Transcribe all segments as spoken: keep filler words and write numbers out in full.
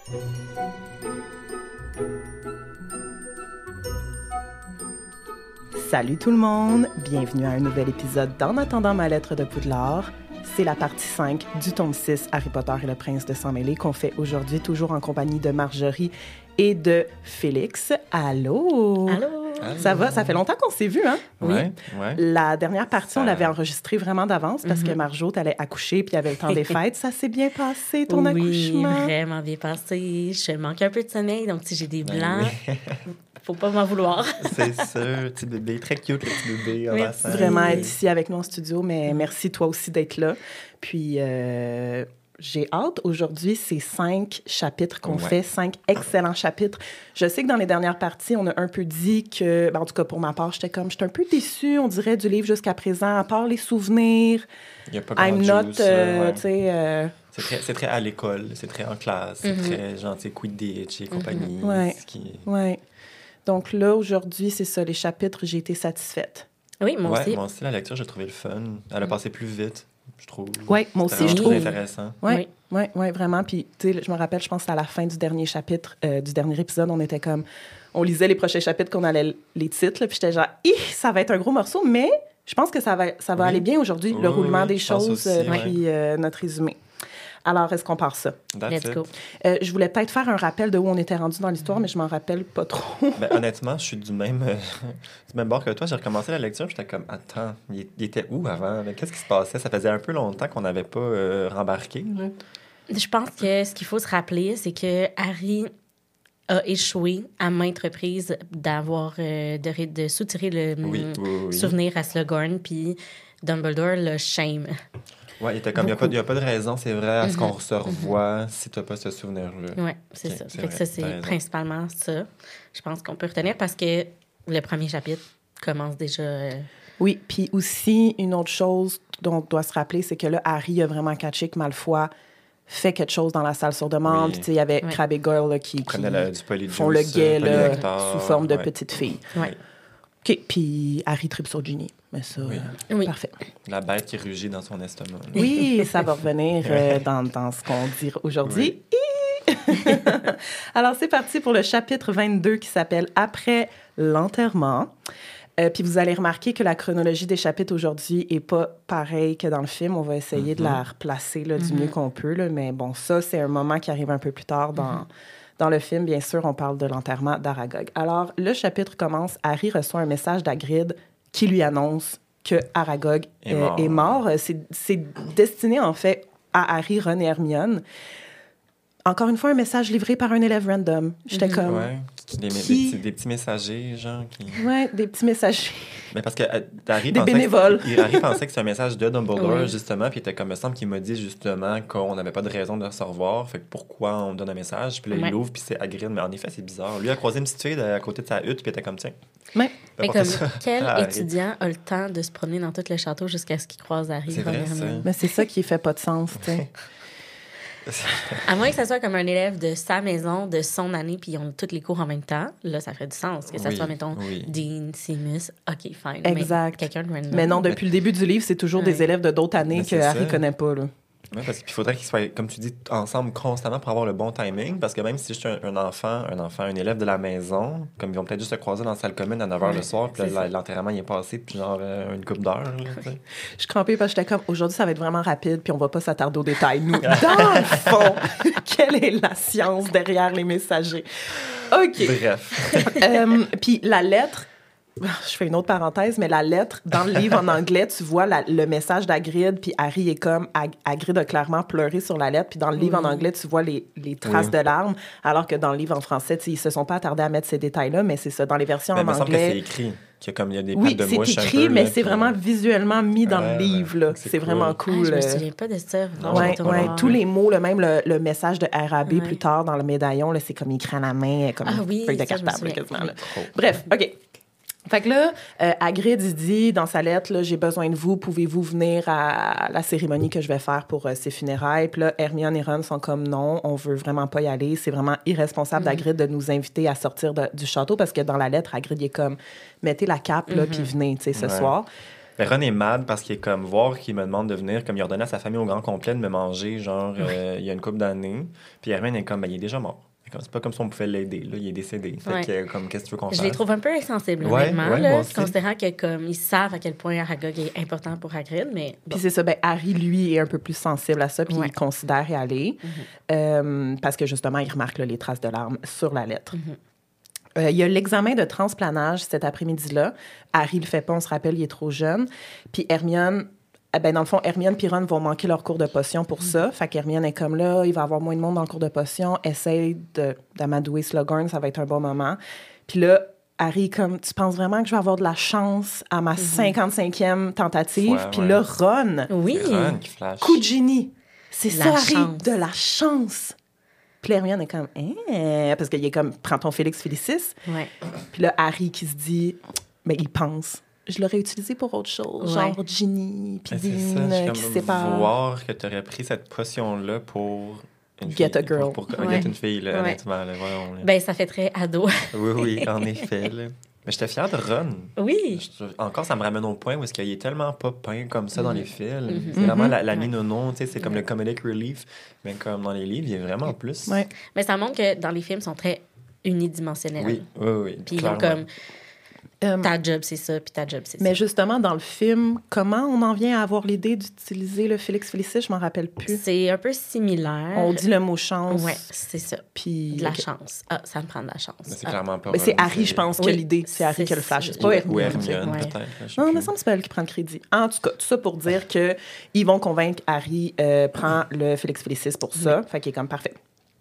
Salut tout le monde! Bienvenue à un nouvel épisode d'En attendant ma lettre de Poudlard. C'est la partie cinq du tome six Harry Potter et le prince de sang-mêlé qu'on fait aujourd'hui, toujours en compagnie de Marjorie et de Félix. Allô? Allô? Ça va? Ça fait longtemps qu'on s'est vus, hein? Oui. Ouais, ouais. La dernière partie, Ça... on l'avait enregistrée vraiment d'avance parce mm-hmm. que Marjo, t'allais accoucher puis il y avait le temps des fêtes. Ça s'est bien passé, ton oui, accouchement? Oui, vraiment bien passé. Je manque un peu de sommeil, donc si j'ai des blancs... Oui. Faut pas m'en vouloir. C'est sûr, petit bébé, très cute, le petit bébé. Merci vraiment être ici avec nous en studio, mais merci toi aussi d'être là. Puis euh, j'ai hâte. Aujourd'hui, c'est cinq chapitres qu'on ouais. fait, cinq excellents chapitres. Je sais que dans les dernières parties, on a un peu dit que, ben, en tout cas pour ma part, j'étais comme, j'étais un peu déçue, on dirait, du livre jusqu'à présent, à part les souvenirs. Il y a pas I'm grand not, juice, euh, ouais. tu sais... Euh... C'est très, c'est très à l'école, c'est très en classe, c'est mm-hmm. très gentil, Quidditch et compagnie. Mm-hmm. Ouais, qui... ouais. Donc là, aujourd'hui, c'est ça, les chapitres, j'ai été satisfaite. Oui, moi ouais, aussi. Moi aussi, la lecture, j'ai trouvé le fun. Elle a passé plus vite, je trouve. Oui, moi aussi, je trouve. C'était intéressant. Oui, oui, oui, ouais, vraiment. Puis, tu sais, je me rappelle, je pense à la fin du dernier chapitre, euh, du dernier épisode, on était comme... On lisait les prochains chapitres, qu'on allait les titres, là, puis j'étais genre, Ih, ça va être un gros morceau, mais je pense que ça va, ça va oui. aller bien aujourd'hui, oui, le roulement oui, des choses, aussi, euh, ouais. puis euh, notre résumé. Alors, est-ce qu'on part ça? That's Let's it. go. Euh, je voulais peut-être faire un rappel de où on était rendu dans l'histoire, mais je m'en rappelle pas trop. Ben, honnêtement, je suis du même, euh, du même bord que toi. J'ai recommencé la lecture, j'étais comme, attends, il, il était où avant? Qu'est-ce qui se passait? Ça faisait un peu longtemps qu'on n'avait pas euh, rembarqué. Là. Je pense que ce qu'il faut se rappeler, c'est que Harry a échoué à maintes reprises d'avoir, euh, de, de soutirer le oui, oui, oui. souvenir à Slughorn, puis Dumbledore le shame. Oui, il était comme, il n'y a, a pas de raison, c'est vrai, à ce mm-hmm. qu'on se revoit mm-hmm. si tu n'as pas ce souvenir-là. Oui, c'est okay, ça. C'est fait vrai, que ça, c'est principalement ça. Je pense qu'on peut retenir parce que le premier chapitre commence déjà... Euh... Oui, puis aussi, une autre chose dont on doit se rappeler, c'est que là, Harry a vraiment catché que Malfoy fait quelque chose dans la salle sur demande. Oui. Puis, il y avait oui. Crabbe et Goyle là, qui, qui la, du font le guet là, sous forme de ouais. petite fille. Oui. OK, puis Harry tripe sur Ginny. Mais ça, oui. Euh, oui. parfait. La bête qui rugit dans son estomac. Oui, ça va revenir euh, dans, dans ce qu'on dit aujourd'hui. Oui. Alors, c'est parti pour le chapitre vingt-deux qui s'appelle « Après l'enterrement ». Euh, puis vous allez remarquer que la chronologie des chapitres aujourd'hui n'est pas pareille que dans le film. On va essayer mm-hmm. de la replacer là, du mm-hmm. mieux qu'on peut. Là. Mais bon, ça, c'est un moment qui arrive un peu plus tard dans, mm-hmm. dans le film. Bien sûr, on parle de l'enterrement d'Aragog. Alors, le chapitre commence. Harry reçoit un message d'Hagrid qui lui annonce que Aragog est euh, mort. Est mort. C'est, c'est destiné, en fait, à Harry, Ron et Hermione. Encore une fois, un message livré par un élève random. J'étais mm-hmm. comme... Ouais. Des, qui... des, petits, des petits messagers, genre. Qui... Oui, des petits messagers. Mais parce que euh, Harry des pensait bénévoles. Que, Harry pensait que c'était un message de Dumbledore, oui. justement, puis il était comme, il me semble qu'il m'a dit, justement, qu'on n'avait pas de raison de se revoir, fait que pourquoi on donne un message, puis là, ouais. il l'ouvre, puis c'est Hagrid, mais en effet, c'est bizarre. Lui, il a croisé une petite fille à côté de sa hutte, puis il était comme, tiens. Mais, mais comme, quel étudiant a le temps de se promener dans tout le château jusqu'à ce qu'il croise Harry? C'est vrai, ça. Mais c'est ça qui fait pas de sens, tu sais. À moins que ça soit comme un élève de sa maison, de son année, puis ils ont tous les cours en même temps. Là, ça ferait du sens. Que ça oui, soit, mettons, oui. Dean, Seamus, OK, fine. Exact. Mais quelqu'un de random. Mais non, depuis le début du livre, c'est toujours ouais. des élèves de d'autres années mais que Harry ne connaît pas. Là. Oui, parce qu'il faudrait qu'ils soient, comme tu dis, ensemble constamment pour avoir le bon timing. Parce que même si je suis un, un enfant, un enfant, un élève de la maison, comme ils vont peut-être juste se croiser dans la salle commune à neuf heures ouais, le soir, puis là, l'enterrement il est passé depuis genre euh, une couple d'heures. Là, je suis crampée parce que j'étais comme, aujourd'hui, ça va être vraiment rapide, puis on va pas s'attarder aux détails. Nous, dans le fond, quelle est la science derrière les messagers? OK. Bref. euh, puis la lettre, je fais une autre parenthèse, mais la lettre, dans le livre en anglais, tu vois la, le message d'Hagrid, puis Harry est comme... Hagrid a clairement pleuré sur la lettre, puis dans le livre oui. en anglais, tu vois les, les traces oui. de larmes, alors que dans le livre en français, ils se sont pas attardés à mettre ces détails-là, mais c'est ça, dans les versions mais en anglais... Mais il me semble que c'est écrit, qu'il y a comme il y a des oui, pattes de mouche c'est écrit, un peu, mais là, c'est puis... vraiment visuellement mis dans euh, le livre, là. C'est, c'est cool. Vraiment cool. Ah, je me souviens pas de ça. Non, ouais, ouais, tous les mots, là, même le, le message de R A B ouais. plus tard dans le médaillon, là, c'est comme écrit à la main, comme ah, oui, feuille de cartable, quasiment. Oui. Là. Bref, OK. Fait que là, euh, Hagrid, il dit dans sa lettre, là, j'ai besoin de vous, pouvez-vous venir à la cérémonie que je vais faire pour euh, ses funérailles? Puis là, Hermione et Ron sont comme non, on veut vraiment pas y aller. C'est vraiment irresponsable mm-hmm. d'Hagrid de nous inviter à sortir de, du château parce que dans la lettre, Hagrid il est comme mettez la cape, là, mm-hmm. puis venez, tu sais, ce ouais. soir. Ben, Ron est mad parce qu'il est comme voir qu'il me demande de venir, comme il a ordonné à sa famille au grand complet de me manger, genre, euh, il y a une couple d'années. Puis Hermione est comme, ben, il est déjà mort. C'est pas comme si on pouvait l'aider, là, il est décédé. Fait Ouais. que, comme, qu'est-ce que tu veux qu'on fasse? Je les trouve un peu insensibles, Ouais, honnêtement, ouais, là, moi aussi. considérant que, comme, ils savent à quel point Aragog est important pour Hagrid, mais... Puis c'est ça, ben Harry, lui, est un peu plus sensible à ça, puis Ouais. il considère y aller, Mm-hmm. euh, parce que, justement, il remarque là, les traces de larmes sur la lettre. Mm-hmm. Euh, il y a l'examen de transplanage cet après-midi-là. Harry le fait pas, on se rappelle, il est trop jeune. Puis Hermione... Eh ben, dans le fond, Hermione et Ron vont manquer leur cours de potion pour ça. Fait qu'Hermione est comme là, il va y avoir moins de monde dans le cours de potion. Essaye de, d'amadouer Slughorn, ça va être un bon moment. Puis là, Harry, comme, tu penses vraiment que je vais avoir de la chance à ma cinquante-cinquième tentative? Ouais, Puis ouais. là, Ron, Oui! C'est Ron qui flash. coup de génie. C'est La ça, Harry, chance. de la chance. Puis là, Hermione est comme, hein? Parce qu'il est comme, prends ton Félix Félicis. Ouais. Puis là, Harry qui se dit, mais il pense, je l'aurais utilisé pour autre chose, Ouais. genre Ginny, puis Ben, c'est ça, Dean je suis euh, qui comme sépare. voir que tu aurais pris cette potion-là pour une Get fille, a girl. Pour, pour Ouais. get une fille, là, Ouais. honnêtement. Là, voyons, là. Ben, ça fait très ado. Oui, oui, en effet. Là. Mais j'étais fière de Ron. Oui! Je- Encore, ça me ramène au point où est-ce qu'il est tellement pas peint comme ça dans les films. Mhm. C'est vraiment la- l'ami Ouais. nono, tu sais, c'est comme Ouais. le comedic relief. Mais comme dans les livres, il est vraiment plus. Ouais. Mais ça montre que dans les films, ils sont très unidimensionnels. Oui, oui, oui. Puis ils ont clairement. comme, Euh, ta job, c'est ça, puis ta job, c'est ça. mais justement, dans le film, comment on en vient à avoir l'idée d'utiliser le Félix Félicis? Je m'en rappelle plus. C'est un peu similaire. On dit le mot chance. Ouais, c'est ça. Puis... De la ok. chance. Ah, ça me prend de la chance. Mais c'est Ah. clairement pas. Mais c'est Ron, Harry, je pense, qui a Oui, l'idée. C'est Harry c'est qui a le flash. ça. C'est pas Ou Hermione. Hermione, Ouais. peut-être. là, je sais Non, il plus. me semble que c'est pas elle qui prend le crédit. En tout cas, tout ça pour dire que ils vont convaincre Harry euh, prend le Félix Félicis pour ça. Fait qu'il est comme parfait.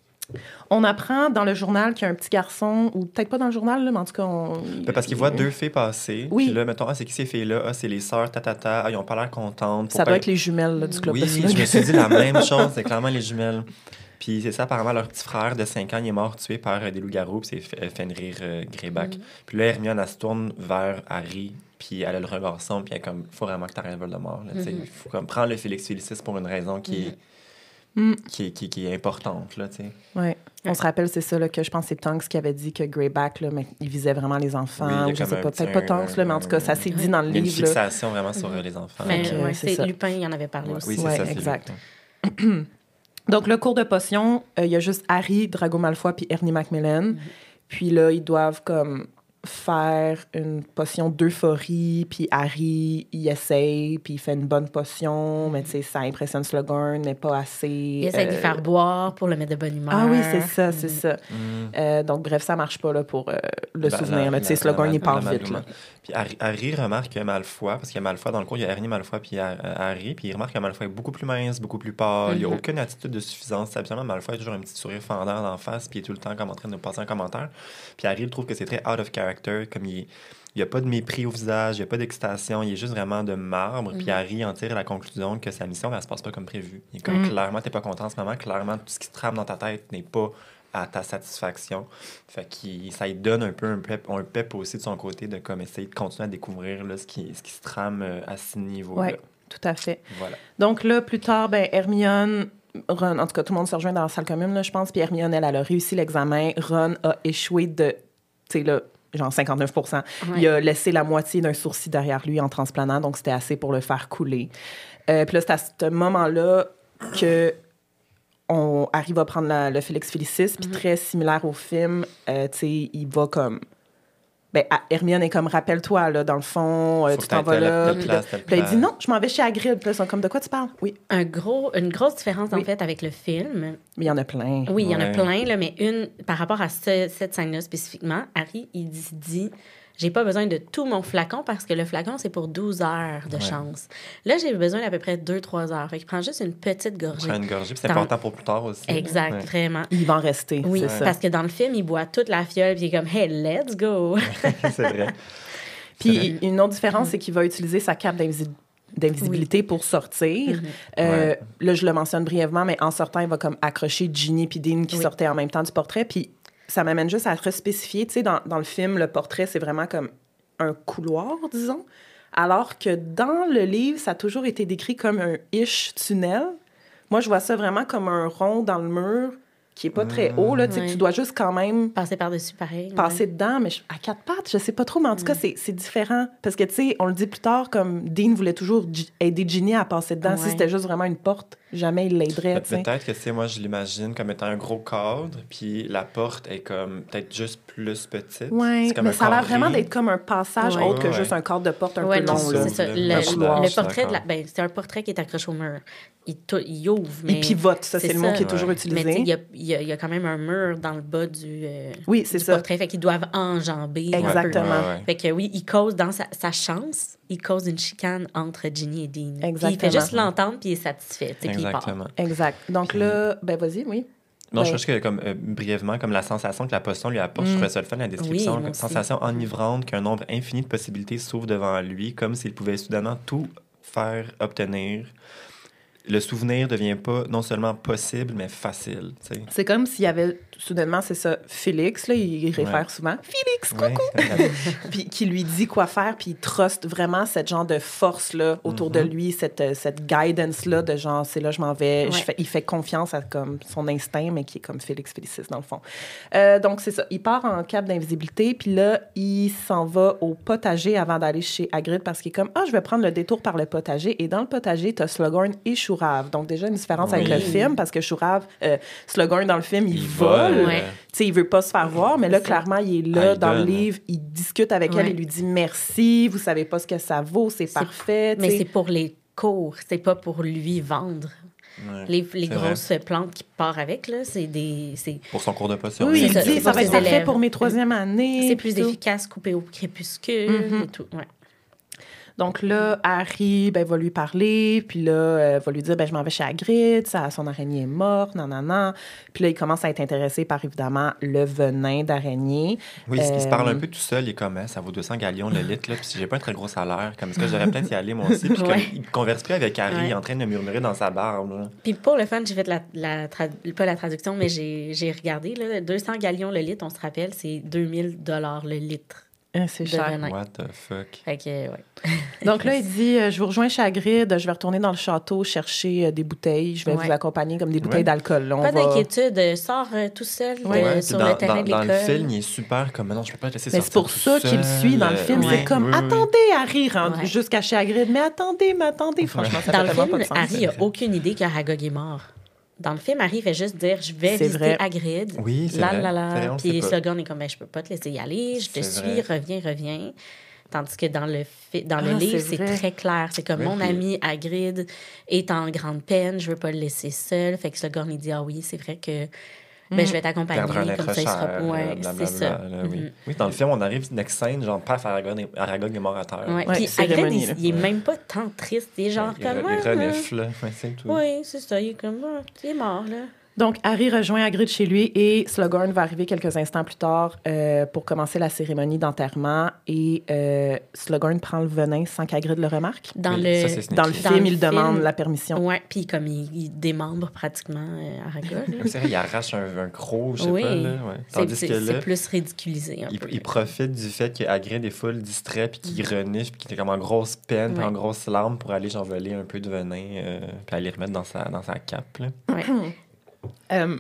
On apprend dans le journal qu'il y a un petit garçon, ou peut-être pas dans le journal, là, mais en tout cas... On... Ben, parce qu'il voit deux filles passer. Oui. Puis là, mettons, ah, c'est qui ces filles-là? Ah, c'est les sœurs, tatata. Ah, ils ont pas l'air contentes. Ça Pourquoi doit ils- être les jumelles là, du club Oui, de je Slug. me suis dit la même chose. C'est clairement les jumelles. Puis c'est ça, apparemment, leur petit frère de cinq ans, il est mort tué par euh, des loups-garous. Puis c'est F- Fenrir euh, Greyback. Puis là, Hermione, elle se tourne vers Harry. Puis elle a le regard sombre. Puis elle est comme, faut vraiment que t'arrêtes Voldemort. Là, tu sais. Mhm. Faut comme prendre le Félix Félicis pour une raison qui est, Mm. qui est, qui, qui est importante. Là, tu sais. Ouais. On se rappelle, c'est ça, là, que je pense que c'est Tonks qui avait dit que Greyback, là, mais il visait vraiment les enfants. Oui, il y a ou je comme sais un pas, petit- peut-être pas Tonks, là, mais en tout cas, ça s'est dit dans le Il y a une livre. là. fixation vraiment sur euh, les enfants. Mais, Fait que, ouais, c'est c'est ça. Lupin, il en avait parlé Ouais, aussi. oui, c'est Ouais, ça. c'est exact. Lupin. Donc, le cours de potion, euh, il y a juste Harry, Drago Malfoy puis Ernie Macmillan. Mm-hmm. Puis là, ils doivent comme faire une potion d'euphorie, puis Harry, il essaye, puis il fait une bonne potion, mais tu sais, ça impressionne Slughorn, mais pas assez. Il essaie de euh, lui faire boire pour le mettre de bonne humeur. Ah oui, c'est ça, c'est Mhm. ça. Mm. Euh, donc, bref, ça marche pas là, pour euh, le La- souvenir. la- là. Tu sais, la- Slughorn, la- il part la- vite. Là. Puis Harry, Harry remarque que Malfoy, parce qu'il y a Malfoy dans le cours, il y a Ernie Malfoy puis euh, Harry, puis il remarque que Malfoy est beaucoup plus mince, beaucoup plus pâle, il n'y a Mhm. aucune attitude de suffisance. C'est absolument Malfoy a toujours un petit sourire fendant d'en face, puis il est tout le temps comme en train de nous passer un commentaire. Puis Harry il trouve que c'est très out of character, comme il n'y a pas de mépris au visage, il n'y a pas d'excitation, il est juste vraiment de marbre. Puis Mhm. Harry en tire la conclusion que sa mission, elle se passe pas comme prévu. Il est comme, Mhm. clairement, t'es pas content en ce moment, clairement, tout ce qui se trame dans ta tête n'est pas à ta satisfaction. Fait que ça lui donne un peu un pep, un pep aussi de son côté de comme essayer de continuer à découvrir là, ce, qui, ce qui se trame euh, à ce niveau-là. Oui, tout à fait. Voilà. Donc là, plus tard, ben, Hermione, Ron, en tout cas, tout le monde se rejoint dans la salle commune, là, je pense, puis Hermione, elle, elle a réussi l'examen. Ron a échoué de, tu sais, là, genre cinquante-neuf pour cent. Ouais. Il a laissé la moitié d'un sourcil derrière lui en transplanant, donc c'était assez pour le faire couler. Euh, puis là, c'est à ce moment-là que on arrive à prendre la- le Félix Félicis, puis Mhm. très similaire au film, euh, tu sais, il va comme... Ben, à- Hermione est comme, rappelle-toi, là, dans le fond, euh, Faut tu que t'en t'ailles vas telle- là. telle Puis place, là, telle puis là, il dit place. non, je m'en vais chez Hagrid. Puis là, ils sont comme, de quoi tu parles? Oui, Un gros, une grosse différence, en Oui. fait, avec le film. mais il y en a plein. Oui, il y en a Ouais. plein, là, mais une, par rapport à ce- cette scène-là spécifiquement, Harry, il dit, dit j'ai pas besoin de tout mon flacon parce que le flacon, c'est pour douze heures de Ouais. chance. Là, j'ai besoin d'à peu près deux trois heures. Fait qu'il prend juste une petite gorgée. Prends une gorgée, puis c'est Dans- important pour plus tard aussi. Exact, Ouais. vraiment. Il va en rester, Oui, c'est ça. parce que dans le film, il boit toute la fiole, puis il est comme, hey, let's go. c'est vrai. Puis une autre différence, c'est qu'il va utiliser sa cape d'invisi- d'invisibilité pour sortir. Mhm. Euh, Ouais. Là, je le mentionne brièvement, mais en sortant, il va comme accrocher Ginny et Dean qui Oui. sortaient en même temps du portrait. Puis ça m'amène juste à respécifier. Tu sais, dans, dans le film, le portrait, c'est vraiment comme un couloir, disons. Alors que dans le livre, ça a toujours été décrit comme un ish tunnel. Moi, je vois ça vraiment comme un rond dans le mur qui est pas très haut, là, tu sais, Ouais. que tu dois juste quand même Passer par-dessus, pareil. passer ouais. dedans, mais je- à quatre pattes, je sais pas trop, mais en tout cas, c'est, c'est différent. Parce que, tu sais, on le dit plus tard, comme Dean voulait toujours G- aider Ginny à passer dedans. Si Ouais. c'était juste vraiment une porte, jamais il l'aiderait, Pe- tu sais. Peut-être que, tu sais, moi, je l'imagine comme étant un gros cadre, puis la porte est comme peut-être juste plus petite. Oui, C'est comme mais un ça a l'air carré. vraiment d'être comme un passage Ouais. autre que Ouais, juste ouais. un cadre de porte un Ouais, peu non, long, qui là. c'est ça. s'ouvre, Le, là. Un Je suis couloir, d'accord, le je suis portrait de la... d'accord. Ben, c'est un portrait qui est accroché au mur. Il, tou- il ouvre, mais... Il pivote, ça, c'est, c'est le mot ça. qui est toujours Ouais. utilisé. Mais tu sais, il y a, il y, a, il y a quand même un mur dans le bas du, euh, Oui, c'est du ça. portrait. Fait qu'ils doivent enjamber un peu. Exactement. Ouais, ouais, ouais. Fait que oui, il cause dans sa, sa chance, il cause une chicane entre Ginny et Dean. Puis il Exactement. fait juste l'entendre, puis il est satisfait. Tu sais, puis il part. Exactement. Exact. Donc Puis- là, ben vas-y, oui. Non, Ouais. je pense que, comme, euh, brièvement, comme la sensation que la potion lui apporte, je Mm. trouvais ça le fun, la description. Oui, moi comme aussi. sensation enivrante qu'un nombre infini de possibilités s'ouvre devant lui, comme s'il pouvait soudainement tout faire obtenir. Le souvenir devient pas non seulement possible, mais facile, tu sais. C'est comme s'il y avait, soudainement, c'est ça, Félix, là, il réfère Ouais. souvent, Félix, coucou! Ouais. Puis qui lui dit quoi faire, puis il truste vraiment cette genre de force-là autour de Mhm. lui, cette, euh, cette guidance-là de genre, c'est là, je m'en vais. Je Ouais. fais, il fait confiance à comme son instinct, mais qui est comme Félix Félicis, dans le fond. Euh, donc, c'est ça. Il part en cap d'invisibilité, puis là, il s'en va au potager avant d'aller chez Hagrid parce qu'il est comme, ah, je vais prendre le détour par le potager. Et dans le potager, t'as Slughorn et Chourave. Donc, déjà, une différence avec Oui. le film, parce que Chourave, euh, Slughorn, dans le film, il, Il vole. vole. Ouais. Tu sais, il veut pas se faire voir, mais là, C'est ça. clairement, il est là Ah, il dans le donne. livre, il discute avec elle, Ouais. il lui dit merci, vous savez pas ce que ça vaut, c'est C'est- parfait. tu Mais sais. c'est pour les cours, c'est pas pour lui vendre. Ouais. Les, les C'est grosses plantes qu'il part avec, là, c'est des... C'est Pour son cours de potion. Oui, il ça, dit c'est ça pour va être ses parfait élèves. pour mes troisième années. c'est plus tout. efficace coupé au crépuscule Mhm. et tout. Ouais. Donc là, Harry ben, va lui parler, puis là, euh, va lui dire ben, je m'en vais chez Hagrid, ça, son araignée est morte, non, non, non. Puis là, il commence à être intéressé par, évidemment, le venin d'araignée. Oui, il se parle Euh, un peu tout seul. Il est comme, hein, ça vaut deux cents galions le litre, là. Puis si j'ai pas un très gros salaire, comme ça, j'aurais peut-être y aller moi aussi. Puis comme, Ouais. il converse plus avec Harry, Ouais. il est en train de murmurer dans sa barbe, là. Puis pour le fun, j'ai fait la, la trad- pas la traduction, mais j'ai, j'ai regardé. Là, deux cents galions le litre, on se rappelle, c'est deux mille dollars le litre euh, c'est de cher. venin. What the fuck? Fait que, ouais. Donc là, il dit euh, je vous rejoins chez Hagrid, je vais retourner dans le château chercher euh, des bouteilles, je vais Ouais. vous accompagner comme des bouteilles Ouais. d'alcool. Là, on Pas va... d'inquiétude, euh, sors euh, tout seul Ouais. euh, Ouais, puis sur dans, le terrain dans, de dans l'école. le film, il est super comme, non, je peux pas te laisser Mais sortir c'est pour tout ça qu'il le seul. suit dans le film. Euh, C'est Ouais. comme, oui, oui. attendez, Harry, rentre Ouais. jusqu'à chez Hagrid. Mais attendez, mais attendez. Franchement, ça Dans fait le tellement film, pas de sens. Harry a aucune idée qu'Aragog est mort. Dans le film, Harry fait juste dire « Je vais C'est visiter vrai. Hagrid. » Oui, c'est Là, vrai. là, C'est vrai, là. on le Puis sait pas. Slughorn est comme ben, « Je peux pas te laisser y aller. Je te C'est suis. vrai. Reviens, reviens. » Tandis que dans le, fi- dans le Ah, livre, c'est c'est vrai. très clair. C'est comme Oui, mon puis- ami Hagrid est en grande peine. Je veux pas le laisser seul. Fait que Slughorn, il dit « Ah oui, c'est vrai que ben, je vais t'accompagner. Perdre un être Comme ça, il cher, sera... Ouais, euh, c'est blablabla, ça. là, oui. Mhm. Oui, dans le film, on arrive, next scène, genre, paf, Aragog est, Aragog est mort à terre. Ouais. Ouais, Puis cérémonie, Hagrid, là. il, il est Ouais. même pas tant triste. Il est genre il, comme... re- il Ah, renifle, là. Ouais, c'est tout. Oui, c'est ça. Il est comme... Ah, il est mort, là. Donc, Harry rejoint Hagrid chez lui et Slughorn va arriver quelques instants plus tard euh, pour commencer la cérémonie d'enterrement. Et euh, Slughorn prend le venin sans qu'Hagrid le remarque. Dans Oui, le... ça, c'est sneaky. Dans le Dans film, le il demande film, la permission. Ouais, puis comme il, il démembre pratiquement euh, Aragog. là. C'est vrai, il arrache un, un croc, je sais Oui. pas, là. Ouais. C'est, Tandis c'est- que là, c'est plus ridiculisé un il, peu. il profite du fait que Hagrid est full distrait, puis qu'il renifle, puis qu'il est comme en grosse peine, puis Ouais. en grosse larme pour aller, genre, voler un peu de venin, euh, puis aller remettre dans sa, dans sa cape, là. Ouais. Euh,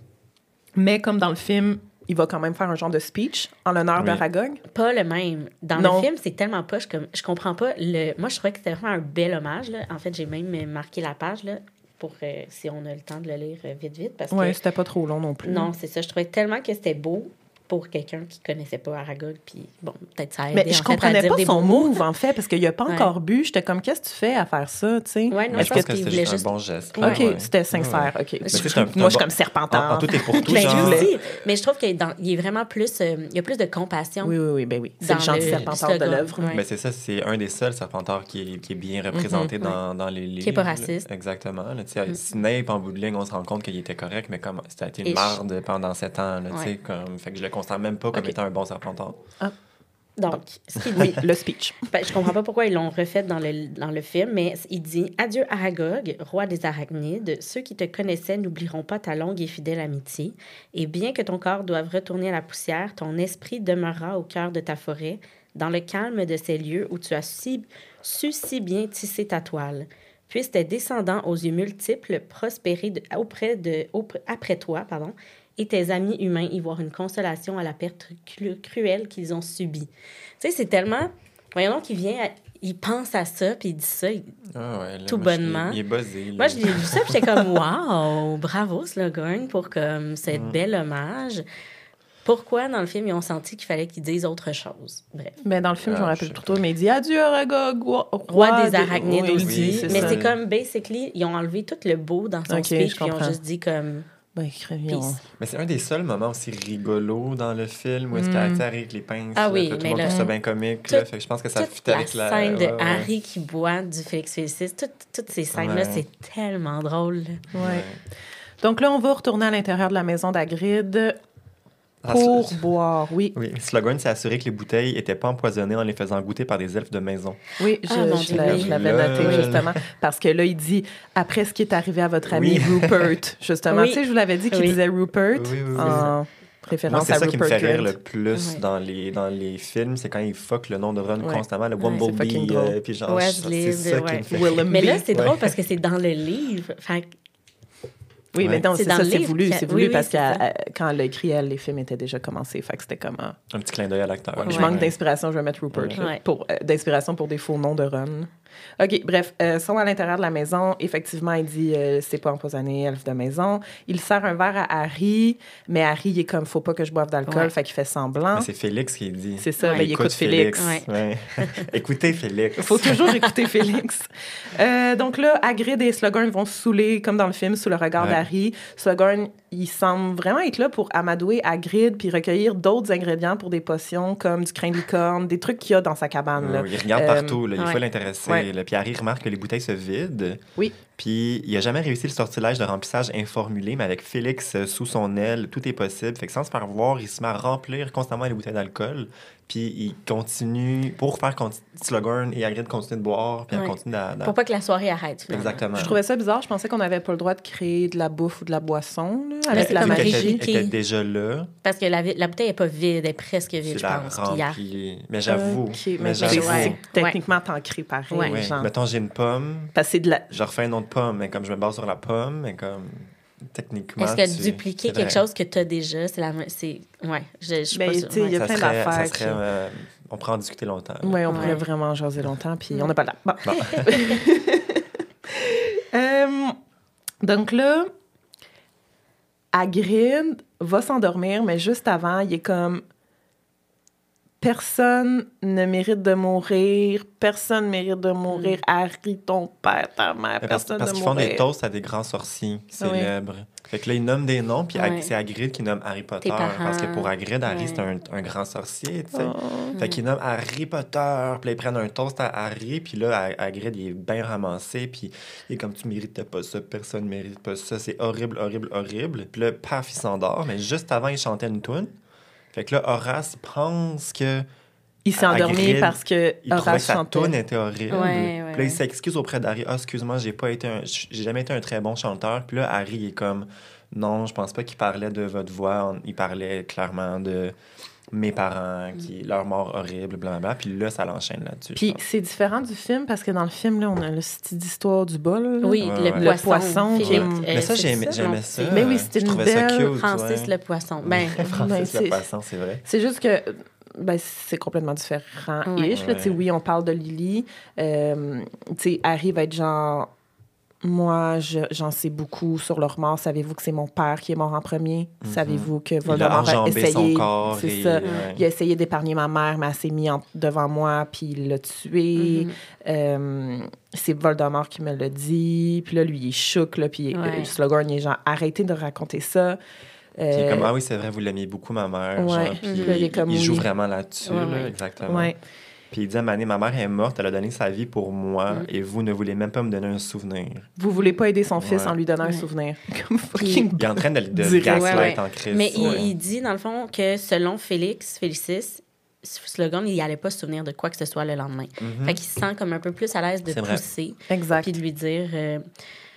mais comme dans le film, il va quand même faire un genre de speech en l'honneur Oui. d'Aragog. Pas le même. Dans Non. le film, c'est tellement poche comme je comprends pas le moi je trouvais que c'était vraiment un bel hommage là. En fait, j'ai même marqué la page là pour euh, si on a le temps de le lire euh, vite vite parce Oui, que c'était pas trop long non plus. non, c'est ça, je trouvais tellement que c'était beau pour quelqu'un qui connaissait pas Aragog puis bon, peut-être ça a aidé Mais en je fait, à comprenais dire pas des son beaux mots. move, en fait, parce qu'il a pas Ouais. encore bu. J'étais comme, qu'est-ce que tu fais à faire ça, tu sais? Ouais, non, Mais je je pense pense que qu'il c'était voulait juste juste un bon geste. OK, Ouais, ouais. c'était sincère. OK. Mais Moi, c'est un- je un suis bon- comme Serpentard. En, en tout et pour tout, Ben, genre. lui aussi, mais je trouve qu'il est, dans- il est vraiment plus euh, il y a plus de compassion. Oui, oui, oui, ben oui. C'est Dans le gentil le Serpentard de slogan, l'œuvre. ouais. Ben, c'est ça, c'est un des seuls serpentards qui est, qui est bien représenté Mhm, dans, dans les livres. Qui est pas là. raciste. Exactement. Là, tu sais, Snape, en bout de ligne, on se rend compte qu'il était correct, mais comme c'était été une Et je- marde pendant sept ans. Là, tu sais, Ouais. comme, fait que je le considère même pas comme Ok. étant un bon serpentard. Donc, ce qu'il Oui, dit, le speech. ben, je comprends pas pourquoi ils l'ont refait dans le, dans le film, mais il dit « Adieu Aragog, roi des arachnides, ceux qui te connaissaient n'oublieront pas ta longue et fidèle amitié, et bien que ton corps doive retourner à la poussière, ton esprit demeurera au cœur de ta forêt, dans le calme de ces lieux où tu as si, su si bien tisser ta toile. puissent tes descendants aux yeux multiples prospérer de, auprès de, auprès, après toi, pardon, et tes amis humains y voir une consolation à la perte cru- cruelle qu'ils ont subie. Tu sais, c'est tellement... Voyons donc, il vient... À, il pense à ça, puis il dit ça il, ah ouais, là, tout moi, bonnement. Il, il est buzzé. Là. Moi, je l'ai vu ça, puis j'étais comme, wow, bravo Slughorn pour comme, cette mm. bel hommage. Pourquoi, dans le film, ils ont senti qu'il fallait qu'ils disent autre chose? Bref. Mais dans le film, ah, je me rappelle plus trop, mais il dit « Adieu, Aragog, roi, roi des araignées oui, aussi. Oui, c'est mais ça. c'est comme, basically, ils ont enlevé tout le beau dans son okay, speech, puis ils ont juste dit comme... Ben, mais c'est un des seuls moments aussi rigolos dans le film où est-ce mm. qu'Harry avec les pinces. Ah oui, là, mais tout le monde trouve ça bien comique. Là, fait que je pense que ça fit avec la scène de ouais, ouais. Harry qui boit du Félix Félicis, tout, toutes ces scènes-là, ouais. c'est tellement drôle. Ouais. ouais. Donc là, on va retourner à l'intérieur de la maison d'Hagrid pour ah, boire, oui. Oui, Slughorn s'est assuré que les bouteilles n'étaient pas empoisonnées en les faisant goûter par des elfes de maison. Oui, je, ah, je, je, je l'avais noté, là. justement, parce que là, il dit, après ce qui est arrivé à votre ami oui. Rupert, justement. Oui. Tu sais, je vous l'avais dit qu'il oui. disait Rupert oui, oui, oui. en référence Moi, à Rupert. C'est ça qui me fait rire Grint. le plus oui. dans, les, dans les films, c'est quand il fuck le nom de Ron oui. constamment, le Wumblebee, euh, puis genre, Wesley, c'est ça ouais. qui me fait Mais là, c'est drôle parce que c'est dans le livre. Fait Oui, ouais. mais non, c'est, c'est ça, c'est voulu. C'est voulu oui, parce oui, que quand elle a écrit, elle, les films étaient déjà commencés. Fait que c'était comme... Un, un petit clin d'œil à l'acteur. Ouais, ouais, je ouais, manque ouais. d'inspiration, je vais mettre Rupert. Ouais. Là, pour, euh, d'inspiration pour des faux noms de Ron. OK, bref, euh, sont à l'intérieur de la maison. Effectivement, il dit euh, c'est pas empoisonné, elfe de maison. Il sert un verre à Harry, mais Harry, il est comme faut pas que je boive d'alcool, ouais. fait qu'il fait semblant. Mais c'est Félix qui dit. C'est ça, ouais. mais il écoute, écoute Félix. Félix. Ouais. Ouais. Écoutez Félix. Il faut toujours écouter Félix. Euh, donc là, Hagrid et Slughorn vont se saouler, comme dans le film, sous le regard ouais. d'Harry. Slughorn, il semble vraiment être là pour amadouer Hagrid puis recueillir d'autres ingrédients pour des potions, comme du crin de licorne, des trucs qu'il y a dans sa cabane. Là. Oui, il regarde euh, partout, là. il ouais. faut l'intéresser. Ouais. Là. Puis Harry remarque que les bouteilles se vident. Oui. Puis il n'a jamais réussi le sortilège de remplissage informulé, mais avec Félix euh, sous son aile, tout est possible. Fait que sans se faire voir, il se met à remplir constamment les bouteilles d'alcool. Puis il continue, pour faire continu- Slughorn et Hagrid continuer de boire, puis ouais. elle continue de... Pour pas que la soirée arrête. Finalement. Exactement. Je trouvais ça bizarre. Je pensais qu'on n'avait pas le droit de créer de la bouffe ou de la boisson, là, avec mais la magie. Elle était, était déjà là. Parce que la, la bouteille n'est pas vide, elle est presque vide, je pense. Remplie. Mais j'avoue. Okay, mais mais j'avoue. C'est, c'est techniquement t'ancré pareil. Ouais. Ouais. Genre. Mettons, j'ai une pomme. Parce que c'est de la... Je refais une autre pomme, mais comme je me base sur la pomme, mais comme... Techniquement, est-ce que tu... dupliquer quelque chose que tu as déjà, c'est la c'est ouais, je, je suis ben, pas sûre. Il y a ça plein serait, d'affaires. Ça serait, qui... euh, on pourrait en discuter longtemps. Oui, on ouais. pourrait vraiment jaser longtemps, puis ouais. on n'a pas le temps. Bon. bon. euh, donc là, Hagrid va s'endormir, mais juste avant, il est comme... Personne ne mérite de mourir. Personne ne mérite de mourir. Mm. Harry, ton père, ta mère, parce, personne parce ne qu'ils mourir. font des toasts à des grands sorciers célèbres. Oui. Fait que là, ils nomment des noms, puis ouais. c'est Hagrid qui nomme Harry Potter. Parce que pour Hagrid, Harry, ouais. c'est un, un grand sorcier, tu sais. Oh. Fait qu'ils nomment Harry Potter, puis là, ils prennent un toast à Harry, puis là, Hagrid, il est bien ramassé, puis il est comme, tu méritais pas ça, personne ne mérite pas ça, c'est horrible, horrible, horrible. Puis là, paf, il s'endort, mais juste avant, il chantait une toune. Fait que là, Horace pense que... Il s'est endormi Hagrid, parce que il Horace que chantait. Sa toune était horrible. Ouais, ouais, puis là, il s'excuse auprès d'Harry. « Ah, excuse-moi, j'ai pas été un... j'ai jamais été un très bon chanteur. » Puis là, Harry est comme... « Non, je pense pas qu'il parlait de votre voix. Il parlait clairement de mes parents, qui leur mort horrible, blablabla. » Puis là, ça l'enchaîne là-dessus. Puis c'est différent du film parce que dans le film, là, on a le style d'histoire du bol. Oui, ouais, le, ouais. poisson, le poisson. Philippe, ouais. euh, mais ça, j'aimais, ça, j'aimais ça. Mais oui, c'était je une trouvais belle... ça cute. Francis ouais. le poisson. Ben, Francis ben, le c'est... poisson, c'est vrai. C'est juste que... Ben, c'est complètement différent-ish. Ouais. Là, ouais. Oui, on parle de Lily. Euh, Harry va être genre... Moi, je, j'en sais beaucoup sur leur mort. Savez-vous que c'est mon père qui est mort en premier? Mm-hmm. Savez-vous que Voldemort a, a essayé... son corps c'est et... ça. Ouais. Il a essayé d'épargner ma mère, mais elle s'est mise en, devant moi, puis il l'a tué. Mm-hmm. Euh, c'est Voldemort qui me l'a dit. Puis là, lui, il est chouk, là, puis ouais. Slughorn, il est genre, arrêtez de raconter ça. Euh... Puis il est comme, ah oui, c'est vrai, vous l'aimiez beaucoup, ma mère. Ouais. Genre, puis mm-hmm. il, comme, il joue oui. vraiment là-dessus, ouais, là, ouais. exactement. Ouais. Puis il dit à Mané, ma mère est morte, elle a donné sa vie pour moi, mm. et vous ne voulez même pas me donner un souvenir. Vous voulez pas aider son ouais. fils en lui donnant ouais. un souvenir. Comme fucking il est en train de, de gaslight ouais, ouais. en crise. Mais ouais. il, il dit, dans le fond, que selon Félix, Félicis, Slughorn, il n'allait pas se souvenir de quoi que ce soit le lendemain. Mm-hmm. Fait qu'il se sent comme un peu plus à l'aise de c'est pousser. Exact. Puis de lui dire... Euh,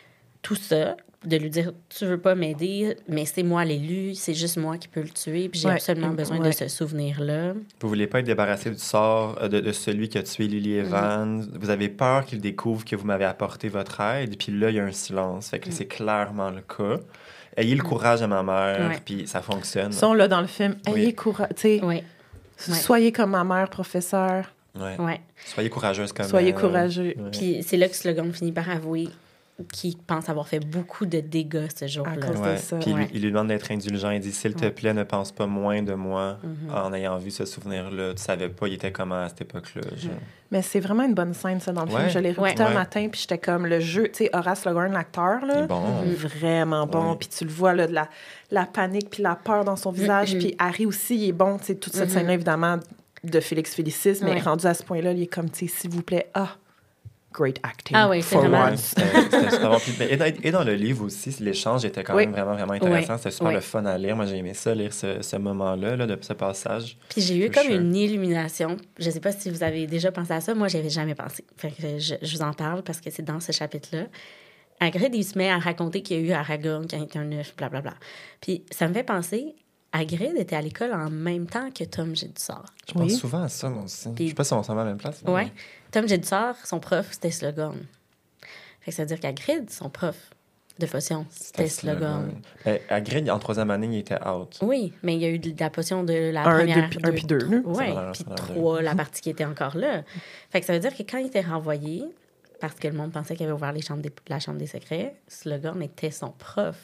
tout ça, de lui dire « Tu veux pas m'aider, mais c'est moi l'élu, c'est juste moi qui peux le tuer, puis j'ai Ouais. absolument besoin Ouais. de ce souvenir-là. » Vous voulez pas être débarrassé du sort euh, de, de celui qui a tué Lily Evans. Vous avez peur qu'il découvre que vous m'avez apporté votre aide. Puis là, il y a un silence. Fait que Mm. c'est clairement le cas. Ayez le courage de ma mère, Ouais. puis ça fonctionne. Ça, on l'a dans le film. Oui. Ayez courage. Tu sais, Oui, soyez comme ma mère, professeur. Ouais. ouais. Soyez courageuse comme Soyez elle. courageux. Ouais. Puis c'est là que Slogan finit par avouer qu'il pense avoir fait beaucoup de dégâts ce jour-là. À cause Ouais. de ça. Puis il lui- Ouais. il lui demande d'être indulgent. Il dit, s'il te Ouais. plaît, ne pense pas moins de moi Mhm. en ayant vu ce souvenir-là. Tu savais pas, il était comment à cette époque-là. genre. Mais c'est vraiment une bonne scène, ça, dans le Ouais. film. Je l'ai réécouté Ouais. un matin, puis j'étais comme le jeu. Tu sais, Horace Logan, l'acteur, Il là, est bon. il est vraiment bon. Oui. Puis tu le vois, là, de la, la panique, puis la peur dans son visage. Mhm. Puis Harry aussi, il est bon. Tu sais, toute cette Mhm. scène-là, évidemment, de Félix Félicis, mais Ouais. rendu à ce point-là, il est comme, tu sais, s'il vous plaît, ah, great acting. Ah oui, c'est for vraiment- Ouais, once. c'était c'était super bon. Puis, et, dans, et dans le livre aussi, l'échange était quand Oui. même vraiment, vraiment intéressant. Oui. C'était super Oui. le fun à lire. Moi, j'ai aimé ça, lire ce, ce moment-là, là, de ce passage. Puis j'ai eu For comme sure. une illumination. Je sais pas si vous avez déjà pensé à ça. Moi, j'avais jamais pensé. Fait que je, je vous en parle parce que c'est dans ce chapitre-là. Hagrid, il se met à raconter qu'il y a eu Aragorn quand il était un œuf, blablabla. Puis ça me fait penser, Hagrid était à l'école en même temps que Tom Jedusor. Je pense Oui. souvent à ça, moi aussi. Puis- Je sais pas si on s'en va à la même place. mais- Ouais. Tom Jedusor, son prof, c'était Slughorn. Fait que ça veut dire qu'Hagrid, son prof de potion, c'était Slughorn. Ben, Hagrid, en troisième année, il était out. Oui, mais il y a eu de la potion de la Un, première... deux, un puis deux, là. Oui, Ça va dans- puis ça va dans le trois, la partie qui était encore là. Fait que ça veut dire que quand il était renvoyé, parce que le monde pensait qu'il avait ouvert les chambres des- la chambre des secrets, Slughorn était son prof.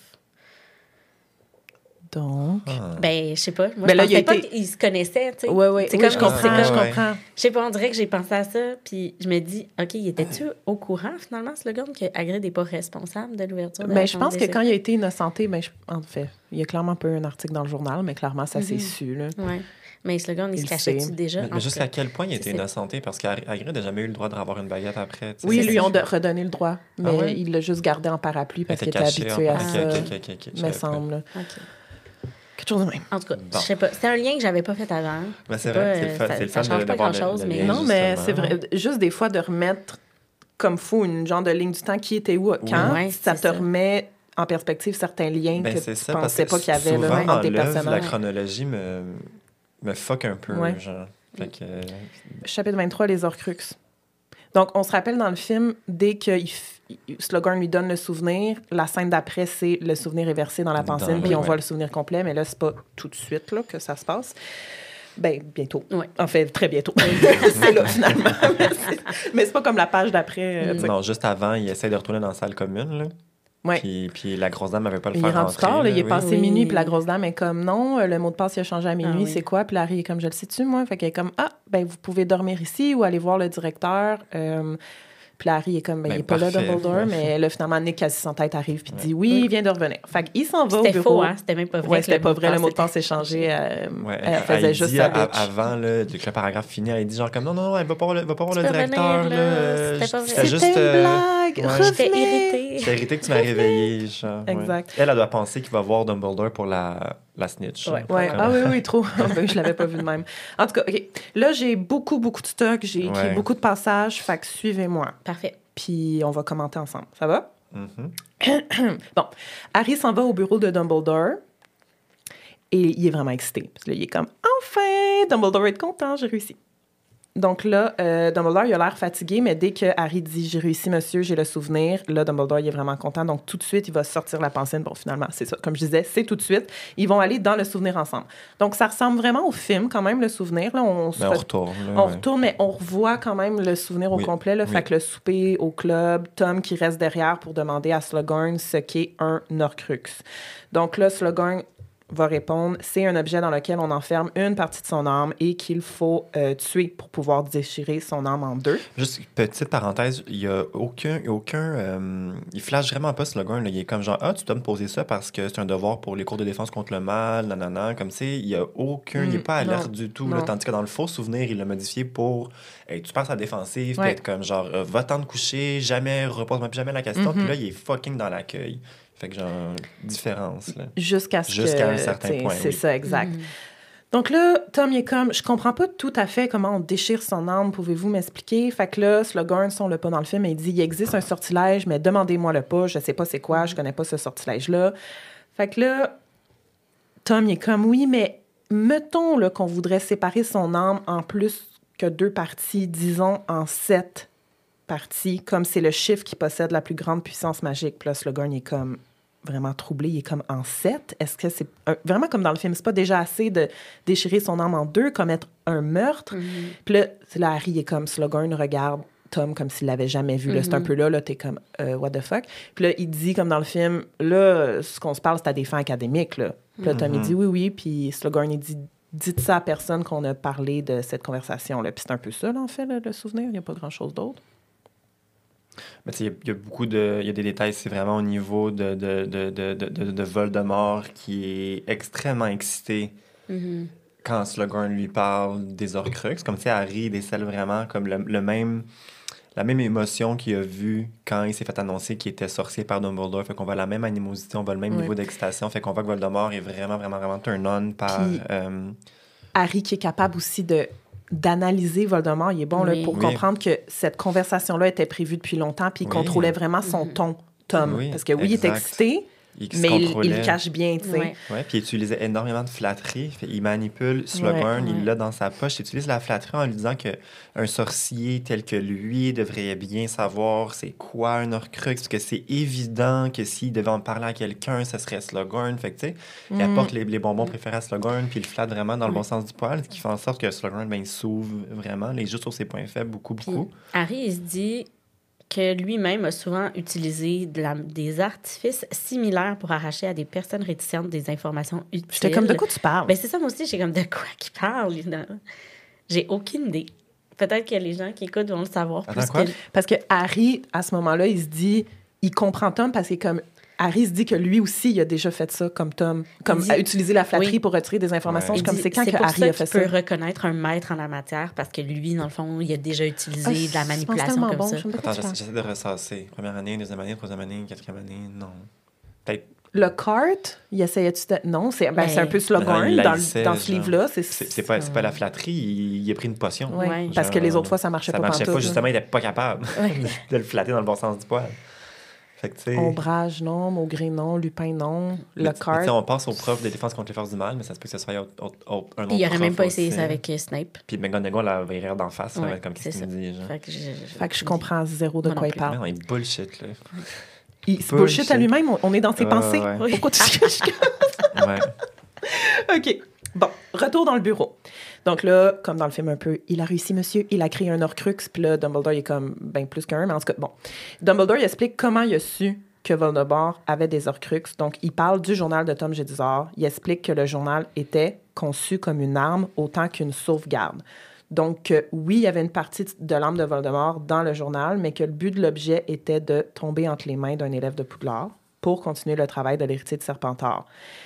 Donc. Ah. Ben, je sais pas. Moi, Ben je là, il a pensais pas été- qu'ils se connaissaient, tu sais. Oui, oui, C'est oui, comme- je comprends, c'est comme- je Ouais. comprends. Je sais pas, on dirait que j'ai pensé à ça, puis je me dis, OK, il était-tu au courant, finalement, Slughorn, que Hagrid n'est pas responsable de l'ouverture de la Ben, je chambre pense des que quand il a secrets? été innocenté, ben, je- en fait, il y a clairement pas eu un article dans le journal, mais clairement, ça s'est Mhm. su, là. Ouais. Mais Slughorn, il, Il se le cachait-tu sait. déjà? Mais, En mais tout jusqu'à cas, quel point il c'est- était c'est- innocenté? Parce qu'Hagrid n'a jamais eu le droit d'avoir une baguette après. tu sais. Oui, C'est- lui, on a redonné le droit, mais ouais? il l'a juste gardé en parapluie Il parce était qu'il était caché. habitué en- à ok, ça, ok, ok, ok, ok, je me savais pas. semble. là. OK. Quelque chose de même. En tout cas, Bon. je sais pas. C'était un lien que j'avais pas fait avant. Ben, c'est pas, vrai, c'est le euh, fun, ça- c'est le ça fun change de- pas d'avoir le- grand-chose, le mais- lien, Non, mais c'est justement. vrai. Juste des fois de remettre comme fou une genre de ligne du temps qui était où, quand, Ouais, ça te c'est ça. remet en perspective certains liens Ben, que c'est tu ça, parce pensais que pas qu'il y avait souvent, là, dans entre des l'œuvre, personnages. la chronologie me, me fuck un peu, Ouais. genre. Fait que, euh, Chapitre vingt-trois, les Horcruxes. Donc, on se rappelle dans le film, dès que il f- il- Slughorn lui donne le souvenir, la scène d'après, c'est le souvenir est versé dans la Dans pensine, le- puis on ouais. voit le souvenir complet, mais là, c'est pas tout de suite là, que ça se passe. Ben, bientôt. Ouais. En fait, très bientôt. C'est là, finalement. Mais c'est- Mais c'est pas comme la page d'après. euh, tu sais. non, juste avant, il essaie de retourner dans la salle commune, là. Ouais. Puis, puis la grosse dame n'avait pas le Il faire est rendu rentrer. tard, là, il est oui. passé Oui. minuit, puis la grosse dame est comme non, euh, le mot de passe il a changé à minuit, Ah oui. c'est quoi? Puis Larry est comme je le sais-tu, moi? Fait qu'elle est comme ah, ben vous pouvez dormir ici ou aller voir le directeur. Euh, puis Larry est comme ben, Ben, il est pas là, parfait. Dumbledore, Ouais. mais là finalement Nick quasi sans tête arrive puis Ouais. dit oui, il vient de revenir. Fait qu'il s'en va au C'était bureau. faux, hein? C'était même pas vrai. Ouais, que c'était le pas mot de vrai, le passe mot de était- passe est changé. euh, Ouais, elle elle, faisait elle juste dit sa à- bitch. avant là, que le paragraphe finit, elle dit genre comme non, non, non, elle va pas voir le, va pas voir Tu le peux directeur. revenir, Là, là, euh, c'était pas vrai. c'était juste. C'était une euh, blague, ouais. J'étais revenez. irritée. J'ai irrité que tu m'as réveillé. Genre, ouais. Exact. Elle, elle doit penser qu'il va voir Dumbledore pour la, la snitch. Ouais. Ouais. Comme- Ah oui, oui, trop. Ben, je l'avais pas vu de même. En tout cas, OK. Là, j'ai beaucoup, beaucoup de stock. J'ai écrit Ouais. beaucoup de passages. Fait que suivez-moi. Parfait. Puis on va commenter ensemble. Ça va? Mhm. Bon. Harry s'en va au bureau de Dumbledore. Et il est vraiment excité. Parce que là, il est comme « Enfin! Dumbledore va être content, j'ai réussi. » Donc là, euh, Dumbledore, il a l'air fatigué, mais dès que Harry dit « J'ai réussi, monsieur, j'ai le souvenir », là, Dumbledore, il est vraiment content. Donc tout de suite, il va sortir la pensine. Bon, finalement, c'est ça. Comme je disais, c'est tout de suite. Ils vont aller dans le souvenir ensemble. Donc ça ressemble vraiment au film, quand même, le souvenir. Là, on se Mais on fait- retourne. là, on ouais. retourne, mais on revoit quand même le souvenir au Oui, complet. Là. oui. Fait que le souper au club, Tom qui reste derrière pour demander à Slughorn ce qu'est un Horcrux. Donc là, Slughorn va répondre, c'est un objet dans lequel on enferme une partie de son âme et qu'il faut euh, tuer pour pouvoir déchirer son âme en deux. Juste petite parenthèse, il y a aucun, aucun, euh, il flash vraiment pas ce Slughorn, là. Il est comme genre ah tu dois me poser ça parce que c'est un devoir pour les cours de défense contre le mal, nanana, comme c'est, il y a aucun, il est Mm, pas alerte non, du tout, non. là, tandis que dans le faux souvenir il l'a modifié pour, hey, tu passes à la défensive, puis Ouais. être comme genre euh, va-t'en te coucher, jamais repose-moi plus jamais la question, Mhm. puis là il est fucking dans l'accueil, fait que genre différence là. Jusqu'à ce Jusqu'à que... un certain t'sais, point, C'est oui. ça, exact. Mhm. Donc là, Tom, il est comme, je comprends pas tout à fait comment on déchire son âme, pouvez-vous m'expliquer? Fait que là, Slughorn, on l'a pas dans le film, il dit, il existe un sortilège, mais demandez-moi-le pas, je sais pas c'est quoi, je connais pas ce sortilège-là. Fait que là, Tom, il est comme, oui, mais mettons là, qu'on voudrait séparer son âme en plus que deux parties, disons en sept parties, comme c'est le chiffre qui possède la plus grande puissance magique. Puis là, Slughorn, il est comme vraiment troublé, il est comme en sept. Est-ce que c'est un, vraiment comme dans le film, c'est pas déjà assez de déchirer son âme en deux, commettre un meurtre? Mm-hmm. Puis là, là, Harry est comme, Slughorn regarde Tom comme s'il l'avait jamais vu. Là, mm-hmm. C'est un peu là, là t'es comme, euh, what the fuck? Puis là, il dit, comme dans le film, là, ce qu'on se parle, c'est à des fins académiques, là. Puis là, Tom, mm-hmm. il dit oui, oui, puis Slughorn, il dit, dites ça à personne qu'on a parlé de cette conversation-là. Puis c'est un peu ça, là, en fait, là, le souvenir. Il n'y a pas grand-chose d'autre. Mais il y, y a beaucoup de... Il y a des détails, c'est vraiment au niveau de, de, de, de, de, de, de Voldemort qui est extrêmement excité mm-hmm. quand Slughorn lui parle des Horcruxes. Comme, tu sais, Harry décèle vraiment comme le, le même... la même émotion qu'il a vue quand il s'est fait annoncer qu'il était sorcier par Dumbledore. Fait qu'on voit la même animosité, on voit le même oui. niveau d'excitation. Fait qu'on voit que Voldemort est vraiment, vraiment, vraiment turn-on par... Puis, euh... Harry qui est capable aussi de... d'analyser Voldemort. Il est bon oui. là, pour oui. comprendre que cette conversation-là était prévue depuis longtemps puis il oui. contrôlait vraiment son ton, Tom. Oui, Parce que oui, exact. il est excité, il mais il, il le cache bien, tu sais. Oui, ouais, puis il utilisait énormément de flatterie. Il manipule Slughorn, ouais, il ouais. l'a dans sa poche. Il utilise la flatterie en lui disant qu'un sorcier tel que lui devrait bien savoir c'est quoi un Horcrux, parce que c'est évident que s'il devait en parler à quelqu'un, ce serait Slughorn. Fait que, tu sais, mm. il apporte les, les bonbons préférés à Slughorn, puis il le flatte vraiment dans mm. le bon sens du poil, ce qui fait en sorte que Slughorn, ben, il s'ouvre vraiment, il joue sur ses points faibles beaucoup, puis beaucoup. Harry, il se dit... que lui-même a souvent utilisé de la, des artifices similaires pour arracher à des personnes réticentes des informations utiles. J'étais comme, de quoi tu parles? Ben c'est ça, moi aussi, j'ai comme, de quoi qu'il parle? J'ai aucune idée. Peut-être que les gens qui écoutent vont le savoir. Attends, plus quoi? Que... Parce que Harry, à ce moment-là, il se dit, il comprend Tom parce que comme... Harry se dit que lui aussi, il a déjà fait ça comme Tom, comme dit, à utiliser la flatterie oui. pour retirer des informations. Ouais. Comme c'est quand c'est que Harry a fait ça. C'est pour ça qu'il peut reconnaître un maître en la matière parce que lui, dans le fond, il a déjà utilisé oh, de la manipulation comme bon, ça. Attends, j'essaie, j'essaie de ressasser. Première année, deuxième année, troisième année, quatrième année, non. Peut-être. Le cart, il essayait-tu de... Non, c'est, ben, ben, c'est un peu Slughorn dans, dans, dans ce livre-là. C'est, c'est, c'est, pas, c'est pas la flatterie, il, il a pris une potion. Oui, ouais. Parce que les autres fois, ça marchait ça pas. Ça marchait pantoute, pas, justement, il n'était pas capable de le flatter dans le bon sens du poil. Fait que, Ombrage, non. Maugré, non. Lupin, non. Le cart. On pense au prof de défense contre les forces du mal, mais ça se peut que ce soit autre, autre, autre, un autre il n'aurait même pas essayé aussi. Ça avec uh, Snape. Puis McGonagall la verrait d'en face, ouais, là, comme Christine dit. Genre. Fait que je, je, fait que je comprends zéro de quoi il parle. Non, il bullshit, là. Il bullshit, bullshit à lui-même. On est dans ses euh, pensées. Ouais. Pourquoi tu Ouais. OK. Bon, retour dans le bureau. Donc là, comme dans le film un peu, il a réussi, monsieur, il a créé un Horcrux, puis là, Dumbledore, il est comme, ben plus qu'un, mais en tout cas, bon. Dumbledore, il explique comment il a su que Voldemort avait des Horcrux. Donc, il parle du journal de Tom Jedusor. Il explique que le journal était conçu comme une arme autant qu'une sauvegarde. Donc, euh, oui, il y avait une partie de l'âme de Voldemort dans le journal, mais que le but de l'objet était de tomber entre les mains d'un élève de Poudlard pour continuer le travail de l'héritier de Serpentard.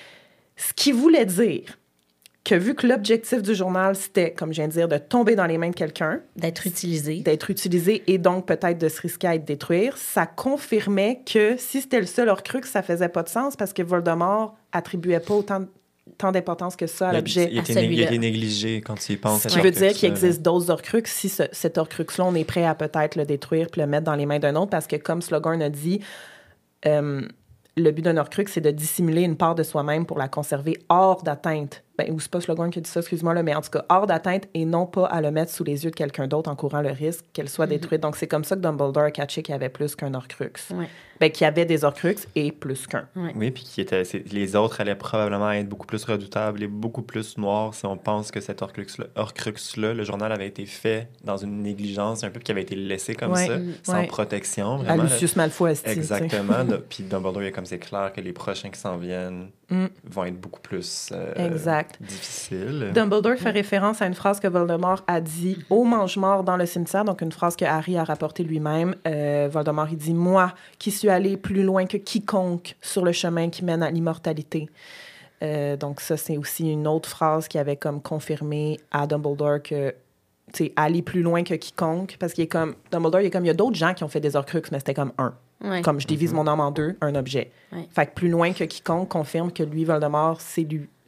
Ce qui voulait dire que vu que l'objectif du journal, c'était, comme je viens de dire, de tomber dans les mains de quelqu'un... D'être utilisé. D'être utilisé et donc peut-être de se risquer à être détruire, ça confirmait que si c'était le seul Horcrux, ça faisait pas de sens parce que Voldemort attribuait pas autant de tant d'importance que ça à l'objet. Il, il, il, il a été négligé quand il pense. Ce qui veut dire qu'il existe d'autres Horcruxes. Si ce, cet Horcrux-là, on est prêt à peut-être le détruire puis le mettre dans les mains d'un autre, parce que comme Slughorn a dit, euh, le but d'un Horcrux, c'est de dissimuler une part de soi-même pour la conserver hors d'atteinte. Ben, ou c'est pas Slughorn qui a dit ça, excuse-moi, là, mais en tout cas, hors d'atteinte et non pas à le mettre sous les yeux de quelqu'un d'autre en courant le risque qu'elle soit mm-hmm. détruite. Donc, c'est comme ça que Dumbledore a catché qu'il y avait plus qu'un Horcrux. Ouais. Ben, qu'il y avait des Horcrux et plus qu'un. Ouais. Oui, puis qui était, les autres allaient probablement être beaucoup plus redoutables et beaucoup plus noirs si on pense que cet Horcrux-là, Horcrux-là le journal avait été fait dans une négligence, un peu, qui avait été laissé comme ouais. ça, mm-hmm. sans ouais. protection. Vraiment, à Lucius Malfoy. Exactement. Puis Dumbledore, il est comme c'est clair que les prochains qui s'en viennent mm. vont être beaucoup plus euh, exact. difficiles. Dumbledore fait référence à une phrase que Voldemort a dit au mange-mort dans le cimetière, donc une phrase que Harry a rapportée lui-même. Euh, Voldemort, il dit « Moi, qui suis allé plus loin que quiconque sur le chemin qui mène à l'immortalité. Euh, » Donc ça, c'est aussi une autre phrase qui avait comme confirmé à Dumbledore que tu sais, aller plus loin que quiconque, parce qu'il est comme, Dumbledore, il est comme, il y a d'autres gens qui ont fait des Horcruxes, mais c'était comme un. Ouais. Comme je divise mm-hmm. mon âme en deux, un objet. Ouais. Fait que plus loin que quiconque confirme que lui, Voldemort, c'est lui,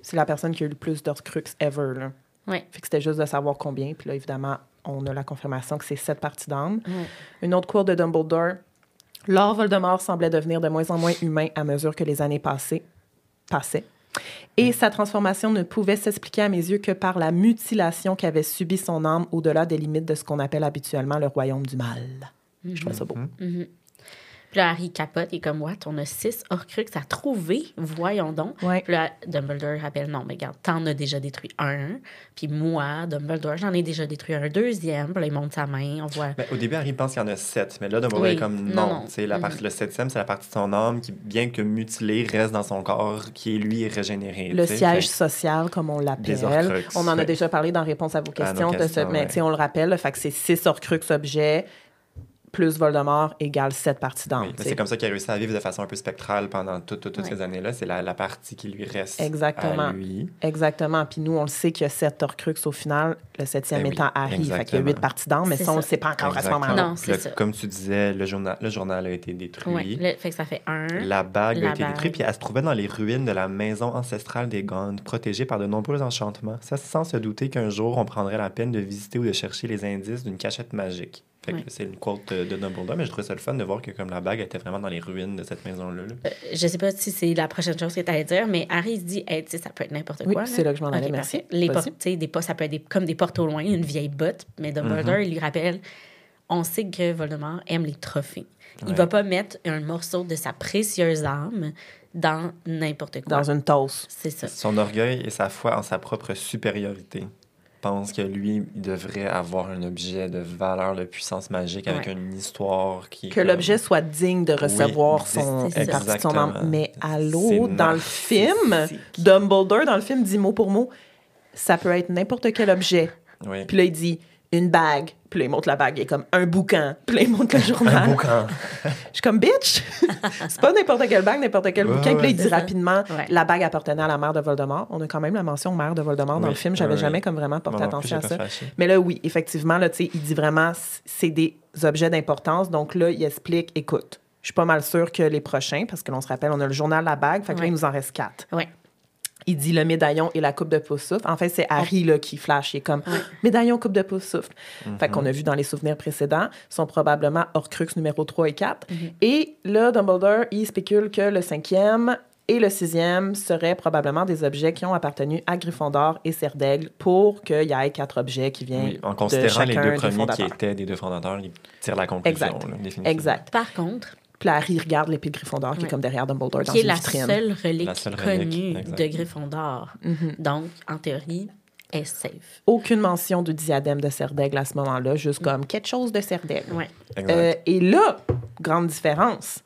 c'est la personne qui a eu le plus d'Horcrux ever, là. Ouais. Fait que c'était juste de savoir combien. Puis là, évidemment, on a la confirmation que c'est sept parties d'âme. Ouais. Une autre quote de Dumbledore. Lord Voldemort semblait devenir de moins en moins humain à mesure que les années passaient. passaient. Et sa transformation ne pouvait s'expliquer à mes yeux que par la mutilation qu'avait subie son âme au-delà des limites de ce qu'on appelle habituellement le royaume du mal. Mm-hmm. Je trouve ça beau. Mm-hmm. Puis là, Harry capote, il est comme, what, on a six Horcrux à trouver, voyons donc. Ouais. Puis là, Dumbledore rappelle, non, mais regarde, t'en as déjà détruit un. Puis moi, Dumbledore, j'en ai déjà détruit un deuxième. Puis là, il monte sa main, on voit... Ben, au début, Harry pense qu'il y en a sept, mais là, Dumbledore Oui. est comme, Non, non, non. tu sais, la Mm-hmm. partie, le septième, c'est la partie de son âme qui, bien que mutilée, reste dans son corps, qui, lui, est régénéré. Le t'sais. siège Fait- social, comme on Des l'appelle. Horcrux, On en a ouais. déjà parlé dans Réponse à vos À nos questions. de ce- questions, mais ouais. tu sais, on le rappelle, là, fait que c'est six Horcrux objets plus Voldemort égale sept parties d'âme. Oui, mais t'sais. c'est comme ça qu'il a réussi à vivre de façon un peu spectrale pendant tout- tout- toutes Ouais. ces années-là. C'est la, la partie qui lui reste Exactement. à lui. Exactement. Puis nous, on le sait qu'il y a sept Horcrux au final, le septième Eh oui, étant Harry. Fait qu'il y a exactement. huit parties d'âme, mais C'est ça, on ça. le sait pas encore à ce Exactement. moment-là. Non, c'est Le- ça. Comme tu disais, le journal, le journal a été détruit. Ouais. Le- fait que ça fait un. La bague La a été bague. détruite, puis elle se trouvait dans les ruines de la maison ancestrale des Gaunt, protégée par de nombreux enchantements. Ça, sans se douter qu'un jour, on prendrait la peine de visiter ou de chercher les indices d'une cachette magique. Fait que Ouais. c'est une quote de de Dumbledore, mais je trouvais ça le fun de voir que comme la bague était vraiment dans les ruines de cette maison-là. là. Euh, je sais pas si c'est la prochaine chose que tu allais dire, mais Harry se dit, hey, tu sais, ça peut être n'importe Oui, quoi. c'est là que je m'en allais, Ok, merci. parfait. Les Vas-y. portes, tu sais, des portes, ça peut être des- comme des portes au loin, une vieille botte, mais Dumbledore, il lui rappelle, on sait que Voldemort aime les trophées. Il Ouais. va pas mettre un morceau de sa précieuse âme dans n'importe quoi. Dans une tosse. C'est ça. Son orgueil et sa foi en sa propre supériorité pense que lui, il devrait avoir un objet de valeur, de puissance magique avec Ouais. une histoire qui... est Que comme- l'objet soit digne de recevoir Oui, son, c'est une ça. partie de son âme. Exactement. Mais allô, C'est dans le film, narcissique. Dumbledore, dans le film, dit mot pour mot, ça peut être n'importe quel objet. Oui. Puis là, il dit une bague. Puis là, il montre la bague. Il est comme un bouquin. Puis là, il montre le journal. Un bouquin. Je suis comme, bitch! C'est pas n'importe quelle bague, n'importe quel Ouais, bouquin. Puis là, il ouais. dit rapidement, Ouais. la bague appartenait à la mère de Voldemort. On a quand même la mention mère de Voldemort dans Oui, le film. J'avais oui, jamais oui. comme vraiment porté Moi non plus, attention à j'ai ça. pas fâché. Mais là, oui, effectivement, là, tu sais, il dit vraiment, c- c'est des objets d'importance. Donc là, il explique, écoute, je suis pas mal sûre que les prochains, parce que l'on se rappelle, on a le journal La Bague, fait que là, Ouais. il nous en reste quatre. Ouais. Il dit le médaillon et la coupe de Poussoufle. En fait, c'est Harry là, qui flash. Il est comme médaillon, coupe de Poussoufle. Fait qu'on a vu dans les souvenirs précédents, sont probablement Horcrux numéro trois et quatre. Et là, Dumbledore, il spécule que le cinquième et le sixième seraient probablement des objets qui ont appartenu à Gryffondor et Serdaigle pour qu'il y ait quatre objets qui viennent Oui, en de considérant les chacun deux des premiers qui fondateurs. étaient des deux fondateurs, il tire la conclusion. Exact. là, définitivement. Exact. Par contre, Puis là, Harry regarde l'épée de Gryffondor qui est Ouais. comme derrière Dumbledore dans qui est une la vitrine. seule relique La seule relique, connue exact. de Gryffondor. Mhm. Donc, en théorie, elle est safe. Aucune mention du diadème de Serdaigle à ce moment-là, juste comme quelque chose de Serdaigle. Ouais. Exact. Euh, et là, grande différence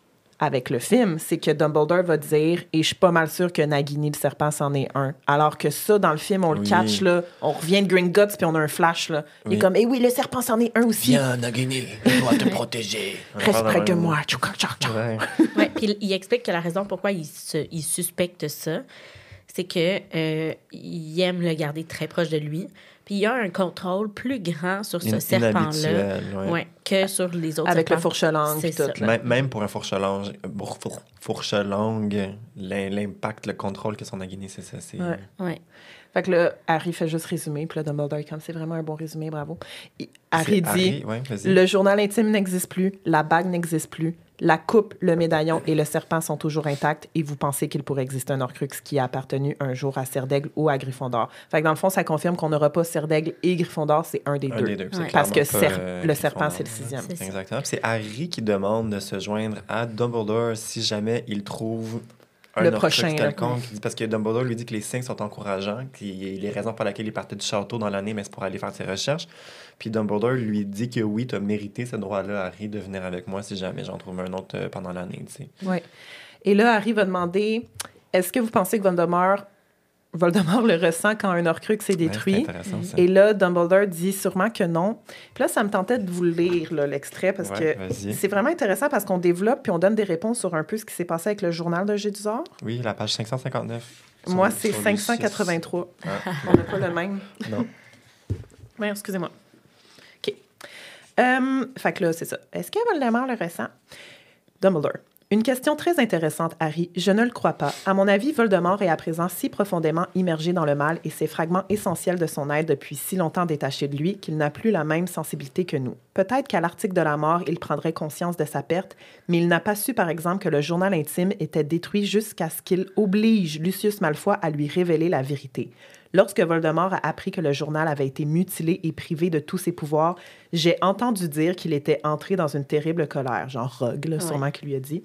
avec le film, c'est que Dumbledore va dire « Et je suis pas mal sûr que Nagini, le serpent, c'en est un. » Alors que ça, dans le film, on le Oui. catch, là, on revient de Gringotts, puis on a un flash. Là. Il est Oui. comme « Eh oui, le serpent, c'en est un aussi. Viens, Nagini, je dois te protéger. Reste près de moi. » Tchouka, tchouka, tchouka. Ouais. Ouais, puis il explique que la raison pourquoi il, se, il suspecte ça, c'est que euh, il aime le garder très proche de lui. Puis il y a un contrôle plus grand sur ce In- serpent-là inhabituel, ouais. ouais, que sur les autres Avec le serpents. fourche-langue, C'est puis tout. ça. là. Même, même pour un fourche-langue, pour- pour- fourche-langue, l'im- l'impact, le contrôle que son Nagini, c'est ça. C'est... Ouais. Ouais. Fait que là, Harry fait juste résumer, puis là, Dumbledore, comme c'est vraiment un bon résumé, bravo. Il- C'est Harry dit Harry, ouais, vas-y. Le journal intime n'existe plus, la bague n'existe plus, la coupe, le médaillon et le serpent sont toujours intacts et vous pensez qu'il pourrait exister un Horcrux qui a appartenu un jour à Serdaigle ou à Gryffondor. Fait que dans le fond, ça confirme qu'on n'aura pas Serdaigle et Gryffondor, c'est un des Un deux. des deux. c'est Ouais. Parce que clairement pas, ser- euh, le serpent, Gryffondor, c'est le là. sixième. C'est ça. Exactement. Puis c'est Harry qui demande de se joindre à Dumbledore si jamais il trouve un Le Horcrux prochain, là. quelconque. Il dit- Parce que Dumbledore lui dit que les signes sont encourageants, que les raisons pour lesquelles il partait du château dans l'année, mais c'est pour aller faire ses recherches. Puis Dumbledore lui dit que oui, tu as mérité ce droit-là, Harry, de venir avec moi si jamais j'en trouve un autre euh, pendant l'année. Tu sais. Ouais. Et là, Harry va demander est-ce que vous pensez que Voldemort, Voldemort le ressent quand un Horcrux est détruit Ouais, c'est intéressant, ça. Et là, Dumbledore dit sûrement que non. Puis là, ça me tentait de vous le lire, là, l'extrait, parce Ouais, que vas-y. c'est vraiment intéressant parce qu'on développe puis on donne des réponses sur un peu ce qui s'est passé avec le journal de Gédusor. Oui, la page cinq cent cinquante-neuf. Moi, Sur- c'est sur les cinq cent quatre-vingt-trois. six. Ah, On n'a pas le même. non. Oui, excusez-moi. OK. Euh, fait que là, c'est ça. Est-ce que Voldemort le ressent? Dumbledore. Une question très intéressante, Harry. Je ne le crois pas. À mon avis, Voldemort est à présent si profondément immergé dans le mal et ses fragments essentiels de son être depuis si longtemps détachés de lui qu'il n'a plus la même sensibilité que nous. Peut-être qu'à l'article de la mort, il prendrait conscience de sa perte, mais il n'a pas su, par exemple, que le journal intime était détruit jusqu'à ce qu'il oblige Lucius Malfoy à lui révéler la vérité. Lorsque Voldemort a appris que le journal avait été mutilé et privé de tous ses pouvoirs, j'ai entendu dire qu'il était entré dans une terrible colère. Genre Rogue, là, sûrement, ouais. qui lui a dit.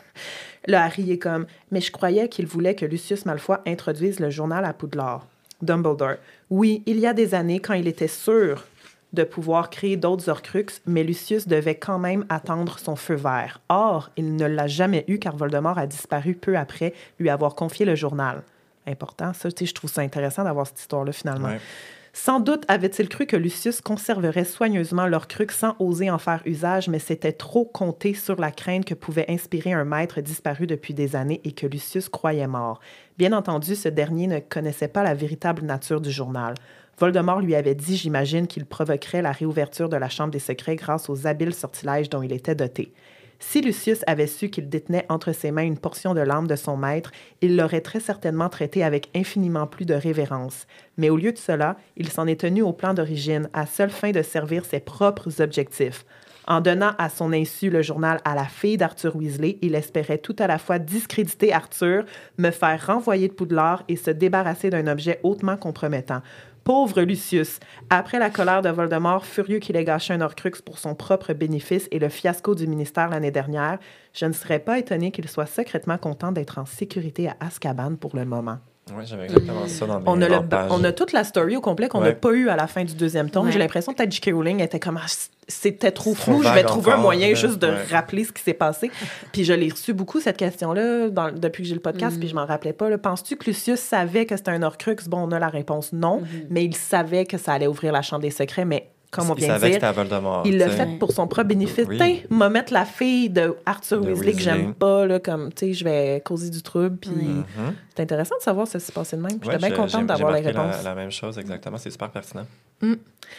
Là, Harry est comme « Mais je croyais qu'il voulait que Lucius Malfoy introduise le journal à Poudlard. » Dumbledore. Oui, il y a des années, quand il était sûr de pouvoir créer d'autres Horcruxes, mais Lucius devait quand même attendre son feu vert. Or, il ne l'a jamais eu car Voldemort a disparu peu après lui avoir confié le journal. Important. Ça, tu sais, je trouve ça intéressant d'avoir cette histoire-là, finalement. Ouais. Sans doute avait-il cru que Lucius conserverait soigneusement l'Horcrux sans oser en faire usage, mais c'était trop compté sur la crainte que pouvait inspirer un maître disparu depuis des années et que Lucius croyait mort. Bien entendu, ce dernier ne connaissait pas la véritable nature du journal. Voldemort lui avait dit, j'imagine, qu'il provoquerait la réouverture de la Chambre des secrets grâce aux habiles sortilèges dont il était doté. Si Lucius avait su qu'il détenait entre ses mains une portion de l'âme de son maître, il l'aurait très certainement traité avec infiniment plus de révérence. Mais au lieu de cela, il s'en est tenu au plan d'origine, à seule fin de servir ses propres objectifs. En donnant à son insu le journal à la fille d'Arthur Weasley, il espérait tout à la fois discréditer Arthur, me faire renvoyer de Poudlard et se débarrasser d'un objet hautement compromettant. Pauvre Lucius! Après la colère de Voldemort, furieux qu'il ait gâché un Horcrux pour son propre bénéfice et le fiasco du ministère l'année dernière, je ne serais pas étonnée qu'il soit secrètement content d'être en sécurité à Azkaban pour le moment. Oui, j'avais exactement mmh. ça dans mes on a, le, on a toute la story au complet qu'on n'a ouais. pas eu à la fin du deuxième tome. Ouais. J'ai l'impression que peut-être J K Rowling était comme ah, c'était trop flou, je vais trouver encore, un moyen ouais. juste de ouais. rappeler ce qui s'est passé. Puis je l'ai reçu beaucoup, cette question-là, dans, depuis que j'ai le podcast, mmh. puis je m'en rappelais pas. Là. Penses-tu que Lucius savait que c'était un Horcrux? Bon, on a la réponse non, mmh. mais il savait que ça allait ouvrir la Chambre des secrets, mais comme on vient de dire, Voldemort, il l'a fait pour son propre bénéfice. Oui. Tiens, m'a mettre la fille de Arthur de Weasley, Weasley que j'aime pas, là, comme, tu sais, je vais causer du trouble. Puis mm-hmm. c'est intéressant de savoir si ça s'est passé de même. Ouais, j'étais bien contente d'avoir les réponses. La, la même chose, exactement. C'est super pertinent. Mm.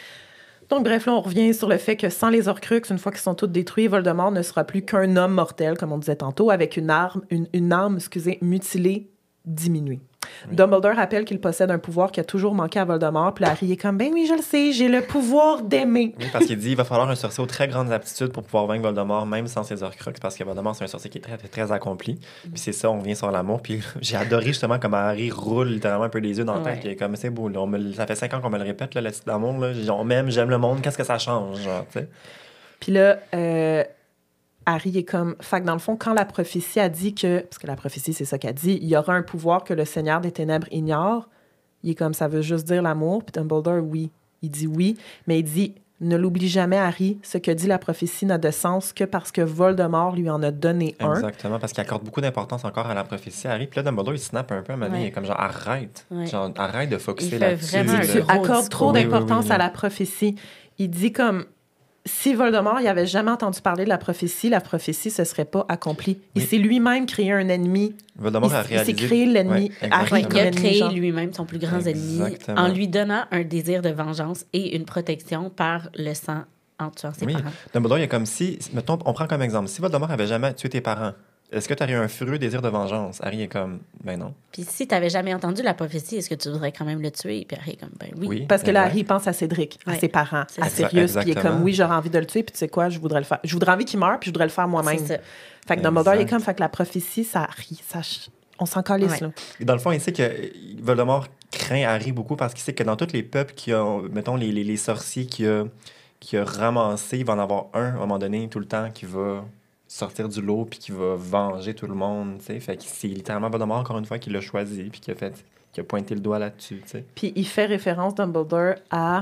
Donc, bref, là, on revient sur le fait que sans les Horcruxes, une fois qu'ils sont tous détruits, Voldemort ne sera plus qu'un homme mortel, comme on disait tantôt, avec une arme, une, une âme, excusez, mutilée, diminuée. Oui. Dumbledore rappelle qu'il possède un pouvoir qui a toujours manqué à Voldemort. Puis Harry est comme, ben oui, je le sais, j'ai le pouvoir d'aimer. Oui, parce qu'il dit qu'il va falloir un sorcier aux très grandes aptitudes pour pouvoir vaincre Voldemort, même sans ses Horcruxes, parce que Voldemort, c'est un sorcier qui est très, très, très accompli. Mm. Puis c'est ça, on vient sur l'amour. Puis j'ai adoré justement comme Harry roule littéralement un peu les yeux dans la tête. Ouais. Qui est comme, c'est beau, là, on me, ça fait cinq ans qu'on me le répète, là, la petite d'amour. Là, on m'aime, j'aime le monde, qu'est-ce que ça change? Genre, tu sais. Puis là, euh... Harry est comme... Fait que dans le fond, quand la prophétie a dit que... Parce que la prophétie, c'est ça qu'elle dit. Il y aura un pouvoir que le Seigneur des Ténèbres ignore. Il est comme, ça veut juste dire l'amour. Puis Dumbledore, oui. Il dit oui. Mais il dit, ne l'oublie jamais, Harry. Ce que dit la prophétie n'a de sens que parce que Voldemort lui en a donné un. Exactement. Parce qu'il accorde beaucoup d'importance encore à la prophétie, Harry. Puis là, Dumbledore, il snap un peu à un moment donné. Ouais. Il est comme genre, arrête. Ouais. Genre, arrête de focuser là-dessus. Tu accordes trop d'importance oui, oui, oui. à la prophétie. Il dit comme... Si Voldemort n'avait jamais entendu parler de la prophétie, la prophétie ne se serait pas accomplie. Oui. Il s'est lui-même créé un ennemi. Voldemort il, a réalisé... Il s'est créé l'ennemi. Ouais, Harry, il a créé genre. lui-même son plus grand exactement. ennemi en lui donnant un désir de vengeance et une protection par le sang en tuant ses oui. parents. Dumbledore, il y a comme si... Mettons, on prend comme exemple. Si Voldemort n'avait jamais tué tes parents, est-ce que tu aurais eu un furieux désir de vengeance? Harry est comme, ben non. Puis si tu n'avais jamais entendu la prophétie, est-ce que tu voudrais quand même le tuer? Puis Harry est comme, ben oui. oui Parce que là, Harry pense à Cédric, ouais. à ses parents, c'est à Sirius, puis il est comme, oui, j'aurais envie de le tuer, puis tu sais quoi, je voudrais le faire. Je voudrais envie qu'il meure, puis je voudrais le faire moi-même. C'est ça. Fait que Dumbledore, il est comme, fait que la prophétie, ça, ça on s'en calisse, ouais. là. Dans le fond, il sait que Voldemort craint Harry beaucoup parce qu'il sait que dans tous les peuples qui ont, mettons, les, les, les sorciers qu'il a, qu'il a ramassés, il va en avoir un, à un moment donné, tout le temps, qui va... sortir du lot puis qui va venger tout le monde, tu sais. Fait que c'est littéralement Voldemort, encore une fois, qui l'a choisi puis qui a fait, qui a pointé le doigt là-dessus, tu sais. Puis il fait référence, Dumbledore, à...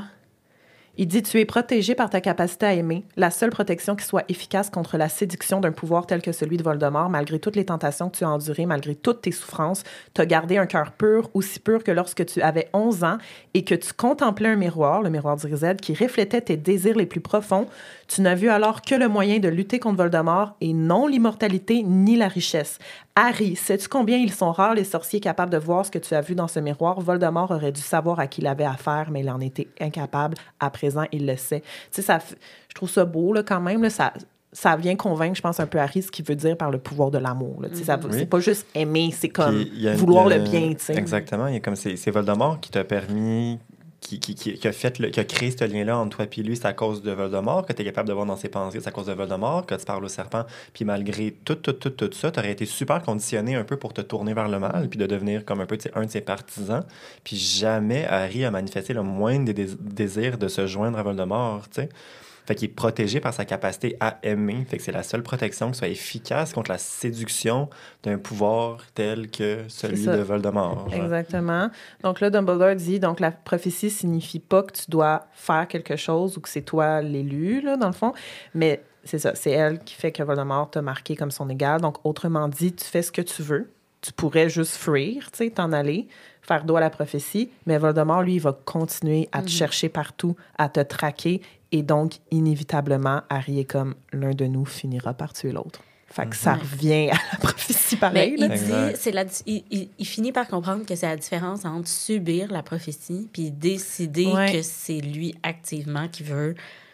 Il dit « Tu es protégé par ta capacité à aimer, la seule protection qui soit efficace contre la séduction d'un pouvoir tel que celui de Voldemort, malgré toutes les tentations que tu as endurées, malgré toutes tes souffrances, t'as gardé un cœur pur, aussi pur que lorsque tu avais onze ans et que tu contemplais un miroir, le miroir d'Irized, qui reflétait tes désirs les plus profonds. Tu n'as vu alors que le moyen de lutter contre Voldemort et non l'immortalité ni la richesse. Harry, sais-tu combien ils sont rares les sorciers capables de voir ce que tu as vu dans ce miroir? Voldemort aurait dû savoir à qui il avait affaire, mais il en était incapable. À présent, il le sait. Tu sais, ça, je trouve ça beau, là, quand même. Là, ça, ça vient convaincre, je pense, un peu Harry ce qu'il veut dire par le pouvoir de l'amour. Là. Mm-hmm. Ça, Oui. C'est pas juste aimer, c'est comme a, vouloir a, le bien. T'sais. Exactement. Il y a comme c'est, c'est Voldemort qui t'a permis, qui, qui, qui, qui, a fait le, qui a créé ce lien-là entre toi et lui. C'est à cause de Voldemort que tu es capable de voir dans ses pensées. C'est à cause de Voldemort que tu parles au serpent. Puis malgré tout, tout, tout, tout ça, tu aurais été super conditionné un peu pour te tourner vers le mal puis de devenir comme un peu un de ses partisans. Puis jamais Harry a manifesté le moindre des dés- désirs de se joindre à Voldemort, tu sais. Fait qu'il est protégé par sa capacité à aimer. Fait que c'est la seule protection qui soit efficace contre la séduction d'un pouvoir tel que celui de Voldemort. Genre. Exactement. Donc là, Dumbledore dit, donc la prophétie signifie pas que tu dois faire quelque chose ou que c'est toi l'élu, là, dans le fond, mais c'est ça, c'est elle qui fait que Voldemort t'a marqué comme son égal. Donc, autrement dit, tu fais ce que tu veux. Tu pourrais juste fuir, tu sais, t'en aller, faire dos à la prophétie, mais Voldemort, lui, il va continuer à te mm-hmm. chercher partout, à te traquer. Et donc, inévitablement, Harry est comme l'un de nous finira par tuer l'autre. Fait que mm-hmm. ça revient à la prophétie pareil. Mais il, dit, c'est la, il, il, il finit par comprendre que c'est la différence entre subir la prophétie puis décider ouais. que c'est lui activement qui veut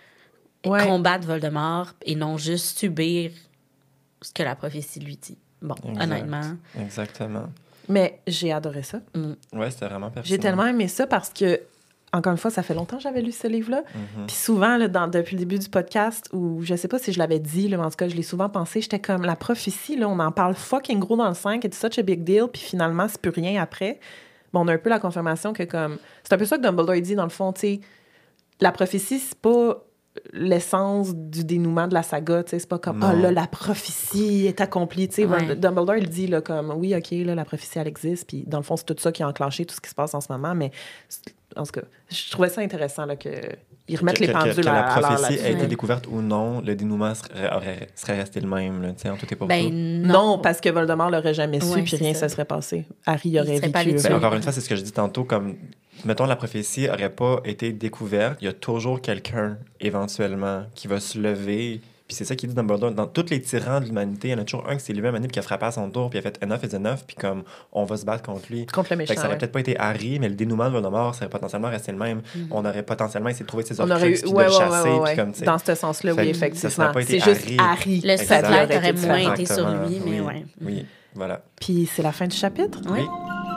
ouais. combattre Voldemort et non juste subir ce que la prophétie lui dit. Bon, exact. Honnêtement. Exactement. Mais j'ai adoré ça. Mm. Ouais, c'était vraiment pertinent. J'ai tellement aimé ça parce que encore une fois, ça fait longtemps que j'avais lu ce livre-là. Mm-hmm. Puis souvent, là, dans, depuis le début du podcast, ou je sais pas si je l'avais dit, là, mais en tout cas, je l'ai souvent pensé, j'étais comme, la prophétie, là, on en parle fucking gros dans le cinq, it's such a big deal, puis finalement, c'est plus rien après. Bon, on a un peu la confirmation que, comme... C'est un peu ça que Dumbledore dit, dans le fond, tu sais, la prophétie, c'est pas l'essence du dénouement de la saga, tu sais, c'est pas comme, ah oh, là, la prophétie est accomplie, tu sais. Ouais. Dumbledore, il dit, là, comme, oui, OK, là, la prophétie, elle existe, puis dans le fond, c'est tout ça qui a enclenché tout ce qui se passe en ce moment, mais... En tout cas, je trouvais ça intéressant là, qu'ils remettent que, les pendules que, que, que à, à la prophétie a été découverte ou non, le dénouement serait, aurait, serait resté le même, là, en tout et pour ben, tout. Non. non, parce que Voldemort l'aurait jamais su, ouais, puis rien ne se serait passé. Harry aurait vécu. Ben, encore une fois, c'est ce que je dis tantôt, comme, mettons, la prophétie n'aurait pas été découverte, il y a toujours quelqu'un, éventuellement, qui va se lever. Puis c'est ça qu'il dit Dumbledore. Dans tous les tyrans de l'humanité, il y en a toujours un qui s'est levé à un moment qui a frappé à son tour, puis il a fait enough is enough, puis comme on va se battre contre lui. Contre le méchant. Fait que ça n'aurait ouais. peut-être pas été Harry, mais le dénouement de Voldemort serait potentiellement resté le même. Mm-hmm. On aurait potentiellement essayé de trouver ses orcruxes, puis ouais, de le ouais, chasser. Ouais, ouais, puis comme, t'sais, dans ce sens-là, oui, effectivement. C'est juste Harry. Le spotlight aurait moins été sur lui, mais oui, ouais. Oui, voilà. Puis c'est la fin du chapitre. Oui. oui.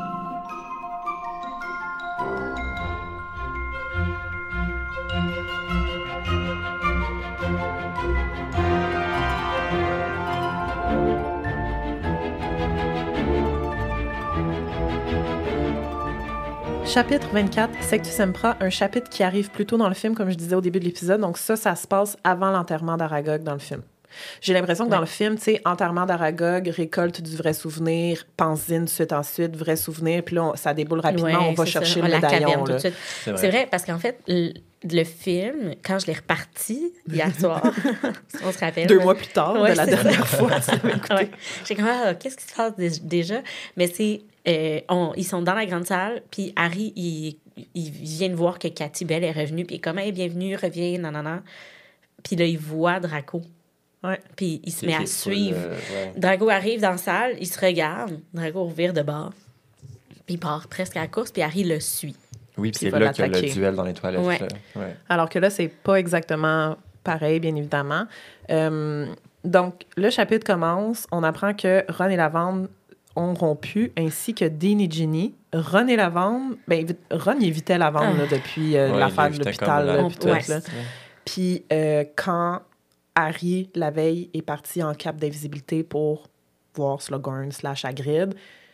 Chapitre vingt-quatre, Sectus Sempra, un chapitre qui arrive plus tôt dans le film, comme je disais au début de l'épisode. Donc ça, ça se passe avant l'enterrement d'Aragog dans le film. J'ai l'impression que ouais. dans le film, tu sais, enterrement d'Aragog, récolte du vrai souvenir, pense-in de suite en suite, vrai souvenir, puis là, on, ça déboule rapidement, ouais, on va chercher ça. le médaillon. Caverne, tout de suite. C'est vrai. C'est vrai, parce qu'en fait, le, le film, quand je l'ai reparti hier soir, on se rappelle. Deux mois plus tard ouais, de la dernière ça. fois. ouais. J'ai comme, ah, qu'est-ce qui se passe déjà? Mais c'est, euh, on, ils sont dans la grande salle, puis Harry, il, il vient de voir que Cathy Bell est revenue, puis comme, hey, bienvenue, reviens, non, non, non. Puis là, il voit Draco. Ouais. Puis il se met à suivre. Le... Ouais. Draco arrive dans la salle, il se regarde, Draco revire de bord, puis il part presque à la course, puis Harry le suit. Oui, puis c'est là qu'il y a le duel dans les toilettes. Ouais. Ouais. Alors que là, c'est pas exactement pareil, bien évidemment. Euh, donc, le chapitre commence, on apprend que Ron et Lavande ont rompu, ainsi que Dean et Ginny. Ron et Lavande, ben, Ron, il évitait Lavande ah. là, depuis euh, ouais, l'affaire de l'hôpital, là, puis tout, ouais. là. Puis euh, quand Harry, la veille, est parti en cape d'invisibilité pour voir Slughorn slash Hagrid,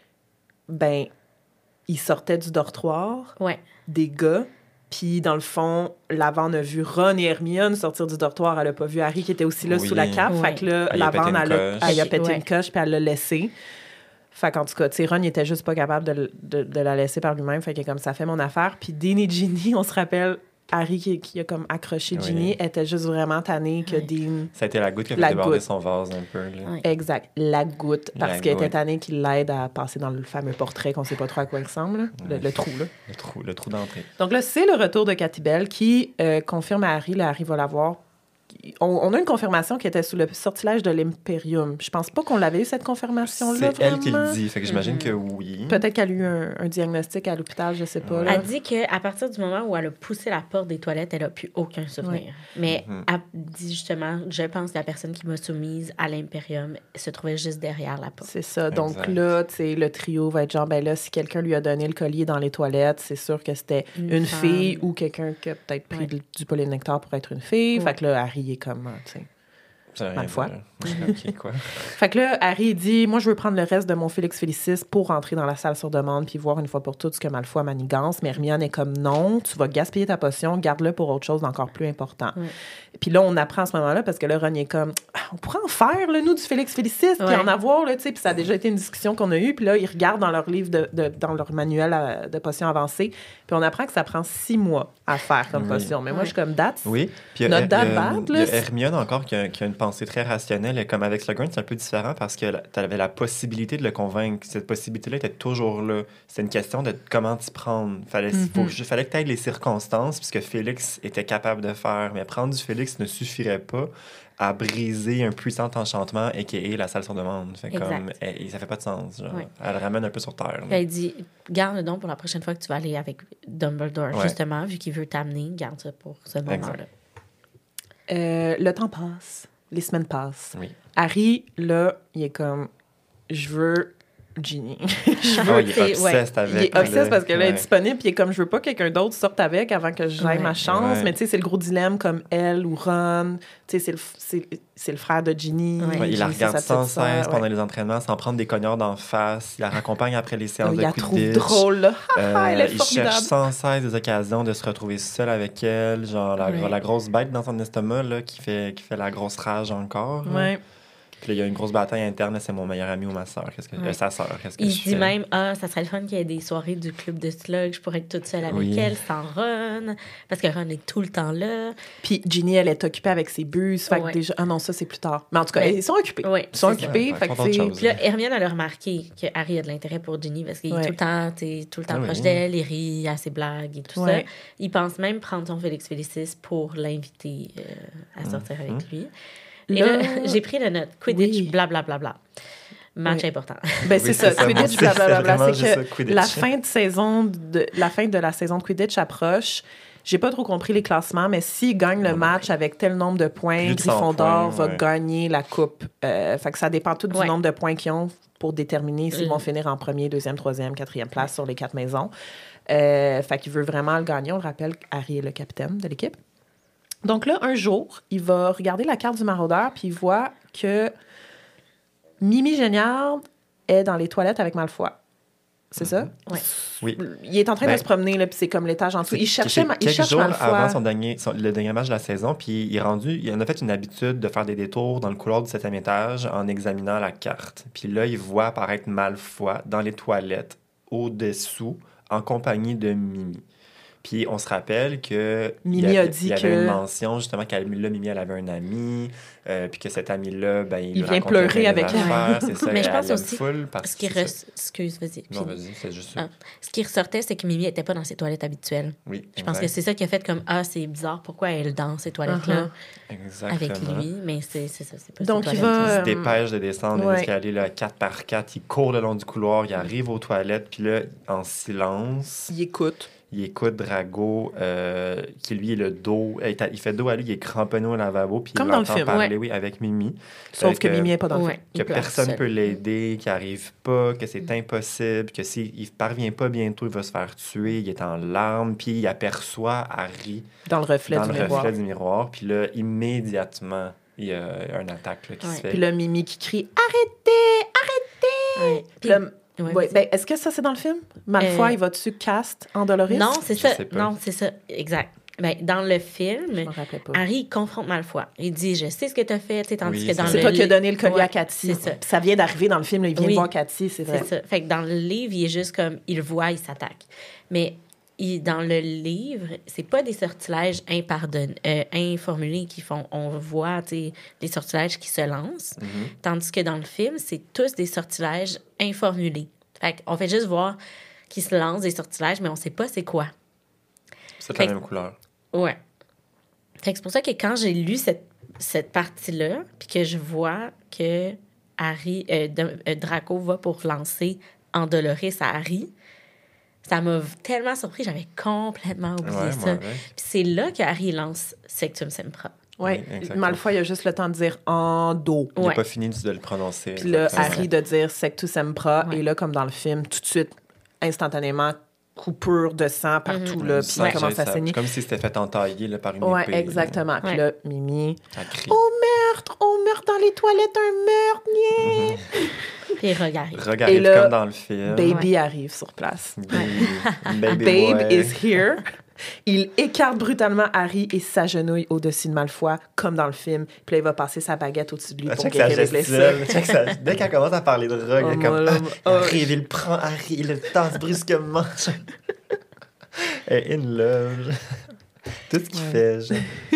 ben, il sortait du dortoir ouais. des gars, puis dans le fond, Lavande a vu Ron et Hermione sortir du dortoir, elle a pas vu Harry qui était aussi là oui. sous la cape, ouais. fait que là, Lavande, elle, elle, elle a pété ouais. une coche, puis elle l'a laissé. Fait qu'en tout cas, tu sais, Ron, il était juste pas capable de, de, de la laisser par lui-même, fait que comme ça fait mon affaire. Puis Dean et Ginny, on se rappelle, Harry, qui, qui a comme accroché Ginny, oui. était juste vraiment tanné que oui. Dean... Ça a été la goutte qui a fait déborder son vase un peu. Là. Oui. Exact. La goutte. Parce qu'elle était tannée qu'il l'aide à passer dans le fameux portrait qu'on sait pas trop à quoi il ressemble. Là. Le, oui. le trou, là. Le trou, le trou d'entrée. Donc là, c'est le retour de Cathy Bell qui euh, confirme à Harry, là, Harry va la voir on, on a une confirmation qui était sous le sortilège de l'Imperium. Je pense pas qu'on l'avait eu, cette confirmation-là, C'est vraiment. elle qui le dit, fait que j'imagine Mm-hmm. que oui. Peut-être qu'elle a eu un, un diagnostic à l'hôpital, je sais pas. Ouais. Là. Elle dit qu'à partir du moment où elle a poussé la porte des toilettes, elle n'a plus aucun souvenir. Ouais. Mais Mhm. elle dit justement, je pense que la personne qui m'a soumise à l'Imperium se trouvait juste derrière la porte. C'est ça. Donc Exact. là, tu sais, le trio va être genre, ben là, si quelqu'un lui a donné le collier dans les toilettes, c'est sûr que c'était une, Une fille femme. ou quelqu'un qui a peut-être pris Ouais. du, du polynectar pour être une fille. Ouais. Fait que là, Harry est comme, tu sais. Ça rien Malfoy. de- OK, quoi. Fait que là, Harry dit, moi, je veux prendre le reste de mon Félix Félicis pour rentrer dans la salle sur demande puis voir une fois pour toutes ce que Malfoy manigance. Mais Hermione est comme, non, tu vas gaspiller ta potion, garde-le pour autre chose d'encore plus important. Ouais. Puis là, on apprend à ce moment-là parce que là, Ron est comme, ah, on pourrait en faire, là, nous, du Félix Félicis, puis Ouais. en avoir, là, tu sais. Puis ça a déjà été une discussion qu'on a eue. Puis là, ils regardent dans leur livre, de, de- dans leur manuel euh, de potions avancées. Puis on apprend que ça prend six mois à faire comme Oui. potion. Mais moi, Ouais. je suis comme, that's... Oui. Puis il y a- Not il y that a- bad, il y là. a Hermione encore qui a, qui a une pensée très rationnelle. Et comme avec Slughorn, c'est un peu différent parce que tu avais la possibilité de le convaincre. Cette possibilité-là était toujours là. C'est une question de comment t'y prendre. Fallait, Mm-hmm. faut, il fallait que tu aies les circonstances puisque Félix était capable de faire. Mais prendre du Félix ne suffirait pas à briser un puissant enchantement et qui est la salle sur demande. Fait Exact. comme, elle- ça fait pas de sens. Genre. Ouais. Elle le ramène un peu sur terre. Puis là. elle dit, garde le don pour la prochaine fois que tu vas aller avec Dumbledore, Ouais. justement, vu qu'il veut t'amener, garde ça pour ce moment-là. Exact. Euh, le temps passe. Les semaines passent. Oui. Harry, là, il est comme, je veux Ginny. je Ah, veux... il est c'est- ouais. obsessed avec. Il est obsessed parce qu'elle est Ouais. disponible, puis il est comme, je veux pas que quelqu'un d'autre sorte avec avant que j'aie Ouais. ma chance. Ouais. Mais tu sais, c'est le gros dilemme comme elle ou Ron. Tu sais, c'est le, f- c'est, c'est le frère de Ginny. Ouais. Ouais, il la Ginny, c'est regarde sa sans petite sœur, cesse pendant ouais. les entraînements, sans prendre des cognards d'en face. Il la raccompagne après les séances Il de la trouve Quidditch. drôle, là. Euh, Elle est il formidable. cherche sans cesse des occasions de se retrouver seul avec elle. Genre la, Ouais. la grosse bête dans son estomac là, qui, fait, qui fait la grosse rage encore. là. Ouais. Puis là, il y a une grosse bataille interne. là, C'est mon meilleur ami ou ma soeur. Qu'est-ce que, Ouais. euh, sa soeur. Qu'est-ce que Il je dit fais? même, ah, ça serait le fun qu'il y ait des soirées du club de Slug, je pourrais être toute seule avec Oui. elle sans Ron, parce que Ron est tout le temps là. Puis Ginny, elle est occupée avec ses bus. Fait que Ouais. déjà... Ah non, ça, c'est plus tard. Mais en tout cas, Ouais. ils sont occupés. Ouais, Ils sont c'est ça. occupés. Ouais, fait ils que font d'autres c'est... choses. Puis là, Hermione, elle a remarqué que Harry a de l'intérêt pour Ginny parce qu'il Ouais. est tout le temps, t'sais, tout le temps Ah proche oui. d'elle, il rit à ses blagues et tout Ouais. ça. Il pense même prendre son Félix Félicis pour l'inviter euh, à sortir Mhm. avec lui. Et Là- là, j'ai pris la note. Quidditch, Oui. blablabla. Bla, bla, bla. Match Oui. important. Ben, c'est Oui, ça, c'est ça, moi Quidditch, aussi, blablabla. c'est vraiment C'est juste que ça, Quidditch. la fin de saison de la fin de la saison de Quidditch approche. J'ai pas trop compris les classements, mais s'ils gagnent le Non, match avec tel nombre de points, Plus de cent Gryffondor points, va ouais. gagner la coupe. Euh, fait que ça dépend tout du Ouais. nombre de points qu'ils ont pour déterminer s'ils Mm. vont finir en premier, deuxième, troisième, quatrième place sur les quatre maisons. Euh, fait qu'il veut vraiment le gagner. On le rappelle, Harry est le capitaine de l'équipe. Donc là, un jour, il va regarder la carte du maraudeur puis il voit que Mimi Géniard est dans les toilettes avec Malfoy. C'est ça? Ouais. Oui. Il est en train Ben, de se promener, là, puis c'est comme l'étage en dessous. Il cherchait, C'est ma- il quelques cherche jours Malfoy. avant son dernier, son- le dernier match de la saison, puis il est rendu, il en a fait une habitude de faire des détours dans le couloir du septième étage en examinant la carte. Puis là, il voit apparaître Malfoy dans les toilettes, au-dessous, en compagnie de Mimi. Puis on se rappelle que Mimi il y a a- dit il y avait que- une mention justement qu'elle là, Mimi elle avait un ami, euh, puis que cet ami-là, ben il, Il lui vient racontait pleurer bien avec des elle. affaires, c'est ça. Mais je elle pense l'aime aussi, full parce Ce qui que c'est res... Excuse, vas-y. ça. Non, Puis- vas-y, c'est juste ça. Ah. Ce qui ressortait, c'est que Mimi n'était pas dans ses toilettes habituelles. Oui. Je pense que exact. c'est ça qui a fait comme ah, c'est bizarre, pourquoi elle est dans ces toilettes-là Exactement. avec lui, mais c'est c'est ça, c'est pas Donc, ses il toilettes. va- Il se dépêche de descendre Ouais. l'escalier là, quatre par quatre. Il court le long du couloir, il arrive aux toilettes, puis là, en silence, Il écoute. il écoute Drago, euh, qui lui est le dos. Il est- il fait dos à lui, il est cramponné au lavabo, puis Comme il dans le l'entend film, parler, ouais. oui, avec Mimi. Sauf Fait que Mimi n'est pas dans le Ouais, film. il Que pleure personne seul. peut l'aider, qu'il n'arrive pas, que c'est impossible, que s'il ne parvient pas bientôt, il va se faire tuer, il est en larmes, puis il aperçoit Harry Dans le reflet dans du le miroir. reflet du miroir, puis là, immédiatement, il y a un attaque là, qui Ouais. se fait. Puis là, Mimi qui crie « Arrêtez! Arrêtez! Ouais. » Puis là, Ouais, ouais, vas-y. ben, est-ce que ça, c'est dans le film? Malfoy, Euh, il va-tu cast en Doloris? Non, c'est Je ça. sais pas. Non, c'est ça. Exact. Ben, dans le film, Je me rappelais pas. Harry il confronte Malfoy. Il dit je sais ce que tu as fait, tu sais, tandis Oui, que dans c'est le C'est toi qui as li- donné le collier Ouais, à Cathy. c'est ça. Puis ça vient d'arriver dans le film. Là, il vient Oui. de voir Cathy, c'est vrai. C'est ça. Fait que dans le livre, il est juste comme il le voit, il s'attaque. Mais il- dans le livre, c'est pas des sortilèges impardonn- euh, informulés qui font. On voit tu sais, des sortilèges qui se lancent. Mhm. Tandis que dans le film, c'est tous des sortilèges informulés. Fait qu'on fait juste voir qu'ils se lancent des sortilèges, mais on sait pas c'est quoi. C'est Fait la que- même couleur. Ouais. Fait que c'est pour ça que quand j'ai lu cette cette partie-là, puis que je vois que Harry, euh, de- euh, Draco va pour lancer Andoloris à Harry, ça m'a tellement surpris, j'avais complètement oublié Ouais, ça. moi, ouais. Puis c'est là que Harry lance Sectum Sempra. Oui, Oui, exactement. Malfoy a juste le temps de dire en dos. Il n'a Ouais. pas fini de le prononcer. Puis là, exactement. Harry de dire Sectus Sempra. Ouais. Et là, comme dans le film, tout de suite, instantanément, coupure de sang partout, Mhm. là, Le puis sang, il commence à ça- saigner. Comme si c'était fait entailler là, par une Ouais, épée. exactement. Puis Ouais. là, Mimi, Elle crie. oh meurtre, oh meurtre dans les toilettes, un meurtre, niais! Puis regarde. Regarde, Et là, comme dans le film. Baby arrive sur place. Baby, baby Babe boy. is here. Il écarte brutalement Harry et s'agenouille au-dessus de Malfoy, comme dans le film. Puis là, il va passer sa baguette au-dessus de lui Ah, pour check sa guérir les blessures. gestuelle. Check sa- Dès qu'elle commence à parler de Rogue, Oh, elle est comme... mon Ah, homme. il Oh. arrive, il le prend, Harry, il le tasse brusquement. Elle est in love. Tout ce qu'il Ouais. fait, genre.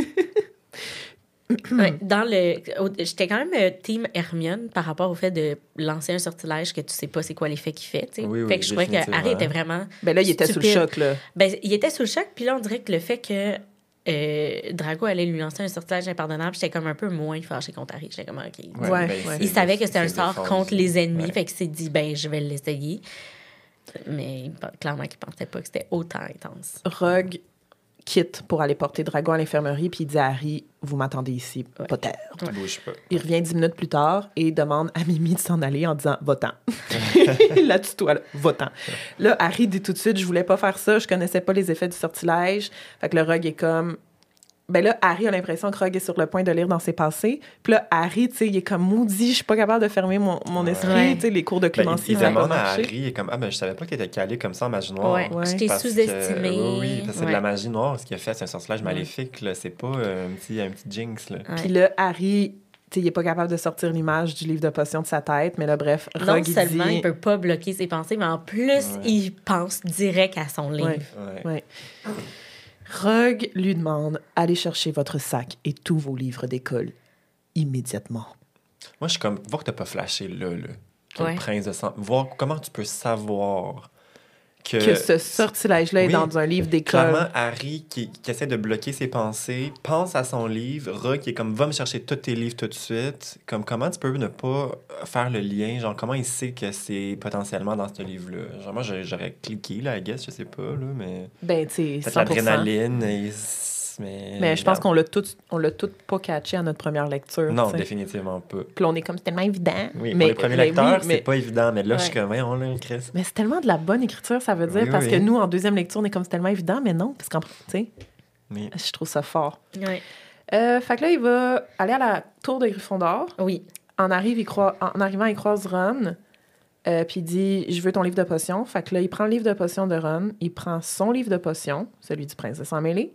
Ouais, dans le, au- j'étais quand même euh, team Hermione par rapport au fait de lancer un sortilège que tu sais pas c'est quoi l'effet qu'il fait. tu sais. Oui, oui, fait que je trouvais que définitivement. Harry était vraiment. Ben là, il était sous le stupide. choc, là. Ben, il était sous le choc, puis là, on dirait que le fait que euh, Drago allait lui lancer un sortilège impardonnable, j'étais comme un peu moins fâchée contre Harry. J'étais comme, OK. Ouais, ben, ouais. c'est- Il savait que c'était un c'est sort défendu. contre les ennemis, Ouais. fait qu'il s'est dit, ben, je vais l'essayer. Mais il- clairement qu'il pensait pas que c'était autant intense. Rogue quitte pour aller porter Drago à l'infirmerie, puis il dit à Harry, vous m'attendez ici, Ouais. pas terre. Tu bouges pas. Il revient dix minutes plus tard et demande à Mimi de s'en aller en disant « Va-t'en ». La tutoie, là, « Va-t'en ». Là, Harry dit tout de suite « Je voulais pas faire ça, je connaissais pas les effets du sortilège ». Fait que le Rogue est comme... Ben là, Harry a l'impression que Rogue est sur le point de lire dans ses pensées. Puis là, Harry, tu sais, il est comme maudit, je suis pas capable de fermer mon, mon Ouais. esprit. Ouais. Tu sais, les cours de Ben, clémency, il, il ça a pas demande à marché. Harry, il est comme, ah ben je savais pas qu'il était calé comme ça en magie noire. Ouais, Ouais. je t'ai Parce que- sous-estimé. Oui, oui, parce que c'est de Ouais. la magie noire, ce qu'il a fait, c'est un sortilège Ouais. maléfique, là. C'est pas euh, un petit, un petit jinx, là. Ouais. Puis là, Harry, tu sais, il est pas capable de sortir l'image du livre de potions de sa tête. Mais là, bref, Non Rogue, il seulement dit... il peut pas bloquer ses pensées, mais en plus, Ouais. il pense direct à son livre. Ouais. Ouais. Ouais. Rogue lui demande « Allez chercher votre sac et tous vos livres d'école immédiatement. Moi, je suis comme, voir que t'as pas flashé là, là. Que Ouais. le prince de sang. Voir comment tu peux savoir que. » Que ce sortilège-là est oui, dans un livre d'école. Clairement, Harry, qui, qui essaie de bloquer ses pensées, pense à son livre. Rogue, qui est comme, va me chercher tous tes livres tout de suite. Comme, comment tu peux ne pas faire le lien? Genre, comment il sait que c'est potentiellement dans ce livre-là? Genre, moi, j'aurais- j'aurais cliqué, là, I guess, je sais pas, là, mais. Ben, tu sais, Peut-être cent pour cent. l'adrénaline, et- mais. Mais je pense qu'on l'a tout, on l'a tout pas catché à notre première lecture. Non, tu sais. définitivement pas. Puis là, on est comme, c'est tellement évident. Oui, mais, pour les premiers mais lecteurs, oui, mais, c'est pas évident, mais là, je suis Ouais. comme, voyons, là, Chris. mais c'est tellement de la bonne écriture, ça veut dire, Oui, parce oui. que nous, en deuxième lecture, on est comme, c'est tellement évident, mais non, parce qu'en, tu sais, Oui. je trouve ça fort. Ouais. Euh, fait que là, il va aller à la tour de Gryffondor. Oui. En, arrive, il croi- en arrivant, il croise Ron. Euh, puis il dit « Je veux ton livre de potions ». Fait que là, il prend le livre de potions de Ron. Il prend son livre de potions, celui du prince de sang-mêlé,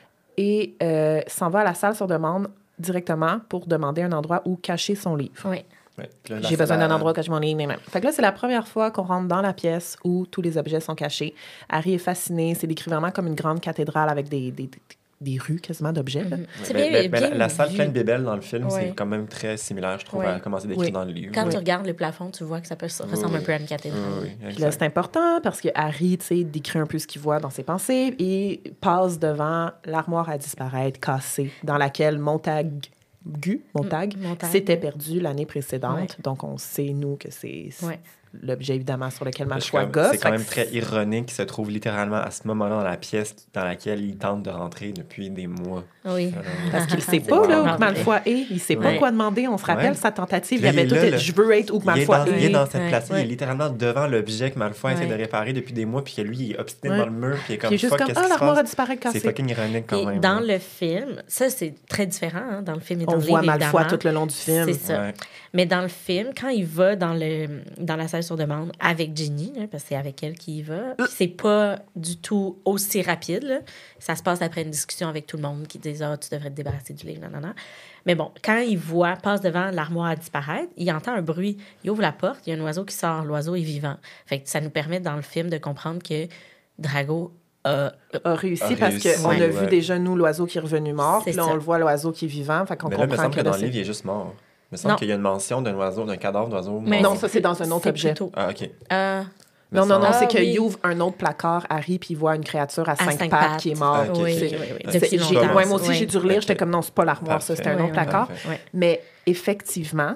et euh, s'en va à la salle sur demande directement pour demander un endroit où cacher son livre. Oui. Ouais. Puis là, là, J'ai c'est besoin la- d'un endroit où cacher mon livre. mais même. Fait que là, c'est la première fois qu'on rentre dans la pièce où tous les objets sont cachés. Harry est fasciné. C'est décrit vraiment comme une grande cathédrale avec des, des, des, des rues quasiment d'objets. là. Mhm. C'est Mais- bien, mais- mais bien la, la salle vu. pleine de bébelles dans le film, Ouais. c'est quand même très similaire, je trouve, Ouais. à comment c'est décrit Oui. dans le livre. Quand Oui. tu regardes le plafond, tu vois que ça peut Oui, ressemble oui. un peu à une cathédrale. Oui, oui, Puis là, exact. c'est important parce que Harry, tu sais, décrit un peu ce qu'il voit dans ses pensées et passe devant l'armoire à disparaître cassée dans laquelle Montague, Montague Montague. s'était perdu l'année précédente. Ouais. Donc, on sait, nous, que c'est c'est Ouais. l'objet, évidemment, sur lequel Je suis Malfoy comme- gosse. C'est quand Fait même que très ironique qu'il se trouve littéralement à ce moment-là dans la pièce dans laquelle il tente de rentrer depuis des mois. Oui. Alors, Parce qu'il sait C'est pas, bon. là, où Ouais. que Malfoy est. Il sait pas Ouais. quoi demander. On se rappelle Ouais. sa tentative. Puis là, il y avait il tout... est là, le- là. Je veux être où que il, est Malfoy dans, est. il est dans cette Ouais. place-là, Ouais. il est littéralement devant l'objet que Malfoy essaie Ouais. de réparer depuis des mois, puis que lui, il est obstiné Ouais. dans le mur, puis il est comme Puis il est juste fuck, comme, qu'est-ce ah, qui se l'armoire a passe? disparu C'est cassée. fucking ironique quand Et même. dans là. le film, ça, c'est très différent, hein, dans le film et dans On le voit livre, Malfoy évidemment. tout le long du film. C'est ça. Ouais. Mais dans le film, quand il va dans, le, dans la salle sur demande avec Ginny, hein, parce que c'est avec elle qu'il y va, puis c'est pas du tout aussi rapide. Là. Ça se passe après une discussion avec tout le monde qui dit « Ah, tu devrais te débarrasser du livre, non, non, non. » Mais bon, quand il voit, passe devant l'armoire à disparaître, il entend un bruit. Il ouvre la porte, il y a un oiseau qui sort. L'oiseau est vivant. Fait que ça nous permet, dans le film, de comprendre que Drago a... a réussi A parce réussi, qu'on a ouais. vu déjà, nous, l'oiseau qui est revenu mort. C'est Puis là, ça. on le voit, l'oiseau qui est vivant. Fait qu'on Mais là, il me comprend semble que que dans là, le livre, c'est... il est juste mort. Il me semble Non. qu'il y a une mention d'un oiseau, d'un cadavre d'oiseau Mais mort. Non, ça, c'est dans un autre c'est objet. plutôt- Ah, OK. Euh, Non, non, non, Ah, c'est qu'il oui. ouvre un autre placard, Harry, puis il voit une créature à, À cinq, cinq pattes, pattes. qui est morte. Ah, ok, Oui, ok. oui, oui, oui. C'est- Depuis J'ai- longtemps. ouais, moi aussi, Oui. j'ai dû relire. Ok. J'étais comme, non, c'est pas l'armoire, Parfait. ça, c'était un Oui, autre oui, placard. Parfait. Ouais. Mais effectivement,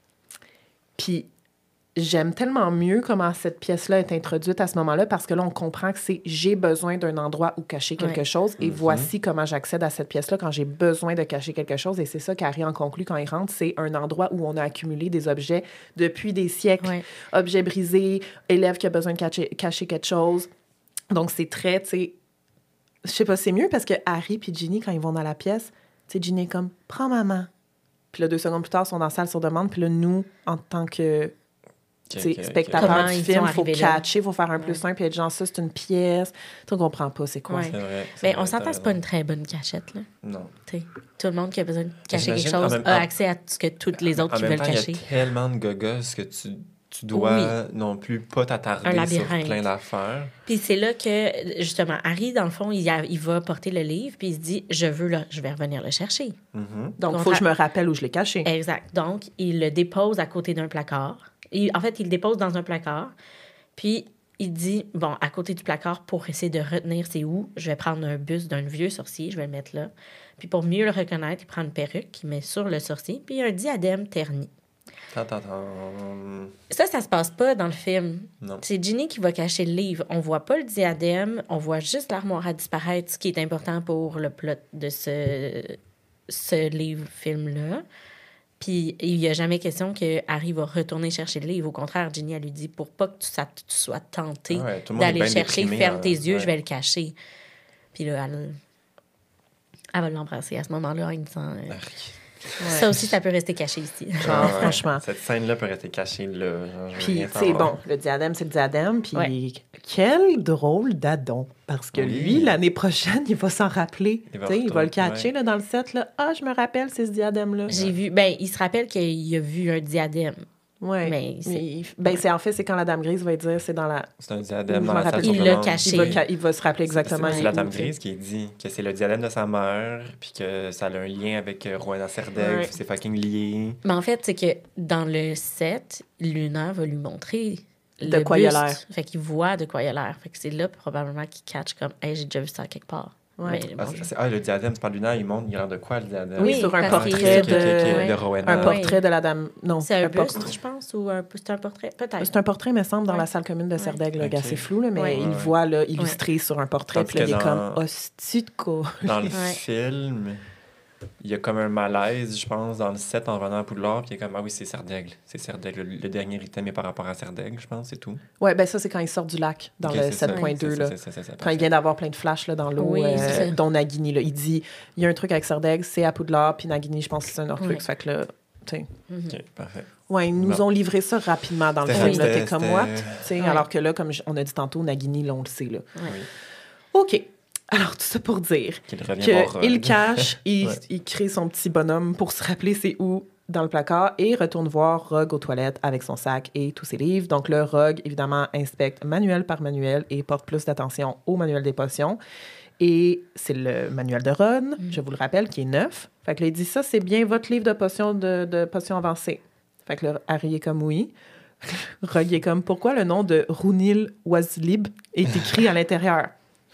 puis j'aime tellement mieux comment cette pièce-là est introduite à ce moment-là parce que là, on comprend que c'est j'ai besoin d'un endroit où cacher quelque Ouais. chose et Mhm. voici comment j'accède à cette pièce-là quand j'ai besoin de cacher quelque chose. Et c'est ça qu'Harry en conclut quand il rentre, c'est un endroit où on a accumulé des objets depuis des siècles. Ouais. Objets brisés, élève qui a besoin de cacher, cacher quelque chose. Donc, c'est très, tu sais... Je sais pas, c'est mieux parce que Harry puis Ginny, quand ils vont dans la pièce, tu sais, Ginny est comme « Prends maman ». Puis là, deux secondes plus tard, ils sont dans la salle sur demande. Puis là, nous, en tant que Ok, tu sais, ok, ok. spectateur Comment du ils film, sont il faut arrivés là. catcher, il faut faire un plus un, puis être genre, ça, c'est une pièce. Tu comprends pas, c'est quoi. Ouais. C'est vrai. c'est Mais vrai, on s'entend, t'as c'est pas raison. une très bonne cachette, là. Non. T'sais, tout le monde qui a besoin de cacher quelque J'imagine, en chose même- a en- accès à tout ce que toutes les autres En qui même veulent temps, il y cacher. a tellement de gogos que tu, tu dois non plus pas Un t'attarder sur labyrinthe. plein d'affaires. Puis c'est là que, justement, Harry, dans le fond, il, a- il va porter le livre, puis il se dit, je veux le, je vais revenir le chercher. Mhm. Donc, il faut Contraire- que je me rappelle où je l'ai caché. Exact. Donc, il le dépose à côté d'un placard. Il- en fait, il le dépose dans un placard. Puis, il dit, bon, à côté du placard, pour essayer de retenir c'est où, je vais prendre un buste d'un vieux sorcier, je vais le mettre là. Puis, pour mieux le reconnaître, il prend une perruque qu'il met sur le sorcier, puis un diadème terni. Attends, attends. Ça, ça se passe pas dans le film. Non. C'est Ginny qui va cacher le livre. On voit pas le diadème, on voit juste l'armoire à disparaître, ce qui est important pour le plot de ce, ce livre-film-là. Puis il n'y a jamais question que Harry va retourner chercher le livre. Au contraire, Ginny, elle lui dit, pour pas que tu, ça, tu sois tenté Ah ouais, tout le monde est d'aller bien le chercher, déprimé, ferme hein. tes yeux, Ouais. je vais le cacher. Puis là, elle, elle va l'embrasser à ce moment-là en lui disant... euh, Ça aussi, ça peut rester caché ici. Genre, Ah ouais. franchement. Cette scène-là peut rester cachée là. Genre, je veux Puis, rien tu sais, savoir. bon, le diadème, c'est le diadème. Puis, Ouais. quel drôle d'adon. Parce que Oui. lui, l'année prochaine, il va s'en rappeler. Il va Tu sais, il va le retourner, catcher ouais. là, dans le set. Là. Ah, je me rappelle, c'est ce diadème-là. J'ai vu... Ben, il se rappelle qu'il a vu un diadème. Ouais. Mais c'est- il- ben, c'est en fait, c'est quand la Dame Grise va dire, c'est dans la. C'est un diadème Je dans me la salle rappelle. sur Il l'a demande. caché. Il va, ca- il va se rappeler exactement. C'est il c'est la est Dame où, tu sais. Grise qui dit que c'est le diadème de sa mère, puis que ça a un lien avec euh, Rowena Serdaigle, Ouais. puis c'est fucking lié. Mais en fait, c'est que dans le set, Luna va lui montrer De le quoi il a buste. l'air. Fait qu'il voit de quoi il a l'air. Fait que c'est là probablement qu'il catch comme « Hey, j'ai déjà vu ça quelque part. Ouais. Mais Ah, bon, c'est- c'est- ah, le diadème, tu parles Luna, il montre, il a l'air de quoi le diadème? Oui, Oui, sur un parce Ah, portrait ok, ok, de. ok, Ouais. de Rowena. Un Ouais. portrait de la Dame. Non, c'est un un buste, portrait. je pense, ou un, c'est un portrait? Peut-être. C'est un portrait, me semble, dans Ouais. la salle commune de Serdaigle. là, Ok. gars, c'est flou, là, mais Ouais. il Ouais, le ouais. voit là, illustré sur un portrait. Tandis Puis là, il que est dans- comme hostie de co. Dans le Ouais. film, il y a comme un malaise, je pense, dans le set en venant à Poudlard, puis il est comme, ah oui, c'est Serdaigle. C'est Serdaigle. Le, le dernier item est par rapport à Serdaigle, je pense, c'est tout. Ouais, ben ça, c'est quand il sort du lac, dans Ok, le c'est ça. sept point deux. C'est là. ça, c'est ça, c'est ça, Quand il vient d'avoir plein de flashs là, dans l'eau, Oui, euh, c'est ça. dont Nagini. Là. Il dit il y a un truc avec Serdaigle, c'est à Poudlard, puis Nagini, je pense que c'est un autre Ouais. truc. Fait que là, tu sais. Mhm. Ok, parfait. Ouais, ils nous Bon. ont livré ça rapidement dans le C'était- film. là. T'es c'était- comme c'était- what? Tu sais, Ouais. Alors que là, comme j- on a dit tantôt, Nagini, là, on le sait. Là. Ouais. Oui. OK. Alors, tout ça pour dire Qu'il revient voir, euh, qu'il cache, il, Ouais. il crée son petit bonhomme pour se rappeler c'est où dans le placard et retourne voir Rogue aux toilettes avec son sac et tous ses livres. Donc, le Rogue, évidemment, inspecte manuel par manuel et porte plus d'attention au manuel des potions. Et c'est le manuel de Ron, je vous le rappelle, qui est neuf. Fait que là, il dit ça, c'est bien votre livre de potions, de, de potions avancées. Fait que là, Harry est comme oui. Rogue est comme pourquoi le nom de Rounil Wazlib est écrit à l'intérieur?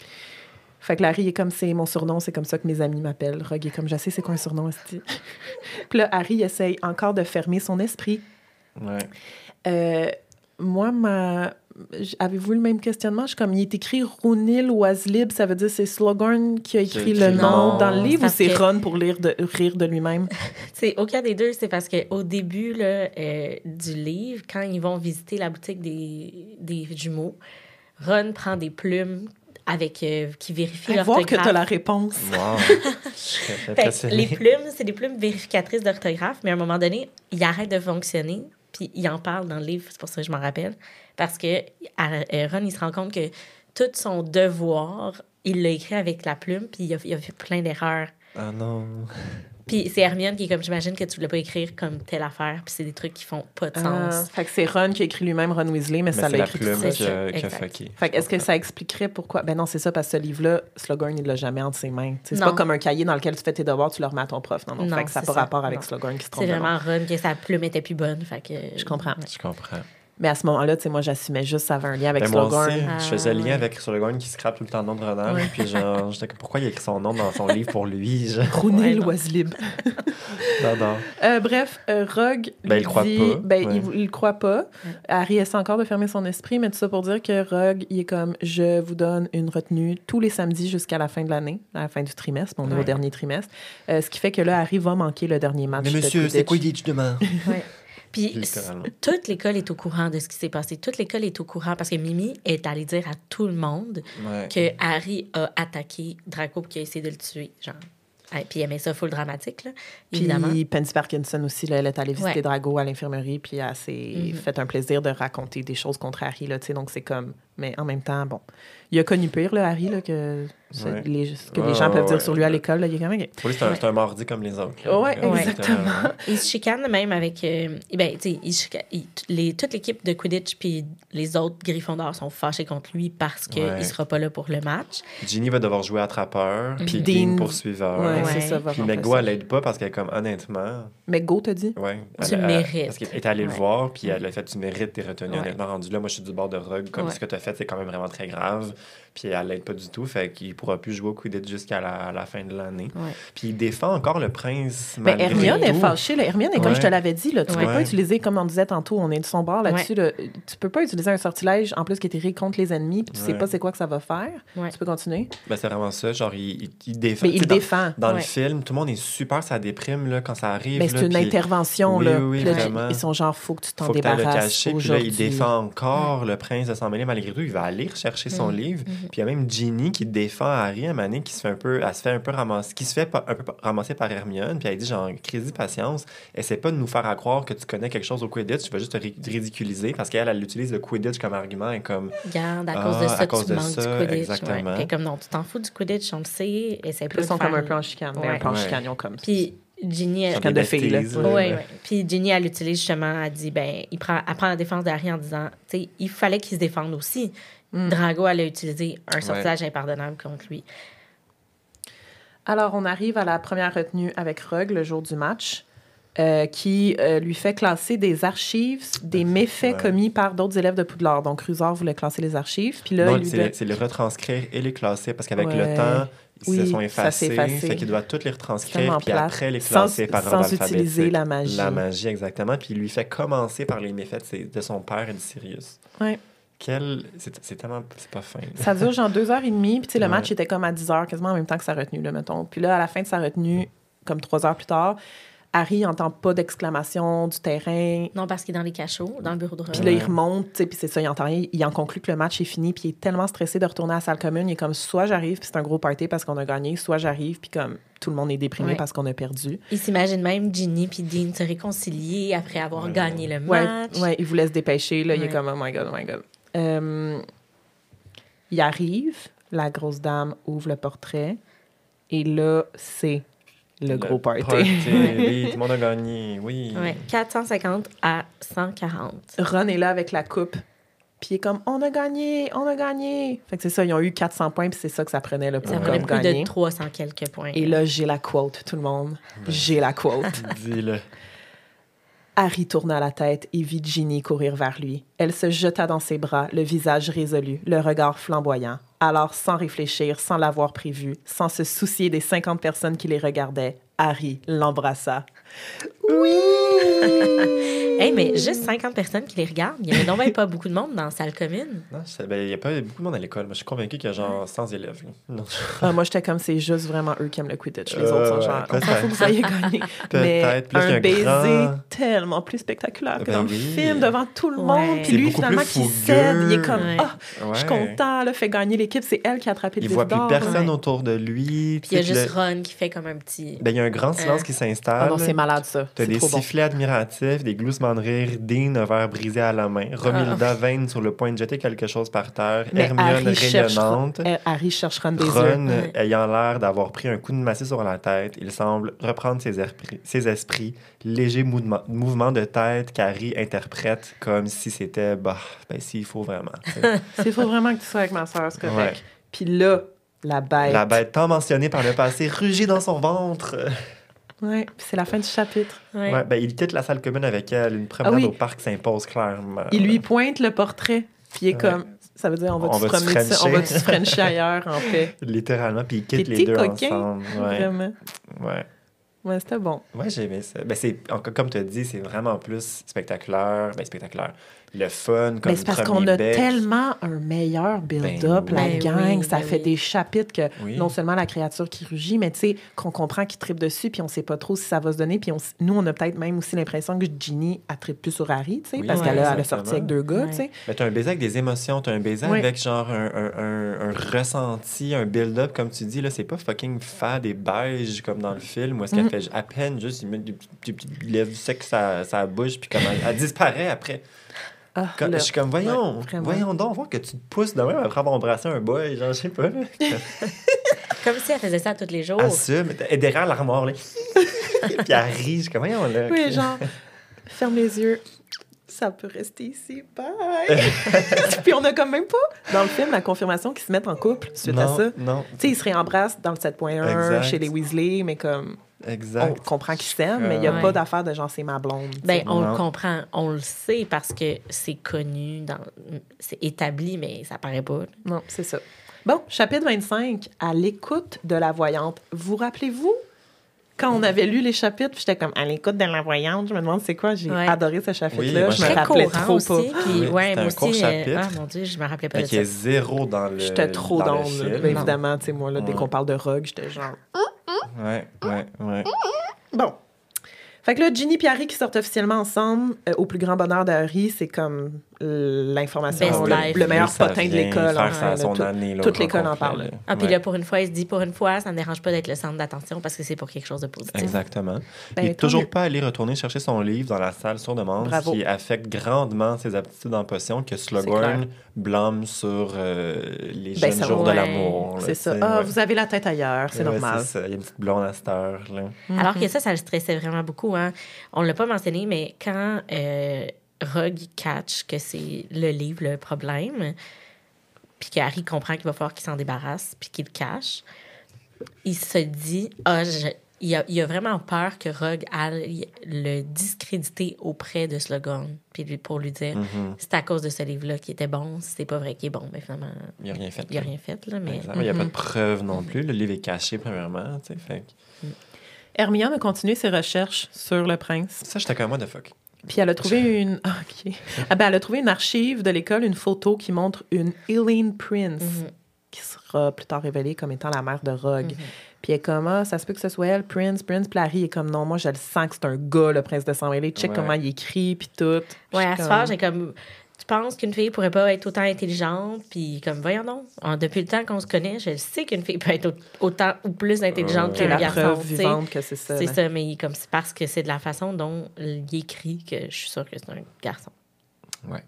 Fait que Harry est comme c'est mon surnom, c'est comme ça que mes amis m'appellent. Rogue est comme je sais c'est quoi un surnom, esti. Puis là, Harry essaye encore de fermer son esprit. Ouais. Euh, moi, ma... j- avez-vous le même questionnement? Je suis comme, il est écrit Rounil Wazlib, ça veut dire c'est Slughorn qui a Qui a écrit écrit le le nom nom. dans le livre ou Parce c'est que- Ron pour lire de, rire de lui-même? C'est aucun des deux, c'est parce qu'au début là, euh, du livre, quand ils vont visiter la boutique des, des jumeaux, Ron prend des plumes avec euh, qui vérifient Fais voir que l'orthographe. tu as la réponse. Wow. Je serais Fait impressionné. que les plumes, c'est des plumes vérificatrices d'orthographe, mais à un moment donné, ils arrêtent de fonctionner, puis il en parle dans le livre, c'est pour ça que je m'en rappelle. Parce que à- euh, Ron, il se rend compte que tout son devoir, il l'a écrit avec la plume, puis il a, il a fait plein d'erreurs. Ah non. Puis c'est Hermione qui est comme, j'imagine que tu voulais pas écrire comme telle affaire, puis c'est des trucs qui font pas de Ah, sens. fait que c'est Ron qui a écrit lui-même Ron Weasley, mais, Mais ça c'est l'a la écrit plume tout c'est qui seul. ça, a, qui a exact. fucké. Fait que est-ce que Je ça expliquerait pourquoi? Ben non, c'est ça, parce que ce livre-là, Slughorn, il l'a jamais entre ses mains. Tu sais, c'est Non. pas comme un cahier dans lequel tu fais tes devoirs, tu le remets à ton prof. Non, non. Non, fait que ça n'a c'est pas ça. rapport avec Non. Slughorn qui se trompe. C'est de nom. vraiment Ron que sa plume était plus bonne, fait que... Je comprends. Je comprends. Mais à ce moment-là, tu sais, moi, j'assumais juste, ça avait un lien avec Ben, moi Slughorn. aussi, Ah, je faisais le lien ouais. avec Slughorn qui scrape tout le temps le nom de Ronald. Ouais. Puis genre, j'étais comme, pourquoi il a écrit son nom dans son livre pour lui? Je... Rooney Ouais, non. Loislib. J'adore. Euh, bref, euh, Rogue Ben, lui il croit dit... pas, Ben, ouais. il, il croit pas. Ouais. Harry essaie encore de fermer son esprit, mais tout ça pour dire que Rogue, il est comme, je vous donne une retenue tous les samedis jusqu'à la fin de l'année, à la fin du trimestre, on est au Ouais. dernier trimestre. Euh, ce qui fait que là, Harry va manquer le dernier match Mais de monsieur, c'est Quidditch. Quidditch demain. Ouais. Puis Littéralement. c- toute l'école est au courant de ce qui s'est passé. Toute l'école est au courant parce que Mimi est allée dire à tout le monde Ouais. que Harry a attaqué Draco et qu'il a essayé de le tuer. Genre. Ah, puis il aimait ça full dramatique, là, évidemment. Puis Pansy Parkinson aussi, là, elle est allée visiter Ouais. Drago à l'infirmerie, puis elle s'est Mhm. fait un plaisir de raconter des choses contre Harry, là, tu sais, donc c'est comme... Mais en même temps, bon, il a connu pire, là, Harry, là, que, ce- Ouais. les, ce que Ouais, les gens peuvent ouais, dire sur lui à ouais. l'école, là, il est quand même... Pour lui, c'est un, Ouais. c'est un mardi comme les autres. là. Ouais, Euh, exactement. littéralement. Il se chicane même avec... Euh, eh ben, tu sais, il se chica- il- les, toute l'équipe de Quidditch puis les autres Gryffondors sont fâchés contre lui parce qu'il Ouais. ne sera pas là pour le match. Ginny va devoir jouer attrapeur, puis Dean- Dean poursuiveur. Ouais, Ouais. c'est ça, va Puis remplacer. McGo, elle l'aide pas parce qu'elle est comme, honnêtement... Mais Go, t'as dit? Ouais. Tu Elle- elle- mérites. Parce qu'elle était allée le Ouais. voir, puis elle a fait, tu mérites tes retenues. Ouais. Honnêtement, rendu là, moi, je suis du bord de Rogue. Comme Ouais. ce que tu as fait, c'est quand même vraiment très grave. Puis elle l'aide pas du tout, fait qu'il pourra plus jouer au Quidditch jusqu'à la, à la fin de l'année. Ouais. Puis il défend encore le prince. Mais malgré Hermione est tout. fâchée. Là. Hermione, est comme Ouais. je te l'avais dit, là, tu Ouais. peux pas utiliser, comme on disait tantôt, on est de son bord là-dessus. Là, tu peux pas utiliser un sortilège, en plus, qui est tiré contre les ennemis, puis tu sais Ouais. pas c'est quoi que ça va faire. Ouais. Tu peux continuer. Ben, c'est vraiment ça. Genre, il, il, il défend. Mais Tu il sais, dans- défend. Dans Ouais. le film, tout le monde est super, ça déprime là, quand ça arrive. Mais c'est là, une puis intervention, Oui, là. oui, Puis là, vraiment. ils sont genre, faut que tu t'en faut que tu le débarrasses cacher. Puis là, aujourd'hui. il défend encore le prince de s'en mêler malgré tout. Il va aller rechercher son Mhm. livre. Mhm. Puis il y a même Ginny qui défend Harry à un moment donné, qui se fait un peu, elle se fait un peu ramasser, qui se fait pa- un peu ramasser par Hermione. Puis elle dit genre, crise patience, essaie pas de nous faire à croire que tu connais quelque chose au Quidditch, tu vas juste te ri- ridiculiser parce qu'elle, elle utilise le Quidditch comme argument et comme. Garde, à Ah, cause de ça, à cause tu de manques ça, du Quidditch. exactement. Ouais. Puis comme non, tu t'en fous du Quidditch, on le sait. Essaie Puis pas là, ils de sont faire... comme un peu en chicane. Mais Ouais. un peu en Ouais. chicane, ils ont comme... Puis Ginny, elle... Chicane de filles, là. besties, Oui, là. oui. Puis Ginny, elle utilise justement, elle dit, ben, il prend, elle prend la défense d'Harry en disant, tu sais, il fallait qu'il se défende aussi. Mm. Drago, elle a utilisé un sortilège impardonnable contre lui. Alors, on arrive à la première retenue avec Rogue le jour du match, euh, qui euh, lui fait classer des archives, des méfaits Ouais. commis par d'autres élèves de Poudlard. Donc, Rusard voulait classer les archives. Puis là, non, il lui c'est donne- le- c'est le retranscrire et les classer parce qu'avec Ouais. le temps, ils Oui, se sont ça s'est effacés. effacé. Fait qu'il doit toutes les C'est retranscrire tellement puis plate. après les Sans- classer par sans ordre utiliser alphabétique. la magie. La magie, exactement. Puis il lui fait commencer par les méfaits de, ses- de son père et de Sirius. Ouais. Quel... C'est c'est tellement... C'est pas fin. Ça dure genre deux heures et demie. Puis, tu sais, le Ouais. match était comme à dix heures, quasiment en même temps que sa retenue, là, mettons. Puis là, à la fin de sa retenue, comme trois heures plus tard, Harry n'entend pas d'exclamation du terrain. Non, parce qu'il est dans les cachots, dans le bureau de Puis Rogue. là, il Ouais. remonte, tu sais, puis c'est ça, il entend rien. Il en conclut que le match est fini, puis il est tellement stressé de retourner à la salle commune. Il est comme, soit j'arrive, puis c'est un gros party parce qu'on a gagné, soit j'arrive, puis comme tout le monde est déprimé Ouais. parce qu'on a perdu. Il s'imagine même Ginny puis Dean se réconcilier après avoir Ouais. gagné le Ouais, match. ouais, il vous laisse dépêcher, là. Il est Ouais. comme, oh my God, oh my God. Euh, il arrive, la grosse dame ouvre le portrait, et là, c'est le, gros party. Oui, tout le monde a gagné. Oui. Ouais, quatre cent cinquante à cent quarante. Ron est là avec la coupe. Puis il est comme, on a gagné, on a gagné. Fait que c'est ça, ils ont eu quatre cents points, puis c'est ça que ça prenait là, pour Ça Ouais. prenait comme plus gagner. de trois cents quelques points. Et là, j'ai la quote, tout le monde. J'ai la quote. Dis-le. Harry tourna la tête et vit Ginny courir vers lui. Elle se jeta dans ses bras, le visage résolu, le regard flamboyant. Alors, sans réfléchir, sans l'avoir prévu, sans se soucier des cinquante personnes qui les regardaient, Harry l'embrassa. Oui! Hey, mais juste cinquante personnes qui les regardent. Il n'y avait donc même pas beaucoup de monde dans la salle commune. Non, je sais- ben, il n'y a pas beaucoup de monde à l'école. Moi, je suis convaincu qu'il y a genre cent élèves. là. Non. Ah, moi, j'étais comme, c'est juste vraiment eux qui aiment le Quidditch. Les Euh, autres sont genre, on s'en peut-être. fout que vous ayez gagné. Mais Peut-être. Plus un qu'un baiser grand- tellement plus spectaculaire que Ben dans le oui. film, devant tout le Ouais. monde. Puis C'est lui, beaucoup finalement, plus qui fougueux. cède, il est comme, Ouais. ah, je suis Ouais. content, là, fait gagner l'équipe. C'est elle qui a attrapé le Il voit plus d'or. personne Ouais. autour de lui. Puis il y a Tu sais, juste le- Ron qui fait comme un petit. Ben, il y a un grand silence Euh. qui Ah s'installe. non, c'est malade, ça. T'as C'est des trop bon. sifflets admiratifs, des gloussements de rire, Dean, un verre brisé à la main, Romilda Vane sur le point de jeter quelque chose par terre, Mais Hermione Harry cherche, rayonnante, euh, Harry cherche Ron des yeux. Ron Ouais. ayant l'air d'avoir pris un coup de massue sur la tête. Il semble reprendre ses esprits, ses esprits léger mouvement, mouvement de tête qu'Harry interprète comme si c'était, bah, ben s'il faut vraiment. tu sais. Il faut vraiment que tu sois avec ma soeur, c'est correct. Ouais. Puis là, la bête. La bête tant mentionnée par le passé rugit dans son ventre. Ouais, puis c'est la fin du chapitre. Ouais. Ouais, ben, il quitte la salle commune avec elle. Une promenade Ah oui. au parc s'impose clairement. Il lui pointe le portrait, puis il est Ouais. comme... Ça veut dire, on va On se va-tu promener, frencher? on va se frencher ailleurs, en fait. Littéralement, puis il quitte T'es les deux coquin, ensemble. Ouais. Vraiment. Ouais. Ouais, c'était bon. Ouais, j'ai aimé ça. Ben, c'est, encore comme tu as dit, c'est vraiment plus spectaculaire. Ben, spectaculaire. Le fun, comme Mais c'est parce premier qu'on a bec. tellement un meilleur build-up, Ben la oui. gang. Ben oui, ça ben fait oui. des chapitres que Oui. non seulement la créature qui rugit, mais tu sais, qu'on comprend qu'il tripe dessus, puis on sait pas trop si ça va se donner. Puis on s- nous, on a peut-être même aussi l'impression que Ginny, elle tripe plus sur Harry, tu sais, Oui, parce ouais, qu'elle a, elle a exactement. sorti avec deux gars, Ouais. tu sais. Mais t'as un baiser avec des émotions, t'as un baiser Oui. avec genre un, un, un, un ressenti, un build-up, comme tu dis, là, c'est pas fucking fade et beige comme dans le film, où est-ce qu'elle Mhm. fait à peine juste, il met des petits, des petits lèvres secs sur sa, sa bouche, puis comme elle, elle disparaît après. Ah, Comme- là. je suis comme, voyons, Ouais, vraiment. voyons donc, voir que tu te pousses de même après avoir embrassé un boy, genre, je sais pas, là. Comme si elle faisait ça tous les jours. Assume, elle est derrière l'armoire, là. Puis elle rit, je suis comme, voyons, là. Oui, ok. genre, ferme les yeux. Ça peut rester ici. Bye! Puis on a quand même pas, dans le film, la confirmation qu'ils se mettent en couple suite non, à ça. Non, Tu sais, ils se réembrassent dans le sept point un Exact. chez les Weasley, mais comme on exact. comprend qu'ils s'aiment, mais il n'y a Ouais. pas d'affaire de genre c'est ma blonde. tu sais. Ben, on Non. le comprend, on le sait parce que c'est connu, dans... c'est établi, mais ça paraît pas. Non, c'est ça. Bon, chapitre vingt-cinq, à l'écoute de la voyante. Vous rappelez-vous quand on avait lu les chapitres, puis j'étais comme à l'écoute de la voyante, je me demande c'est quoi, j'ai Ouais. adoré ce Oui, chapitre-là, moi, je me Très Très rappelais courant trop aussi, pas. puis Oui, ouais, c'était moi un aussi, court euh, chapitre. ah mon Dieu, je me rappelais pas Fait de qu'il est ça. zéro dans le J'étais trop dans dans le le, film. ben, évidemment, tu sais moi là, dès Ouais. qu'on parle de Rogue, j'étais genre Ouais, ouais, ouais. bon. Fait que là, Ginny et Harry qui sortent officiellement ensemble, euh, au plus grand bonheur de Harry, c'est comme euh, l'information, Best le, life. le meilleur Ça potin de vient l'école. faire enfin, sa- là, son tout- année, là, toute au l'école en complet, parle. là. Ah, puis Ouais. là, pour une fois, il se dit pour une fois, ça ne dérange pas d'être le centre d'attention parce que c'est pour quelque chose de positif. Exactement. Ben, il n'est tant toujours mieux. pas allé retourner chercher son livre dans la salle sur demande, Bravo. ce qui affecte grandement ses aptitudes en potion que clair. Slughorn blâme sur euh, les Ben, jeunes ça- jours de ouais. l'amour. là, C'est ça. tu sais, Ah, ouais. vous avez la tête ailleurs, c'est Ouais, normal. c'est ça. Il y a une petite blonde à cette heure. Là. Alors que ça, ça le stressait vraiment beaucoup. Hein. On ne l'a pas mentionné, mais quand euh, Rogue catch que c'est le livre le problème, puis que Harry comprend qu'il va falloir qu'il s'en débarrasse, puis qu'il le cache, il se dit ah, je- il, a, il a vraiment peur que Rogue aille le discréditer auprès de Slughorn, puis lui- pour lui dire Mhm. c'est à cause de ce livre-là qui était bon, c'est pas vrai qu'il est bon. Mais finalement, Il n'a rien fait. il n'a rien fait. Là, mais... Exact. Il n'y a pas Mhm. de preuve non plus. Le livre est caché, premièrement. tu sais, Fait que- Hermione a continué ses recherches sur le prince. Ça, j'étais comme moi de fuck. Puis elle a trouvé une. Ah, OK. Ah, ben, elle a trouvé une archive de l'école, une photo qui montre une Eileen Prince, Mhm. qui sera plus tard révélée comme étant la mère de Rogue. Mhm. Puis elle est comme, ah, ça se peut que ce soit elle, Prince, Prince. Puis Harry est comme, non, moi, je le sens que c'est un gars, le prince de sang-mêlé. Check Ouais. comment il écrit, puis tout. Puis Ouais, je à suis ce comme- phase, j'ai comme. Tu penses qu'une fille pourrait pas être autant intelligente? Puis, comme, voyons donc. Ah, depuis le temps qu'on se connaît, je sais qu'une fille peut être au- autant ou plus intelligente Ouais. C'est qu'un la garçon. preuve tu sais. vivante que c'est ça. C'est là. ça, mais comme c'est parce que c'est de la façon dont il écrit que je suis sûre que c'est un garçon. Ouais.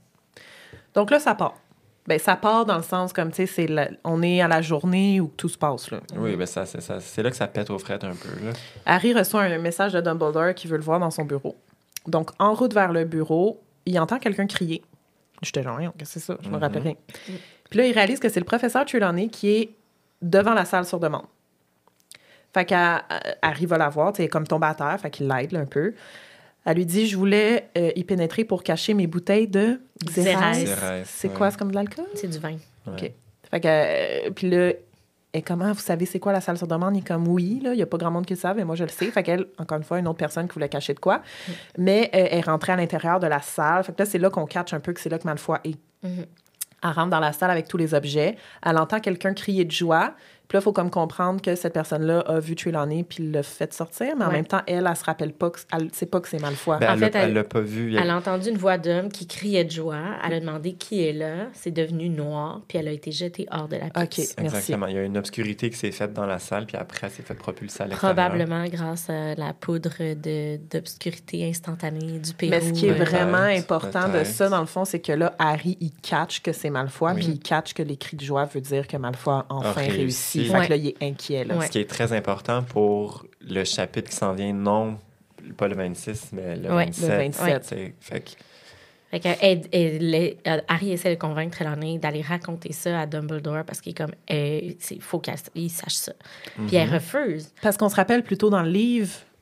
Donc là, ça part. Ben, ça part dans le sens comme, tu sais, c'est la- on est à la journée où tout se passe, là. Oui, ben ça, c'est, ça, c'est là que ça pète aux frettes un peu. Là. Harry reçoit un message de Dumbledore qui veut le voir dans son bureau. Donc, en route vers le bureau, il entend quelqu'un crier. J'étais genre, rien, qu'est-ce que c'est ça? Je me Mhm. rappelle rien. Puis là, il réalise que c'est le professeur Trelawney qui est devant la salle sur demande. Fait qu'Harry va la voir, tu sais, elle est comme tombée à terre, fait qu'il l'aide là, un peu. Elle lui dit, je voulais euh, y pénétrer pour cacher mes bouteilles de Xérès. Xérès. Xérès, C'est ouais. quoi? C'est comme de l'alcool? C'est du vin. Ouais. OK. Fait que, euh, puis là, et comment, vous savez c'est quoi la salle sur demande? Il est comme, oui, là, il n'y a pas grand monde qui le savent, mais moi, je le sais. Fait qu'elle, encore une fois, une autre personne qui voulait cacher de quoi. Mais euh, elle est rentrée à l'intérieur de la salle. Fait que là, c'est là qu'on catch un peu que c'est là que Malfoy est. Mhm. Elle rentre dans la salle avec tous les objets. Elle entend quelqu'un crier de joie. Puis là, il faut comme comprendre que cette personne-là a vu Trelawney puis l'a fait sortir. Mais en Ouais. même temps, elle, elle se rappelle pas que, elle sait pas que c'est Malfoy. Ben, En elle fait, l'a- elle- elle l'a pas vu. il y a- Elle a entendu une voix d'homme qui criait de joie. Elle a demandé qui est là. C'est devenu noir, puis elle a été jetée hors de la OK, pièce. merci. Exactement. Il y a une obscurité qui s'est faite dans la salle, puis après, elle s'est fait propulser à l'extérieur. Probablement grâce à la poudre de, d'obscurité instantanée du Pérou. Mais ce qui est euh, vraiment Peut-être, important de peut-être. ça, dans le fond, c'est que là, Harry, il catch que c'est Malfoy, Oui. puis il catch que les cris de joie veut dire que Malfoy a enfin réussi. réussi. Fait Ouais. que là, il est inquiet. Là. Ouais. Ce qui est très important pour le chapitre qui s'en vient, non pas le vingt-six, mais le Ouais, le vingt-sept. vingt-sept. c'est- Fait que, Fait que elle- elle- elle- Harry essaie de convaincre Trelawney d'aller raconter ça à Dumbledore parce qu'il est comme, il faut qu'il sache ça. Puis elle refuse. Parce qu'on se rappelle plus tôt dans le livre,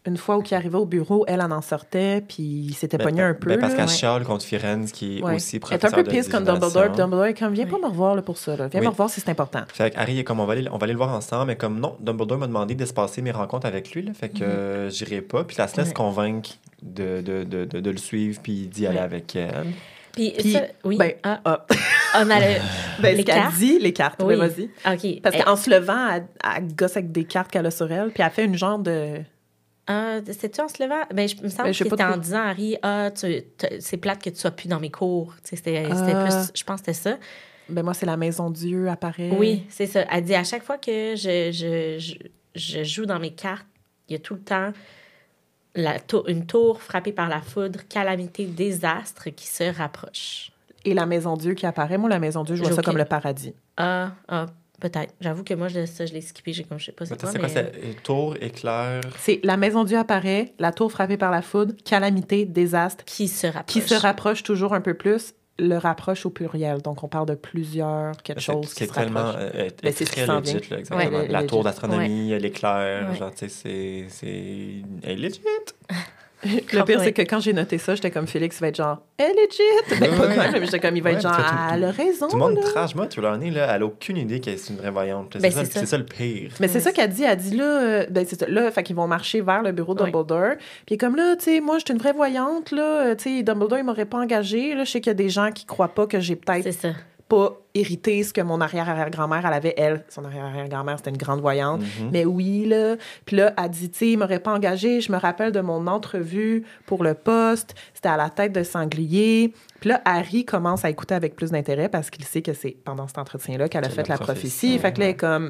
une fois où il arrivait au bureau, elle en en sortait, puis il s'était Ben, pogné un peu. ben, parce là. qu'elle Ouais. chiale contre Firenze, qui est Ouais. aussi Elle est professeur un peu de pisse comme divination. Dumbledore, puis Dumbledore est comme, viens Ouais. pas me revoir là, pour ça, là. Viens Oui. me revoir si c'est important. Fait que Harry est comme, on va, aller, on va aller le voir ensemble, mais comme non, Dumbledore m'a demandé d'espacer mes rencontres avec lui, là, fait que euh, j'irai pas. Puis elle se laisse Ouais. convaincre de, de, de, de, de le suivre, puis d'y aller Ouais. avec elle. Puis, Puis, ça, oui. ben, ah, ah. on a le... Ben, les ce qu'elle cartes. dit, les cartes, Oui. ben, vas-y. OK. Parce Eh, qu'en se levant, elle, elle gosse avec des cartes qu'elle a sur elle, puis elle fait une genre de... ah, c'est-tu en se levant? Ben, je, il me semble Ben, que je sais pas c'était en trop. disant, Harry, ah, tu, t'as- c'est plate que tu sois plus dans mes cours. Tu sais, C'était c'était Ah. plus... Je pense que c'était ça. Ben moi, c'est la Maison Dieu apparaît. Oui, c'est ça. Elle dit, à chaque fois que je, je, je, je joue dans mes cartes, il y a tout le temps la tour, une tour frappée par la foudre, calamité, désastre qui se rapproche. Et la Maison Dieu qui apparaît. Moi, la Maison Dieu, je vois J'ai ça aucun- comme le paradis. Ah, ah, peut-être. J'avoue que moi, je, ça, je l'ai skippé. J'ai comme, je sais pas Mais c'est quoi, c'est mais... quoi, c'est euh, tour, éclair... C'est la Maison Dieu apparaît, la tour frappée par la foudre, calamité, désastre, Qui se rapproche. qui se rapproche toujours un peu plus, le rapproche au pluriel. Donc, on parle de plusieurs quelque C'est chose c'est qui se tellement rapproche. euh, est- Ben, est c'est ce qui très s'en legit, vient. là, exactement. Ouais, la legit. tour d'astronomie, l'éclair, Ouais. genre, tu sais, c'est... c'est... Elle est legit! Le pire, Ouais. c'est que quand j'ai noté ça, j'étais comme Félix va être genre, elle est legit! Ben, pas Ouais. quand même, mais j'étais comme, il va Ouais, être genre, parce que tout- ah, elle a raison. Tout le monde là. trash. Moi, Trelawney, là, elle a aucune idée qu'elle est une vraie voyante. là. Ben, C'est ça, c'est ça. c'est ça le pire. Mais c'est Ouais. ça qu'elle dit. Elle dit là, euh, ben c'est ça, là, fait qu'ils vont marcher vers le bureau de Ouais. Dumbledore. Puis comme là, tu sais, moi, je suis une vraie voyante, là. euh, Tu sais, Dumbledore, il m'aurait pas engagée. Là, je sais qu'il y a des gens qui croient pas que j'ai peut-être C'est ça. pas hérité ce que mon arrière-arrière-grand-mère, elle avait, elle. Son arrière-arrière-grand-mère, c'était une grande voyante. Mhm. Mais oui, là. Puis là, elle dit, tu sais, il m'aurait pas engagée. Je me rappelle de mon entrevue pour le poste. C'était à la tête de sanglier. Puis là, Harry commence à écouter avec plus d'intérêt parce qu'il sait que c'est pendant cet entretien-là qu'elle a C'est fait la la prophétie. prophétie, Fait que là, elle est ouais. comme...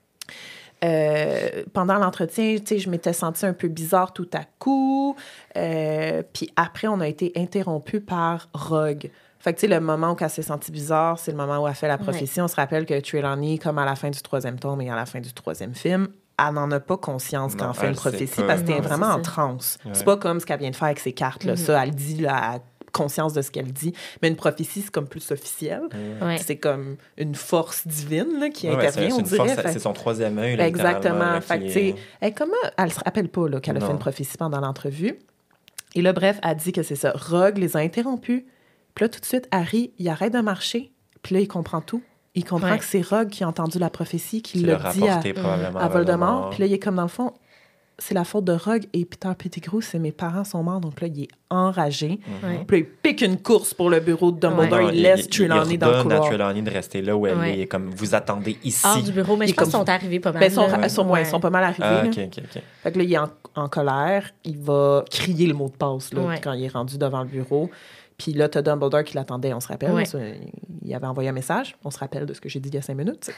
Euh, pendant l'entretien, tu sais, je m'étais sentie un peu bizarre tout à coup. Euh, puis après, on a été interrompu par Rogue. Fait que, tu sais, le moment où elle s'est sentie bizarre, c'est le moment où elle fait la prophétie. On se rappelle que Trelawney, comme à la fin du troisième tome et à la fin du troisième film, elle n'en a pas conscience Non, quand elle fait elle une sait prophétie pas. parce qu'elle est Non, vraiment c'est en ça. transe. Ouais. C'est pas comme ce qu'elle vient de faire avec ses cartes. Là. Mhm. Ça, elle dit, là, elle a conscience de ce qu'elle dit. Mais une prophétie, c'est comme plus officiel. Ouais. C'est comme une force divine là, qui Ouais, ouais, intervient, c'est- on c'est une dirait. force, Fait- c'est son troisième œil. là, littéralement, Exactement. là, Fait que, qui tu sais, est- elle, comment, elle se rappelle pas là, qu'elle a fait Non. une prophétie pendant l'entrevue. Et là, bref, elle dit que c'est ça. Rogue les a interrompus. Puis là, tout de suite, Harry, il arrête de marcher. Puis là, il comprend tout. Il comprend Ouais. que c'est Rogue qui a entendu la prophétie, qui qui l'a l'a dit à, rapporté probablement à Voldemort. Puis là, il est comme dans le fond, c'est la faute de Rogue et Peter Pettigrew, c'est mes parents sont morts. Donc là, il est enragé. Ouais. Puis là, il pique une course pour le bureau de Dumbledore. Non, Il laisse Trelawney dans le ordonne à couloir. Trelawney de rester là où elle Ouais. est. Comme, vous attendez ici. Hors du bureau, mais Il je pense est qu'ils comme- sont arrivés pas mal. Ben, ils sont, là. ils sont, ouais, Ouais. ils sont pas mal arrivés. Ah, là. OK, OK, OK. Fait que là, il est en, en colère. Il va crier le mot de passe là, Ouais. quand il est rendu devant le bureau. Puis là, t'as Dumbledore qui l'attendait, on se rappelle. Ouais. Ça, il avait envoyé un message. On se rappelle de ce que j'ai dit il y a cinq minutes.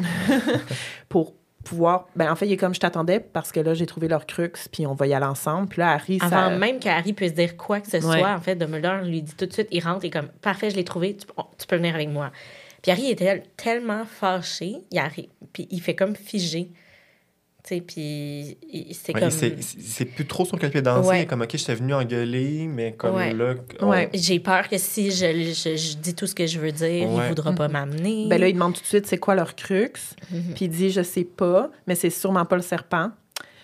Pour pouvoir... Ben, en fait, il est comme, je t'attendais parce que là, j'ai trouvé leur crux, puis on va y aller ensemble. Puis là, Harry, Avant ça... même que Harry puisse dire quoi que ce Ouais. soit, en fait, Dumbledore lui dit tout de suite, il rentre et comme, parfait, je l'ai trouvé, tu, oh, tu peux venir avec moi. Puis Harry était tellement fâché, il arrive, puis il fait comme figé. Tu sais, puis il- c'est Ouais, comme... c'est, c'est- c'est plus trop son pied danser. Ouais. Comme, OK, je t'ai venu engueuler, mais comme Ouais. là... on- Ouais. J'ai peur que si je, je, je dis tout ce que je veux dire, il Ouais. voudra pas m'amener. Ben là, il demande tout de suite c'est quoi leur crux. Mhm. Puis il dit, je sais pas, mais c'est sûrement pas le serpent.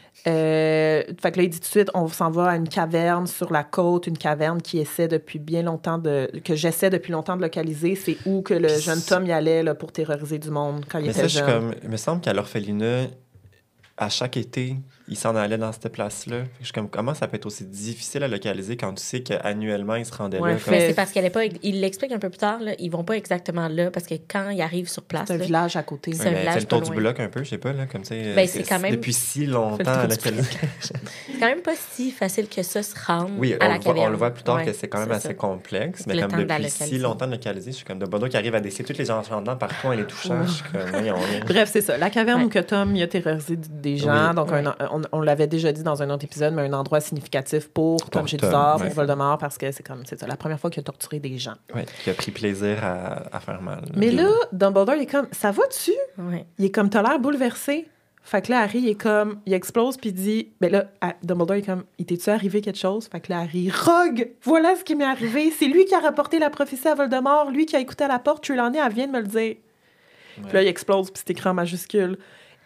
Euh, fait que là, il dit tout de suite, on s'en va à une caverne sur la côte, une caverne qui essaie depuis bien longtemps de... que j'essaie depuis longtemps de localiser. C'est où que le Puis jeune c'est- Tom y allait là, pour terroriser du monde quand il Mais était ça, je suis jeune. comme... Il me semble qu'à l'orphelinat, à chaque été, il s'en allait dans cette place-là. Fait que Je suis comme, comment ça peut être aussi difficile à localiser quand tu sais qu'annuellement, il se rendait Ouais, là? comme- Mais fait- c'est parce qu'elle est pas... Il l'explique un peu plus tard, là, ils vont pas exactement là, parce que quand ils arrivent sur place... C'est un là, village à côté. C'est Ouais, un mais village c'est le tour pas du loin. bloc un peu, je sais pas, là, comme ça. Ben, c'est quand même- Depuis si longtemps Fait à le la tour du télé. c'est quand même pas si facile que ça se rendre Oui, à on, la le voit, caverne. on le voit plus tard Ouais, que c'est quand même c'est assez ça. complexe, mais Le comme temps de la depuis si localiser. longtemps de localiser, je suis comme de Dumbledore qui arrive à décider tous les enchantants partout en les touchant. Je suis comme, voyons, voyons. Bref, c'est ça. La caverne Ouais. où que Tom il a terrorisé d- des gens. Oui. Donc, un- on, on l'avait déjà dit dans un autre épisode, mais un endroit significatif pour Tom Tom, Jedusor, ouais. pour Voldemort, parce que c'est comme, c'est ça, la première fois qu'il a torturé des gens. Ouais, qui a pris plaisir à, à faire mal. Mais là, Dumbledore, il est comme, ça va-tu? Ouais. Il est comme, t'as l'air bouleversé. Fait que là, Harry, il est comme, il explose, puis il dit, ben là, à- Dumbledore, il est comme, il t'es-tu arrivé quelque chose? Fait que là, Harry, Rogue, voilà ce qui m'est arrivé. C'est lui qui a rapporté la prophétie à Voldemort, lui qui a écouté à la porte, Trelawney, elle vient de me le dire. Puis là, il explose, puis c'est écrit en majuscule.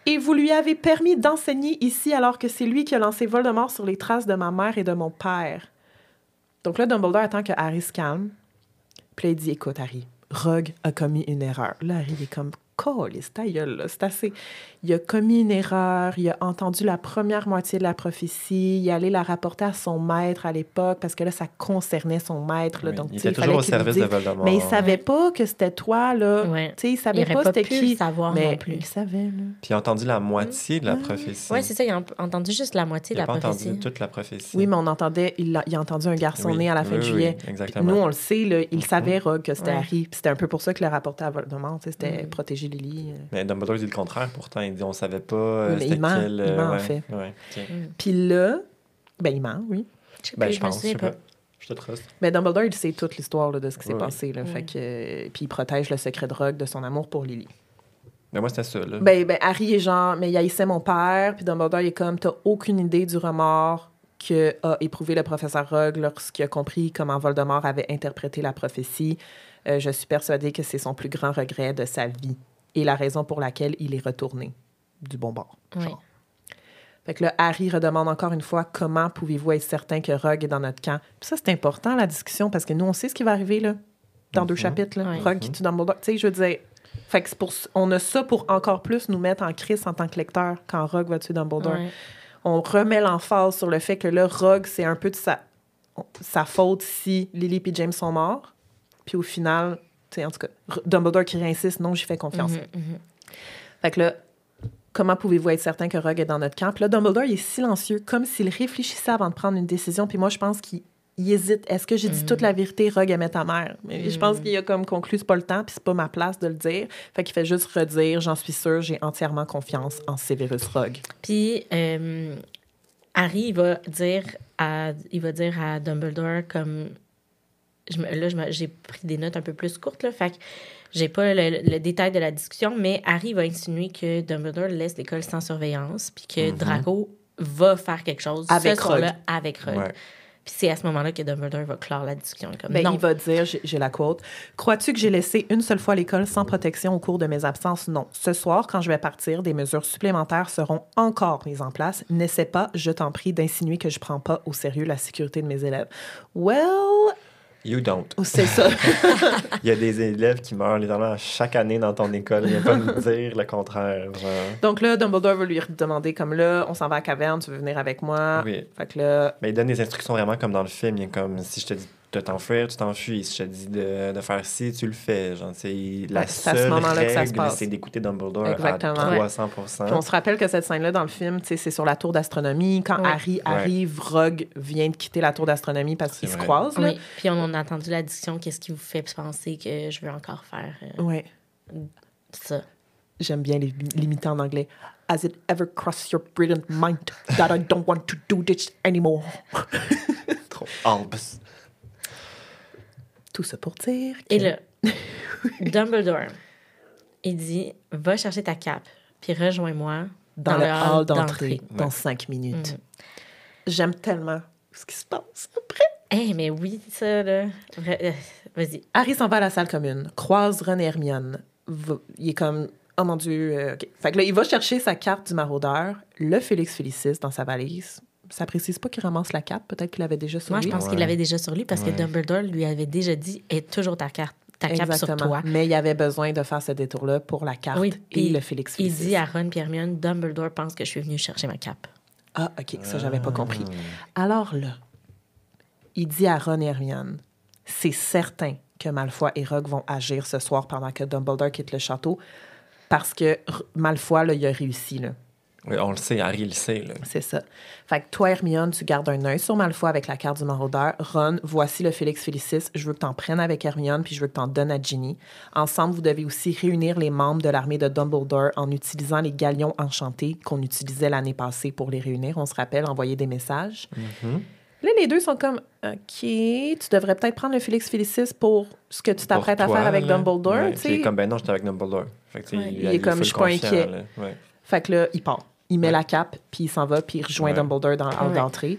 Et vous lui avez permis d'enseigner ici alors que c'est lui qui a lancé Voldemort sur les traces de ma mère et de mon père. Donc là, Dumbledore attend que Harry se calme. Puis là, il dit, écoute, Harry, Rogue a commis une erreur. Là, Harry est comme, calisse ta gueule, là, c'est assez. Il a commis une erreur, il a entendu la première moitié de la prophétie, il est allé la rapporter à son maître à l'époque, parce que là, ça concernait son maître. Là, Oui, donc, il tu sais, était il toujours au fallait qu'il service lui de dise. Voldemort. Mais il savait pas que c'était toi, là. Ouais. Tu sais, il savait Il aurait pas pas c'était pu qui. le savoir mais non plus. il savait, là. Puis il a entendu la moitié de la prophétie. Oui, c'est ça, il a entendu juste la moitié Il de n'a la pas prophétie. entendu toute la prophétie. Oui, mais on entendait, il a, il a entendu un garçon Oui, né à la fin oui, de oui, juillet. exactement. Nous, on le sait, là, il Mhm. savait, Rogue, que c'était Ouais. Harry. Puis c'était un peu pour ça qu'il l'a rapporté à Voldemort. Tu sais, c'était Mhm. protéger Lily. Mais Dumbledore dit le contraire, pourtant. Il dit on savait pas euh, Oui, mais c'était il ment, quel... il ment, en ouais, fait. Ouais, ok. Mm. Puis là, ben, il ment, oui. Je sais Ben, plus, je me pense, je souviens sais pas. pas. Je te trust. Mais Dumbledore, il sait toute l'histoire là, de ce qui s'est Oui, passé. Là, oui. fait que, euh, puis il protège le secret de Rogue de son amour pour Lily. Mais moi, c'était ça, là. Ben, ben, Harry est genre, mais il haïssait mon père. Puis Dumbledore, il est comme, t'as aucune idée du remords que a éprouvé le professeur Rogue lorsqu'il a compris comment Voldemort avait interprété la prophétie. Euh, je suis persuadée que c'est son plus grand regret de sa vie et la raison pour laquelle il est retourné du bon bord. Oui. genre. Fait que là, Harry redemande encore une fois comment pouvez-vous être certain que Rogue est dans notre camp. Puis ça, c'est important, la discussion, parce que nous, on sait ce qui va arriver là, dans deux Mhm. chapitres. Là. Ouais. Rogue qui tue Dumbledore. Tu sais, je veux dire, fait que c'est pour, on a ça pour encore plus nous mettre en crise en tant que lecteur quand Rogue va tuer Dumbledore. Ouais. On remet l'emphase sur le fait que là, Rogue, c'est un peu de sa, sa faute si Lily et James sont morts. Puis au final, tu sais, en tout cas, R- Dumbledore qui réinsiste, non, j'y fais confiance. Mhm, mhm. Fait que là, comment pouvez-vous être certain que Rogue est dans notre camp? Puis là, Dumbledore, il est silencieux, comme s'il réfléchissait avant de prendre une décision. Puis moi, je pense qu'il il hésite. Est-ce que j'ai dit Mhm. toute la vérité? Rogue aimait ta mère. Mais je pense qu'il a comme conclu, c'est pas le temps, puis c'est pas ma place de le dire. Fait qu'il fait juste redire, j'en suis sûre, j'ai entièrement confiance en Severus Rogue. Puis euh, Harry, il va dire à, il va dire à Dumbledore comme... Je me- là, je me- j'ai pris des notes un peu plus courtes, là, fait que j'ai pas le, le détail de la discussion, mais Harry va insinuer que Dumbledore laisse l'école sans surveillance, puis que Mhm. Draco va faire quelque chose Avec ce soir-là avec Rogue. Ouais. Puis c'est à ce moment-là que Dumbledore va clore la discussion. Comme, Ben, non. il va dire, j'ai j'ai la quote, « Crois-tu que j'ai laissé une seule fois l'école sans protection au cours de mes absences? Non. Ce soir, quand je vais partir, des mesures supplémentaires seront encore mises en place. N'essaie pas, je t'en prie, d'insinuer que je prends pas au sérieux la sécurité de mes élèves. » Well, You don't. c'est ça. Il y a des élèves qui meurent littéralement chaque année dans ton école. Il ne pas me dire le contraire. Genre. Donc là, Dumbledore va lui demander comme là, on s'en va à la caverne, tu veux venir avec moi? Oui. Fait que là, Mais il donne des instructions vraiment comme dans le film. Il est comme si je te dis de t'enfuir, tu t'enfuis. Si je te dis de, de faire ci, tu le fais. Genre, c'est la Ouais, c'est à ce seule moment-là que ça se règle, passe. c'est d'écouter Dumbledore Exactement. à trois cents pour cent. puis on se rappelle que cette scène-là dans le film, tu sais, c'est sur la tour d'astronomie. Quand Ouais. Harry arrive, Rogue vient de quitter la tour d'astronomie parce qu'ils C'est se vrai. croisent. Là. Oui. Puis on, on a entendu la discussion. Qu'est-ce qui vous fait penser que je veux encore faire euh, Ouais. ça? J'aime bien les limiter en anglais. Has it ever crossed your brilliant mind that I don't want to do this anymore? Trop Albus. Tout ça pour dire que... Et là, Dumbledore, il dit, va chercher ta cape, puis rejoins-moi dans, dans, le hall d'entrée, d'entrée. dans Ouais. cinq minutes. Mhm. J'aime tellement ce qui se passe après. Eh, mais oui, ça, là. Vra- euh, Vas-y. Harry s'en va à la salle commune, croise Ron et Hermione. Va- Il est comme, oh mon Dieu, euh, OK. Fait que là, il va chercher sa carte du maraudeur, le Félix Felicis dans sa valise. Ça précise pas qu'il ramasse la carte, peut-être qu'il l'avait déjà sur Moi, lui. je pense Ouais. qu'il l'avait déjà sur lui parce Ouais. que Dumbledore lui avait déjà dit, est toujours ta carte, ta cape sur Exactement. toi. Mais il avait besoin de faire ce détour-là pour la carte Oui, et puis le Félix Il Felicis. dit à Ron et Hermione, Dumbledore pense que je suis venu chercher ma cape. Ah, OK, ça, j'avais pas compris. Ah. Alors là, il dit à Ron et Hermione, c'est certain que Malfoy et Rogue vont agir ce soir pendant que Dumbledore quitte le château parce que R- Malfoy, là, il a réussi, là. Oui, on le sait, Harry le sait. Là. C'est ça. Fait que toi, Hermione, tu gardes un œil sur Malfoy avec la carte du maraudeur. Ron, voici le Félix Felicis. Je veux que tu en prennes avec Hermione, puis je veux que tu en donnes à Ginny. Ensemble, vous devez aussi réunir les membres de l'armée de Dumbledore en utilisant les galions enchantés qu'on utilisait l'année passée pour les réunir. On se rappelle, envoyer des messages. Mhm. Là, les deux sont comme, OK, tu devrais peut-être prendre le Félix Felicis pour ce que tu t'apprêtes à Pour toi, faire avec là. Dumbledore, Ouais, tu puis il est sais. comme, ben non, j'étais avec Dumbledore. Fait que, tu sais, Ouais. il, Il est comme, full je suis pas confiant, inquiet. là. Ouais. Fait que là, il part. Il met Ouais. la cape, puis il s'en va, puis il rejoint Ouais. Dumbledore dans le hall Ouais. d'entrée.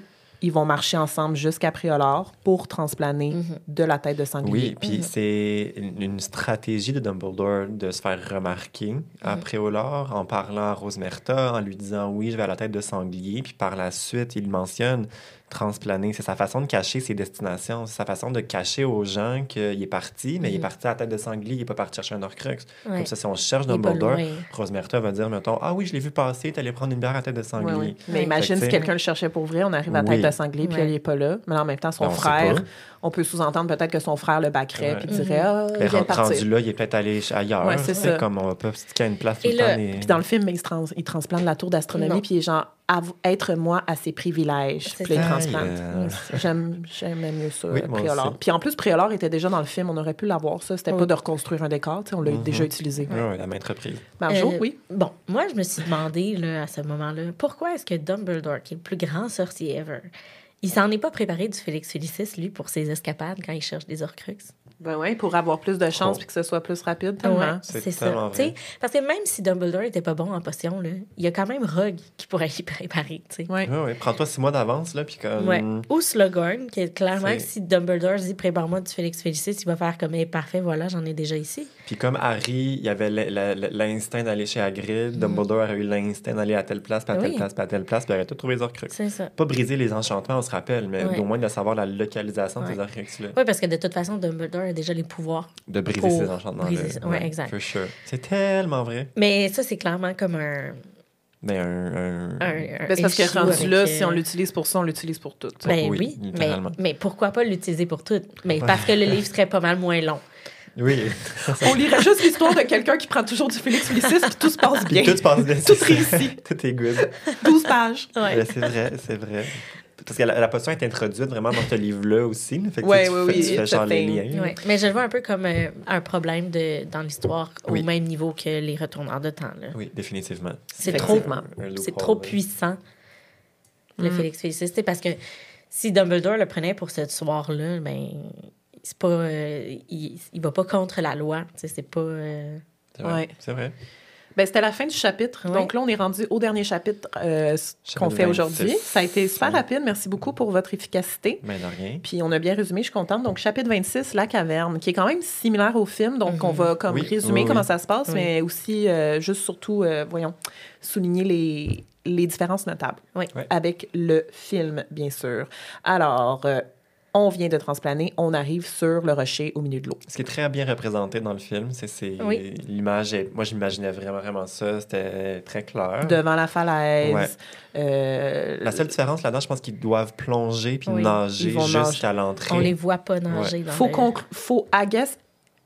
ils vont marcher ensemble jusqu'à Préolard pour transplaner Mhm. de la tête de sanglier. Oui, puis Mhm. c'est une, une stratégie de Dumbledore de se faire remarquer à Préolard en parlant à Rosmerta, en lui disant oui, je vais à la tête de sanglier. Puis par la suite, il mentionne transplaner. C'est sa façon de cacher ses destinations. C'est sa façon de cacher aux gens qu'il est parti, mais il est Mhm. parti à la tête de sanglier. Il n'est pas parti chercher un Horcrux. Ouais. Comme ça, si on cherche Il est pas Dumbledore, loin. Rosmerta va dire, mettons, ah oui, je l'ai vu passer, t'es allé prendre une bière à la tête de Ouais, sanglier. ouais. Mais Ouais. imagine Fait que, si tu sais, quelqu'un le cherchait pour vrai, on arrive à la Oui. tête de sanglier, puis Ouais. il n'est pas là. Mais en même temps, son Ben, on sait frère, pas. on peut sous-entendre peut-être que son frère le backerait, Ouais. puis dirait ah, il Mais vient ren- partir. rendu là, il est peut-être allé ailleurs. Ouais, c'est ça. Comme on va pas sticker à une place tout Et le là- temps. les- Puis dans le film, il, se trans- il transplante la tour d'astronomie, Non. puis il est genre Av- être moi à ses privilèges. C'est Puis là, il ça. transplante. Aïe, euh. J'aime, j'aimais mieux ça, Oui, euh, moi Préolard. aussi. Puis en plus, Préolard était déjà dans le film, on aurait pu l'avoir, ça. C'était Oui. pas de reconstruire un décor, tu sais, on l'a Mhm. déjà utilisé. Ouais, ouais, la maintes reprises. Marjo, Euh, oui. Bon, moi, je me suis demandé là, à ce moment-là, pourquoi est-ce que Dumbledore, qui est le plus grand sorcier ever, il s'en est pas préparé du Félix Felicis, lui, pour ses escapades quand il cherche des Horcruxes? Ben oui, pour avoir plus de chance Oh. puis que ce soit plus rapide, tellement. Ouais, C'est c'est ça. tellement Tu sais, vrai. parce que même si Dumbledore était pas bon en potion, là, il y a quand même Rogue qui pourrait y préparer. tu sais. Ouais. Ouais, ouais. Prends-toi six mois d'avance, là, puis comme... Ouais. Ou Slughorn, qui est clairement C'est- que si Dumbledore dit prépare-moi du Félix Felicis, il va faire comme Eh, parfait, voilà, j'en ai déjà ici. Puis comme Harry, il y avait l- l- l- l'instinct d'aller chez Hagrid, Dumbledore a eu l'instinct d'aller à telle place, puis à telle Oui. place, puis à telle place, puis il aurait tout trouvé les Horcruxes. C'est ça. Pas briser les enchantements, on se rappelle, mais Ouais. au moins de savoir la localisation de Ouais. ces Horcruxes-là. Oui, parce que de toute façon, Dumbledore a déjà les pouvoirs. De briser Pour ces enchantements-là. briser- ouais, exact. For sure. C'est tellement vrai. Mais ça, c'est clairement comme un. Mais un... un... un, un Ben, c'est parce que issue rendu avec, là, euh, si on l'utilise pour ça, on l'utilise pour tout. tu sais. Ben Oui, oui, mais, littéralement. mais pourquoi pas l'utiliser pour tout? Mais parce que le livre serait pas mal moins long. Oui. On lirait juste l'histoire de quelqu'un qui prend toujours du Félix Felicis puis tout se passe bien. Tout se passe bien. Tout c'est ça. réussi. Tout est good. douze pages. Ouais. Ben, c'est vrai, c'est vrai. Parce que la, la potion est introduite vraiment dans ce livre-là aussi. Fait que Ouais, tu, ouais, fais, oui, tu fais it's a genre les thing. liens. Ouais. Mais je le vois un peu comme euh, un problème de, dans l'histoire Oui. au même niveau que les retourneurs de temps. là. Oui, définitivement. C'est trop, Effectivement. Un loophole, c'est trop là. puissant, le Mm. Félix Felicis. Tu sais, parce que si Dumbledore le prenait pour ce soir-là, ben, c'est pas, euh, il, il va pas contre la loi. Tu sais, c'est pas. euh, C'est vrai. Ouais. C'est vrai. Ben, c'était la fin du chapitre. Ouais. Donc là, on est rendu au dernier chapitre euh, qu'on Chapitre fait aujourd'hui. vingt-six. Ça a été super Ouais. rapide. Merci beaucoup pour votre efficacité. Mais de rien. Puis on a bien résumé, je suis contente. Donc, chapitre vingt-six, La caverne, qui est quand même similaire au film. Donc, Mhm. on va comme Oui, résumer oui, comment oui. ça se passe, Oui. mais aussi, euh, juste surtout, euh, voyons, souligner les, les différences notables Oui. Ouais. avec le film, bien sûr. Alors, euh, on vient de transplaner, on arrive sur le rocher au milieu de l'eau. Ce qui est très bien représenté dans le film, c'est, c'est Oui. l'image. Est, moi, j'imaginais vraiment, vraiment ça. C'était très clair. Devant la falaise. Ouais. euh, La seule différence là-dedans, je pense qu'ils doivent plonger puis Oui, nager ils vont jusqu'à l'entrée. On les voit pas nager. Dans faut le- conclure, faut, I guess,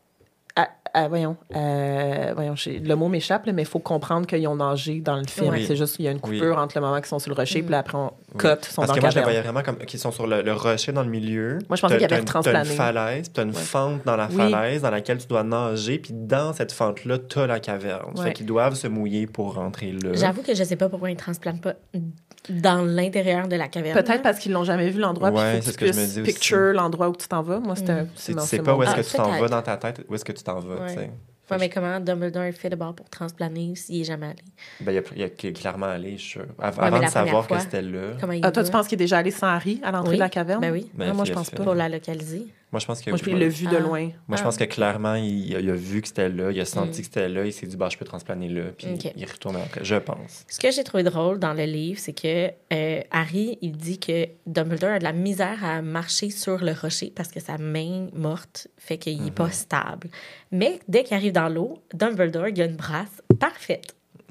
ah, ah, voyons, euh, voyons j'ai- le mot m'échappe, là, mais il faut comprendre qu'ils ont nagé dans le film. Oui. C'est juste qu'il y a une Oui. coupure entre le moment qu'ils sont sur le rocher, Mm. puis là, après, on Oui. cut, ils sont Parce dans que la moi, je les caverne. voyais vraiment comme qu'ils sont sur le, le rocher dans le milieu. Moi, je pensais T'as- qu'il y avait t'as une- transplané. T'as une falaise, puis t'as une Ouais. fente dans la Oui. falaise dans laquelle tu dois nager, puis dans cette fente-là, t'as la caverne. Ouais. Fait qu'ils doivent se mouiller pour rentrer là. J'avoue que je sais pas pourquoi ils transplantent pas dans l'intérieur de la caverne. Peut-être parce qu'ils l'ont jamais vu l'endroit, puis il Ouais, faut que c'est tu ce que je me puisses dis aussi. picture l'endroit où tu t'en vas. Moi, c'était... Mm. C'est- non, tu sais c'est pas mon- où est-ce Ah, que tu t'en peut-être. vas dans ta tête, où est-ce que tu t'en vas, Ouais. tu sais. Ouais, mais comment Dumbledore fait d'abord pour transplaner s'il est jamais allé? Ben, il, a, il a clairement allé, je suis sûr. Av- Ouais, mais avant la de savoir première que fois. c'était là. Comment il Ah, toi, va? tu penses qu'il est déjà allé sans Harry à l'entrée Oui. de la caverne? Ben oui, Ben, Non, moi, il je a pense fait- pas. pour la localiser. Moi, je pense que. Moi, je l'ai vu de Ah. loin. Moi, je pense que clairement, il, a- il a vu que c'était là, il a senti Mm. que c'était là, il s'est dit, bah, je peux transplaner là, puis Ok. il est retourné après, je pense. Ce que j'ai trouvé drôle dans le livre, c'est que euh, Harry, il dit que Dumbledore a de la misère à marcher sur le rocher parce que sa main morte fait qu'il n'est pas stable. Mais dès qu'il arrive dans l'eau, Dumbledore, il a une brasse parfaite.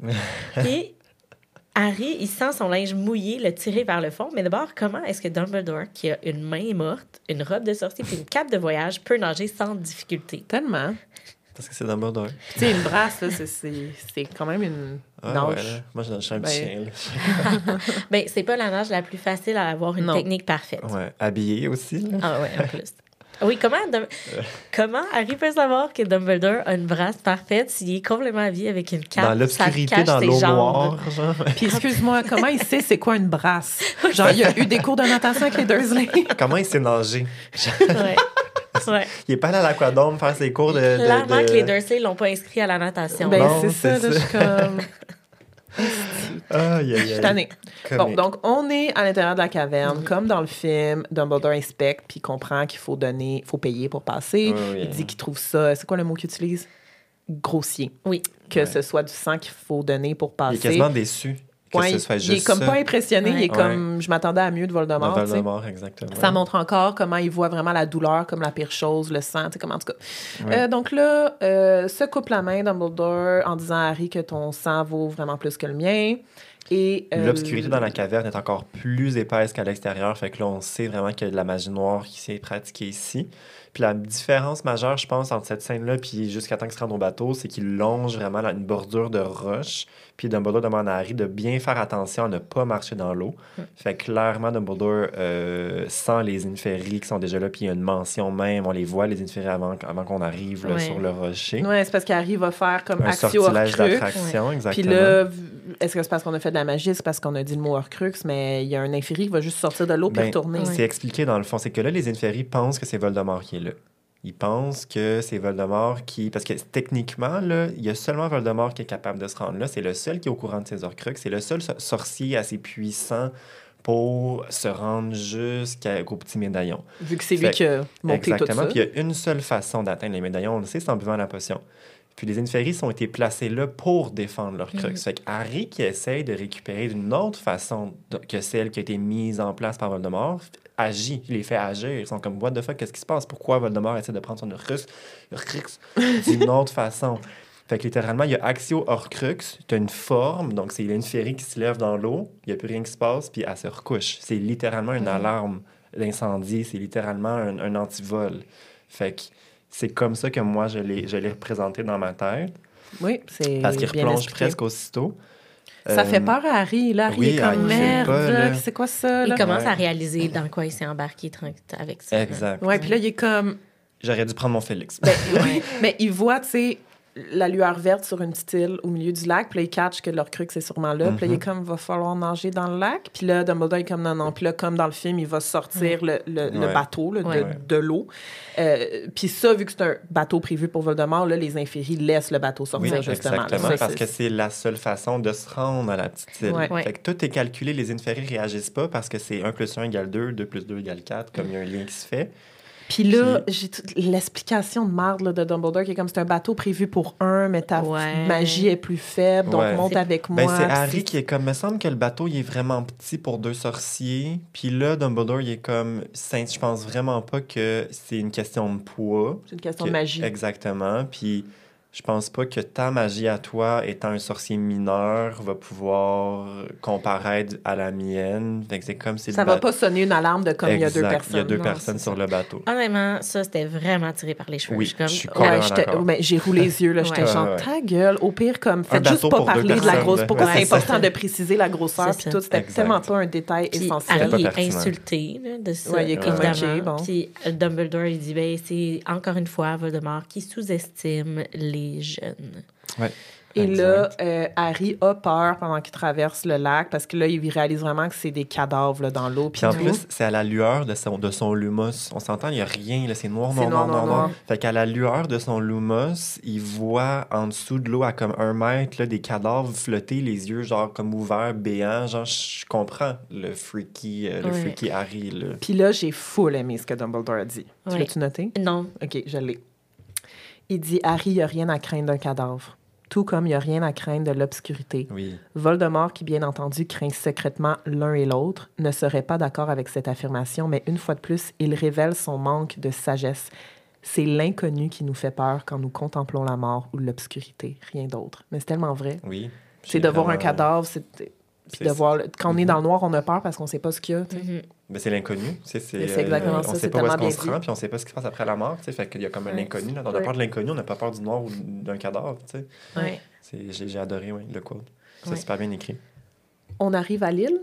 Puis Harry, il sent son linge mouillé le tirer vers le fond. Mais d'abord, comment est-ce que Dumbledore, qui a une main morte, une robe de sorcier puis une cape de voyage, peut nager sans difficulté? Tellement. Parce que c'est Dumbledore. Tu sais, une brasse, là, c'est, c'est, c'est quand même une Ah, nage. ouais, là. Moi, je je suis un petit Ben, chien. Là. Ben, c'est pas la nage la plus facile à avoir une Non. technique parfaite. Ouais. Habillé aussi. Là. Ah ouais, en plus. Oui, comment, Dum- comment Harry peut savoir que Dumbledore a une brasse parfaite s'il est complètement habillé avec une cape? Dans ça l'obscurité, cache dans ses l'eau jambes. noire, genre. Puis excuse-moi, comment il sait c'est quoi une brasse? Genre, il y a eu des cours de natation avec les Dursley. Comment il sait nager? Ouais. Ouais. Il est pas allé à l'aquadome faire ses cours de. de- Clairement de- que les Dursley l'ont pas inscrit à la natation. Ben, Non, c'est ça, c'est là, je ça. suis comme... Aïe, aïe, aïe. Je suis tannée. Bon, donc, on est à l'intérieur de la caverne, mm-hmm. comme dans le film. Dumbledore inspecte, puis comprend qu'il faut donner, faut payer pour passer. Oui, oui, il dit qu'il trouve ça, c'est quoi le mot qu'il utilise? Grossier. Oui. Que ouais. ce soit du sang qu'il faut donner pour passer. Il est quasiment déçu. Que ouais, ce soit juste il est comme ça. pas impressionné, ouais. il est comme, ouais. je m'attendais à mieux de Voldemort. De Voldemort, exactement. Ça montre encore comment il voit vraiment la douleur comme la pire chose, le sang, tu sais, comment, en tout cas. Ouais. Euh, donc là, euh, se coupe la main, Dumbledore, en disant à Harry que ton sang vaut vraiment plus que le mien. Et, euh, l'obscurité dans la caverne est encore plus épaisse qu'à l'extérieur, fait que là, on sait vraiment qu'il y a de la magie noire qui s'est pratiquée ici. Puis la différence majeure, je pense, entre cette scène-là puis jusqu'à temps qu'il se rende au bateau, c'est qu'il longe vraiment là, une bordure de roche. Puis Dumbledore demande à Harry de bien faire attention à ne pas marcher dans l'eau. Mm. Fait que clairement, Dumbledore euh, sent les Inferi qui sont déjà là, puis il y a une mention même, on les voit, les Inferi, avant, avant qu'on arrive là, ouais. sur le rocher. Oui, c'est parce qu'Harry va faire comme un Actio sortilège Horcrux. d'attraction, ouais. exactement. Puis là, est-ce que c'est parce qu'on a fait de la magie, c'est parce qu'on a dit le mot Horcrux, mais il y a un Inferi qui va juste sortir de l'eau puis ben, retourner. C'est ouais. expliqué dans le fond, c'est que là, les Inferi pensent que c'est Voldemort qui est là. Ils pensent que c'est Voldemort qui... Parce que techniquement, là, il y a seulement Voldemort qui est capable de se rendre là. C'est le seul qui est au courant de ses Horcruxes. C'est le seul sorcier assez puissant pour se rendre jusqu'au petit médaillon. Vu que c'est lui qui a monté tout ça. Exactement. Puis il y a une seule façon d'atteindre les médaillons, on le sait, c'est en buvant la potion. Puis les Inferi ont été placés là pour défendre leurs Horcruxes. Mm-hmm. Fait qu'Harry qui essaye de récupérer d'une autre façon que celle qui a été mise en place par Voldemort... agit, il les fait agir. Ils sont comme, what the fuck, qu'est-ce qui se passe? Pourquoi Voldemort essaie de prendre son Horcrux, Horcrux d'une autre façon? Fait que littéralement, il y a Actio Horcrux, tu as une forme, donc c'est une Inferi qui se lève dans l'eau, il n'y a plus rien qui se passe, puis elle se recouche. C'est littéralement une mm-hmm. alarme d'incendie, c'est littéralement un, un antivol. Fait que c'est comme ça que moi, je l'ai, je l'ai représenté dans ma tête. Oui, c'est parce qu'il replonge expliqué. presque aussitôt. Ça euh, fait peur à Harry. Là, Harry oui, est comme, merde, pas, là. c'est quoi ça? Là? Il commence ouais. à réaliser dans quoi il s'est embarqué avec ça. Exact. Ouais, puis là, il est comme... J'aurais dû prendre mon Félix. Ben, oui, mais il voit, tu sais, la lueur verte sur une petite île au milieu du lac, puis là, il catch que leur Horcrux est sûrement là, mm-hmm. puis là, il est comme, va falloir nager dans le lac, puis là, Dumbledore est comme, non, non, puis là, comme dans le film, il va sortir mm. le, le, ouais. le bateau là, ouais. de, de l'eau. Euh, puis ça, vu que c'est un bateau prévu pour Voldemort, là, les Inferi laissent le bateau sortir, oui, justement. Exactement, là. parce que c'est la seule façon de se rendre à la petite île. Ouais. Fait que tout est calculé, les Inferi réagissent pas parce que c'est un plus un égale deux, deux plus deux égale quatre, comme il y a un lien qui se fait. Puis là, Puis... j'ai toute l'explication de marde là, de Dumbledore qui est comme c'est un bateau prévu pour un, mais ta ouais. magie est plus faible, donc ouais. monte c'est... avec moi. Ben, c'est Harry qui est comme, me semble que le bateau il est vraiment petit pour deux sorciers. Puis là, Dumbledore il est comme, je pense vraiment pas que c'est une question de poids. C'est une question que... de magie. Exactement. Puis je pense pas que ta magie à toi, étant un sorcier mineur, va pouvoir comparaître à la mienne. Fait que c'est comme si ça le va bat... pas sonner une alarme de comme il y a deux personnes. Il y a deux non, personnes sur le bateau. Honnêtement, ça, c'était vraiment tiré par les cheveux. Oui, je suis, comme... je suis complètement ouais, d'accord. Ouais, j'ai roulé les yeux, là. J'étais ouais. genre, ouais. ta gueule. Au pire, comme, faites juste pas parler de la grosse... Pourquoi ouais, c'est important ça. de préciser la grosseur, puis tout. C'était exact. tellement pas un détail puis essentiel. Harry est insulté là, de ça, ouais, il est comme, évidemment. okay, bon. Puis Dumbledore, il dit, ben, c'est encore une fois Voldemort qui sous-estime les jeunes. Ouais. Et exact. là, euh, Harry a peur pendant qu'il traverse le lac parce que là, il réalise vraiment que c'est des cadavres là, dans l'eau. Puis en plus, c'est à la lueur de son, de son lumos. On s'entend, il n'y a rien, là, c'est noir, noir, noir, noir, noir. Fait qu'à la lueur de son lumos, il voit en dessous de l'eau, à comme un mètre, là, des cadavres flotter, les yeux genre comme ouverts, béants. Genre, je comprends le freaky, euh, le ouais. freaky Harry. Là. Puis là, j'ai full aimé ce que Dumbledore a dit. Ouais. Tu l'as-tu noté? Non. OK, je l'ai. Il dit, Harry, il n'y a rien à craindre d'un cadavre. Tout comme il n'y a rien à craindre de l'obscurité. Oui. Voldemort, qui bien entendu craint secrètement l'un et l'autre, ne serait pas d'accord avec cette affirmation, mais une fois de plus, il révèle son manque de sagesse. C'est l'inconnu qui nous fait peur quand nous contemplons la mort ou l'obscurité, rien d'autre. Mais c'est tellement vrai. Oui. C'est de voir un cadavre, c'est... Puis de voir, quand on mm-hmm. est dans le noir, on a peur parce qu'on ne sait pas ce qu'il y a. Mm-hmm. Mais c'est l'inconnu. C'est, c'est, c'est exactement euh, ça. On ne sait pas où est-ce qu'on se rend, puis on ne sait pas ce qui se passe après la mort. T'sais, fait qu'il y a comme un ouais. inconnu. Là. On a ouais. peur de l'inconnu, on n'a pas peur du noir ou d'un cadavre. Ouais. C'est, j'ai, j'ai adoré oui, le quote. C'est ouais. super bien écrit. On arrive à l'île.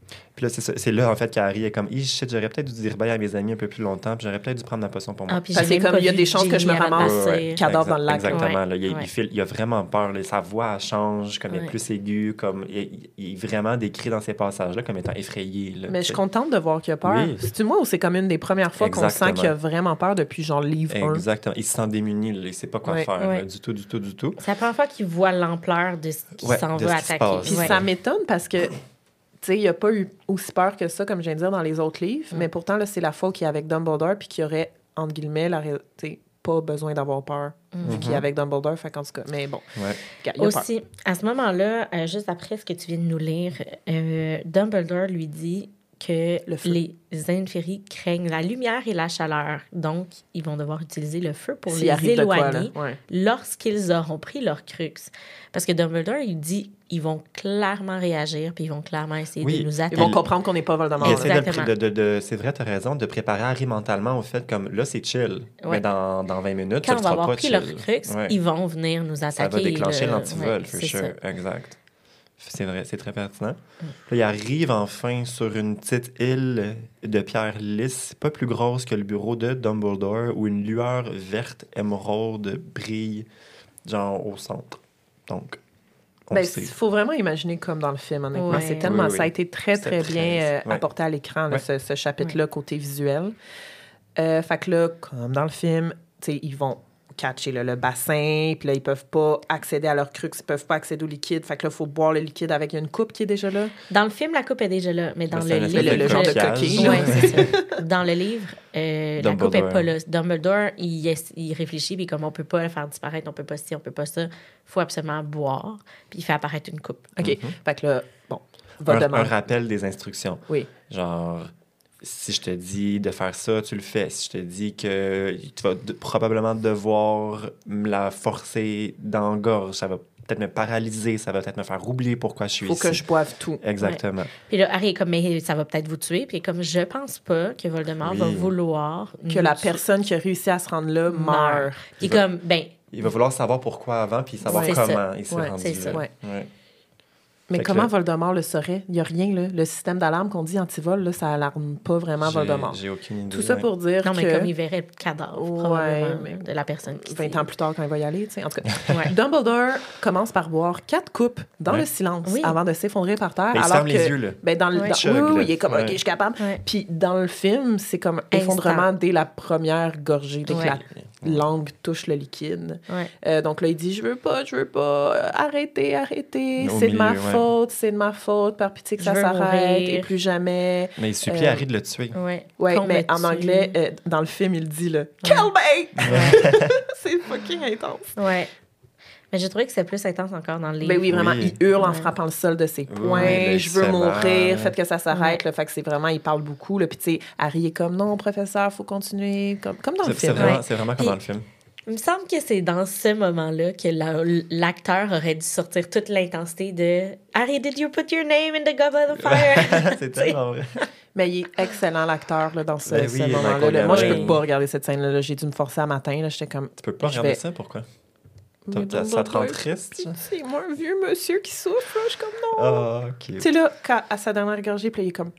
Puis là, c'est, ça, c'est là, en fait, qu'Harry est comme, « shit, j'aurais peut-être dû dire bye à mes amis un peu plus longtemps, puis j'aurais peut-être dû prendre ma potion pour moi. Ah, » Parce que c'est comme, il y a des chances que je me ramasse Ouais, ouais, cadavre exact- dans le lac. Exactement. Ouais, Là, il, ouais. il, fait- il a vraiment peur. Là, sa voix elle change, comme elle Ouais. est plus aiguë, comme il, il est vraiment décrit dans ces passages-là comme étant effrayé. Là, Mais je suis contente de voir qu'il a peur. Oui. C'est-tu moi ou c'est comme une des premières fois qu'on Exactement. sent qu'il a vraiment peur depuis genre le livre un? Exactement. Il se sent démuni, là, il sait pas quoi Ouais. faire, Ouais. là, du tout, du tout, du tout. C'est la première fois qu'il voit l'ampleur de ce qui Ouais, s'en de va ce qui se attaquer. passe. Puis Ouais. ça m'étonne parce que, tu sais, il a pas eu aussi peur que ça, comme je viens de dire, dans les autres livres. Mm. Mais pourtant, là, c'est la fois qu'il est avec Dumbledore puis qu'il aurait, entre guillemets, la, ré- tu sais, pas besoin d'avoir peur. Vu qu'il est avec Dumbledore, fait qu'en tout cas, mais bon, Ouais. il a peur. Aussi, à ce moment-là, euh, juste après ce que tu viens de nous lire, euh, Dumbledore lui dit que Le feu. les Inferi craignent la lumière et la chaleur. Donc, ils vont devoir utiliser le feu pour S'il les arrive de quoi, là, éloigner ouais. lorsqu'ils auront pris leur crux. Parce que Dumbledore, il dit ils vont clairement réagir puis ils vont clairement essayer Oui, de nous Ils attaquer. vont comprendre qu'on n'est pas Voldemort. Il là. essaie de, le Exactement. pré- de, de, de- c'est vrai, t'as raison, de préparer Harry mentalement au fait comme là, c'est chill. Ouais. Mais dans, dans vingt minutes, Quand ça on ne va sera avoir pas pris chill. leur crux, Ouais. ils vont venir nous attaquer. Ça va déclencher là. l'antivol, Ouais, for c'est sure. ça. Exact. C'est vrai, c'est très pertinent. Là, il arrive enfin sur une petite île de pierre lisse, pas plus grosse que le bureau de Dumbledore, où une lueur verte émeraude brille, genre au centre. Donc, on Ben, sait. il faut vraiment imaginer comme dans le film, honnêtement. Ouais. C'est tellement, Oui, oui. ça a été très, C'était très très- bien euh, ouais. apporté à l'écran, là, Ouais. ce, ce chapitre-là, côté visuel. Euh, fait que là, comme dans le film, tu sais, ils vont catcher là, le bassin, puis là, ils peuvent pas accéder à leur crux, ils peuvent pas accéder au liquide. Fait que là, il faut boire le liquide avec une coupe qui est déjà là. Dans le film, la coupe est déjà là, mais dans C'est le un livre... espèce le genre de coquillage. coquille, là. Ouais, c'est ça. Dans le livre, euh, la coupe est Dumbledore. pas là. Dumbledore, il, ess- il réfléchit, puis comme on peut pas le faire disparaître, on peut pas ci, on peut pas ça, faut absolument boire, puis il fait apparaître une coupe. OK. Mhm. Fait que là, bon, Un, Voldemort. un rappel des instructions. Oui. Genre, si je te dis de faire ça, tu le fais. Si je te dis que tu vas de- probablement devoir me la forcer dans la gorge, ça va peut-être me paralyser, ça va peut-être me faire oublier pourquoi je suis Faut ici. que je boive tout. Exactement. Puis là, Harry est comme, mais ça va peut-être vous tuer, puis il est comme, je pense pas que Voldemort Oui. va vouloir... Que nous la tuer. personne qui a réussi à se rendre là meurt. Meurt. Puis Il va- comme, ben, Il va vouloir savoir pourquoi avant, puis savoir Ouais. C'est comment ça. il s'est Ouais, rendu c'est là. ça. Ouais. Ouais. Mais Fait que comment là- Voldemort le saurait? Il n'y a rien, là. Le système d'alarme qu'on dit antivol, là, ça alarme pas vraiment J'ai- Voldemort. J'ai aucune idée. Tout ça ouais. pour dire non, mais que comme il verrait le cadavre, Ouais, probablement, mais- de la personne qui... vingt ans plus tard, quand il va y aller, tu sais. En tout cas, Ouais. Dumbledore commence par boire quatre coupes dans Ouais. le silence Oui. avant de s'effondrer par terre. Ben, il se alors ferme que, les yeux, là. Ben, dans le, Ouais. dans- Chug, oui, oui, là. il est comme, Ouais. OK, je suis capable. Ouais. Puis dans le film, c'est comme Instant. effondrement dès la première gorgée, dès Ouais. que la langue touche le liquide. Ouais. Euh, donc là, il dit, je veux pas, je veux pas, euh, arrêtez, arrêtez, Au c'est de ma milieu, ouais. faute, c'est de ma faute, par pitié que Je ça veux s'arrête, mourir. et plus jamais. Mais il supplie Euh, Harry de le tuer. Ouais. Ouais, Qu'on mais me en tue. anglais, euh, dans le film, il dit, là, « Kill me! Ouais. » C'est fucking intense. Ouais. Mais j'ai trouvé que c'est plus intense encore dans le livre. Ben oui, vraiment, Oui. il hurle en Ouais. frappant le sol de ses Oui, poings. là, il Je veux se fait mourir, mal. faites que ça s'arrête. Ouais. Là, fait que c'est vraiment, il parle beaucoup. Là, puis tu sais, Harry est comme, non, professeur, faut continuer. Comme, comme dans le C'est c'est film. vraiment, Ouais. c'est vraiment comme Puis- dans le film. Il me semble que c'est dans ce moment-là que la- l'acteur aurait dû sortir toute l'intensité de « Harry, did you put your name in the goblet of fire? » C'est tellement vrai. Mais il est excellent, l'acteur, là, dans ce, Ben ce oui, moment-là. Michael là. Moi, je Gambon. peux pas regarder cette scène-là. là. J'ai dû me forcer à matin. Là. J'étais comme... Tu peux pas Je regarder vais- ça, pourquoi? Mais Ça- ça te rend Dumbledore, triste? C'est moi, un vieux monsieur qui souffre. là. Je suis comme, non. Ah, OK. Tu sais, là, quand, à sa dernière gorgée, puis là, il est comme...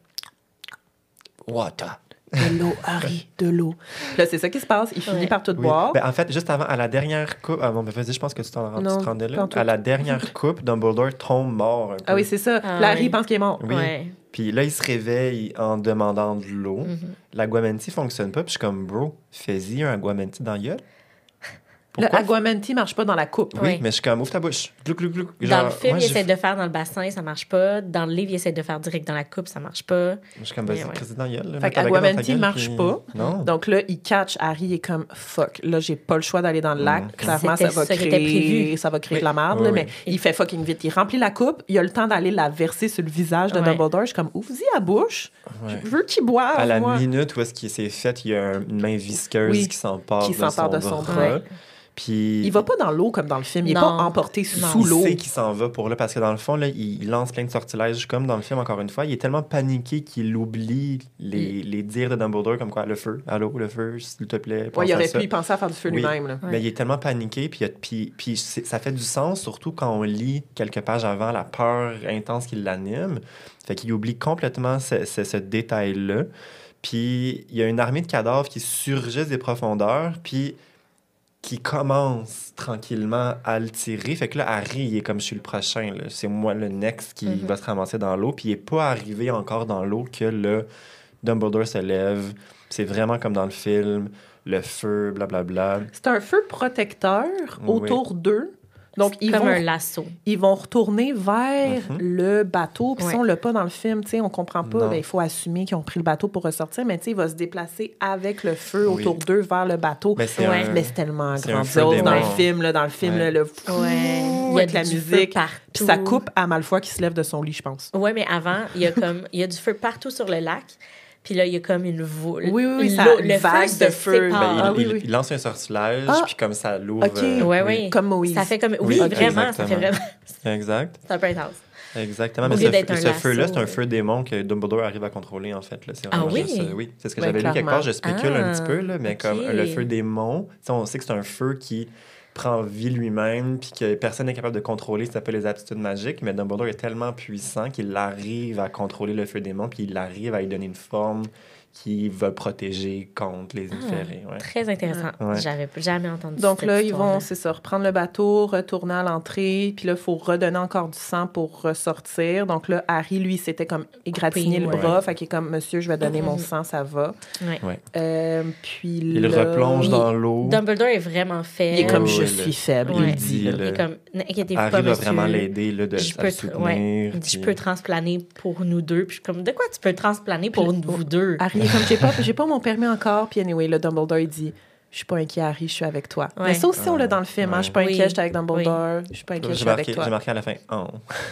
Water. De l'eau, Harry, de l'eau. Puis là, c'est ça qui se passe. Il finit Ouais. par tout Oui. boire. Ben, en fait, juste avant, à la dernière coupe... Ah bon, ben vas-y, je pense que tu t'en tu Non, te rendais là. pas en tout. À la dernière coupe, Dumbledore tombe mort un peu. Ah oui, c'est ça. Ah là, Harry oui. pense qu'il est mort. Oui. Ouais. Puis là, il se réveille en demandant de l'eau. Mhm. L'aguamenti fonctionne pas. Puis je suis comme, bro, fais-y un aguamenti dans la gueule. Le Pourquoi? aguamenti marche pas dans la coupe. Oui, Oui. mais je suis comme, ouvre ta bouche. Glouc, glouc, glouc. Dans Genre, le film, moi, il j'ai- essaie de le faire dans le bassin, ça marche pas. Dans le livre, il essaie de le faire direct dans la coupe, ça marche pas. Je suis comme, vas-y, Mais ouais. crisse dans la gueule. là, Fait mets ta baguette dans ta qu'aguamenti gueule, marche puis- pas. Non. Donc là, il catch Harry, il est comme fuck. Là, j'ai pas le choix d'aller dans le lac. Mm. Clairement, ça C'était va ça qui était créer, prévu. ça va créer Oui. de la merde. Oui, là, oui. mais il fait fucking vite. Il remplit la coupe. Il a le temps d'aller la verser sur le visage de Ouais. Dumbledore. Je suis comme ouvre-y la bouche. Ouais. Je veux qu'il boive. À la moi. minute où est-ce qu'il s'est fait, il y a un- une main visqueuse Oui, qui s'empare qui de, s'empare son de son bras. bras. Ouais. Puis... Il va pas dans l'eau comme dans le film. Il est Non. pas emporté Non. sous l'eau. Il sait qu'il s'en va pour là, parce que dans le fond, là, il lance plein de sortilèges, comme dans le film, encore une fois. Il est tellement paniqué qu'il oublie les, les dires de Dumbledore, comme quoi, le feu, allô, le feu, s'il te plaît, pense Ouais, il à aurait ça. pu y penser à faire du feu Oui. lui-même. Là. Ouais. Mais il est tellement paniqué, puis, puis, puis c'est- ça fait du sens, surtout quand on lit quelques pages avant la peur intense qui l'anime. Fait qu'il oublie complètement ce, ce, ce détail-là. Puis il y a une armée de cadavres qui surgissent des profondeurs, puis qui commence tranquillement à le tirer. Fait que là, Harry, il est comme je suis le prochain. Là. C'est moi le next qui Mm-hmm. va se ramasser dans l'eau. Puis il n'est pas arrivé encore dans l'eau que le Dumbledore se lève. C'est vraiment comme dans le film, le feu, blablabla. C'est un feu protecteur Oui. autour d'eux. Donc, ils Comme vont, un lasso. ils vont retourner vers Mhm. le bateau. Puis Ouais. si on l'a pas dans le film, tu sais, on comprend pas. Non. Ben, il faut assumer qu'ils ont pris le bateau pour ressortir. Mais tu sais, il va se déplacer avec le feu Oui. autour d'eux vers le bateau. Mais c'est Ouais. un... Mais c'est tellement c'est un feu grandiose dans le démon. film. Là, dans le film, Ouais. là, le Ouais. Il y a avec la du feu musique. partout. Puis ça coupe à Malfoy qui se lève de son lit, je pense. Ouais, mais avant, il y a comme il y a du feu partout sur le lac. Puis là, il y a comme une voûte. Oui, oui, oui, ça- L'eau- une le vague feu de se feu. sépare. Ben, il, Ah, oui, il- oui. il lance un sortilège, Ah. puis comme ça l'ouvre. Ok. euh, Ouais, oui. Comme Moïse. Ça fait comme Oui, oui, vraiment, exactement. ça fait vraiment Exact. c'est un peu intense. Exactement. Au Mais lieu ce, d'être feu- un ce lasso, feu-là, c'est un euh. feu démon que Dumbledore arrive à contrôler, en fait. Là. C'est Ah vraiment oui? juste, euh, oui, c'est ce que Ben, j'avais lu quelque clairement. part. Je spécule Ah, un petit peu, là, mais ok. comme le feu démon, tu sais, on sait que c'est un feu qui prend vie lui-même, puis que personne n'est capable de contrôler, ça s'appelle les aptitudes magiques, mais Dumbledore est tellement puissant qu'il arrive à contrôler le feu démon, puis il arrive à lui donner une forme qui va protéger contre les inférés. Ouais. Très intéressant. Ouais. J'avais jamais entendu Donc cette là, ils histoire-là. vont, c'est ça, reprendre le bateau, retourner à l'entrée, puis là, il faut redonner encore du sang pour ressortir. Donc là, Harry, lui, s'était comme égratigné Coupé, le ouais. bras, fait qu'il est comme, monsieur, je vais donner mon Mhm. sang, ça va. Ouais. Ouais. Euh, puis Il là, replonge il- dans l'eau. Dumbledore est vraiment faible. Il est comme, Oui, je oui, suis le- faible, Ouais. il dit. là. Il est comme, n'inquiétez-vous Harry pas, va monsieur. vraiment l'aider là, de je à peux, le te- soutenir. ouais, il dit, je puis- peux transplaner pour nous deux. Puis je suis comme, de quoi tu peux transplaner pour Puis- vous deux? Harry est comme, j'ai pas, j'ai pas mon permis encore. Puis anyway, le Dumbledore, il dit, je suis pas inquiet, Harry, je suis avec toi. Ouais. Mais ça aussi, on l'a dans le film. Hein, Ouais. je suis pas Oui. inquiet, je suis avec Dumbledore. Je suis pas inquiet, je J'ai suis avec marqué, toi. j'ai marqué à la fin. Oh.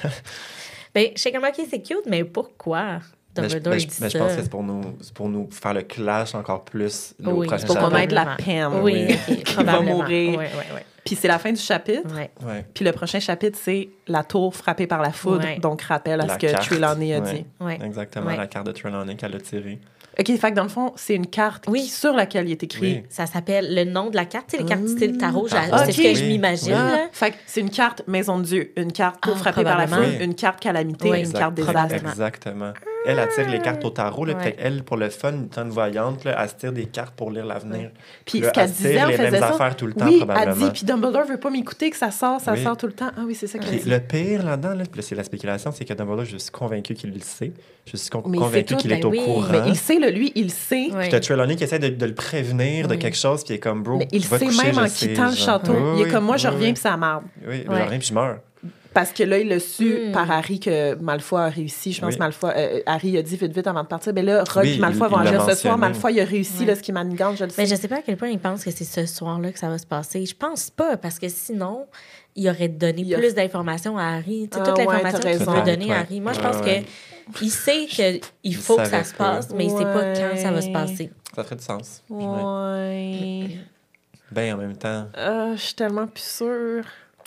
Ben, je sais comme, OK, c'est cute, mais pourquoi Mais je, Dumbledore mais il je- dit mais je ça? pense que c'est pour nous, c'est pour nous faire le clash encore plus là, au Oui, prochain C'est pour qu'on chapitre. ait de la Probablement. peine. Oui, Oui. OK, Qu'il va probablement. mourir. Ouais, ouais, ouais. Puis c'est la fin du chapitre. Ouais. Ouais. Puis le prochain chapitre, c'est la tour frappée par la foudre. Ouais. Donc, rappel à La ce que carte. Trelawney a Ouais. dit. Ouais. Exactement, Ouais. la carte de Trelawney qu'elle a tirée. OK, fait que dans le fond, c'est une carte Oui. qui- sur laquelle il est écrit. Oui. Ça s'appelle le nom de la carte. Tu sais, les cartes Mmh. style tarot, j'a- Ah, c'est ce ok. que je m'imagine. Ah, là. fait que c'est une carte Maison de Dieu, une carte tour Ah, frappée par la probablement. foudre, Oui. une carte calamité, Oui. une Exact- carte probablement. désastre. Exactement. Elle attire les cartes au tarot. Là, Ouais. peut-être elle, pour le fun, étant une voyante, là, elle se tire des cartes pour lire l'avenir. Puis Là, ce qu'elle elle tire disait, elle les faisait mêmes ça. affaires tout le temps, Oui, elle probablement. dit, puis Dumbledore veut pas m'écouter, que ça sort, ça Oui. sort tout le temps. Ah oui, c'est ça qu'elle Puis dit. le pire là-dedans, là, puis là, c'est la spéculation, c'est que Dumbledore, je suis convaincu qu'il le sait. Je suis con- Mais il sait convaincu tout, qu'il ben est au oui. courant. Mais il sait, là, lui, il sait. Ouais. Puis t'as Trelawney qui essaie de, de le prévenir de Oui. quelque chose, puis il est comme, bro, Mais il va te sait coucher, même je en sais, quittant le genre. château. Oui, Il est oui, comme moi, je oui, reviens, oui. puis ça marde. Oui, mais Ouais. je reviens, puis je meurs. Parce que là, il a su Mm. par Harry que Malfoy a réussi. Je pense Oui. que Malfoy, euh, Harry a dit vite, vite avant de partir. Mais là, Rogue Oui, et Malfoy il- vont il l'a agir ce soir. mentionné. Malfoy, il a réussi, Ouais. là, ce qui manigance, je le sais. Mais je sais pas à quel point il pense que c'est ce soir-là que ça va se passer. Je pense pas, parce que sinon, il aurait donné Il a- plus d'informations à Harry. Tu sais, Ah toute ouais, l'information t'as qu'il raison. peut donner à Ouais. Harry. Moi, je Ouais, pense ouais. que il sait qu'il faut que ça savait se pas. passe, mais il sait pas quand ça va se Ouais. passer. Ça ferait du sens. Ouais. Ouais. Ben, en même temps, Ah, je suis tellement plus sûre.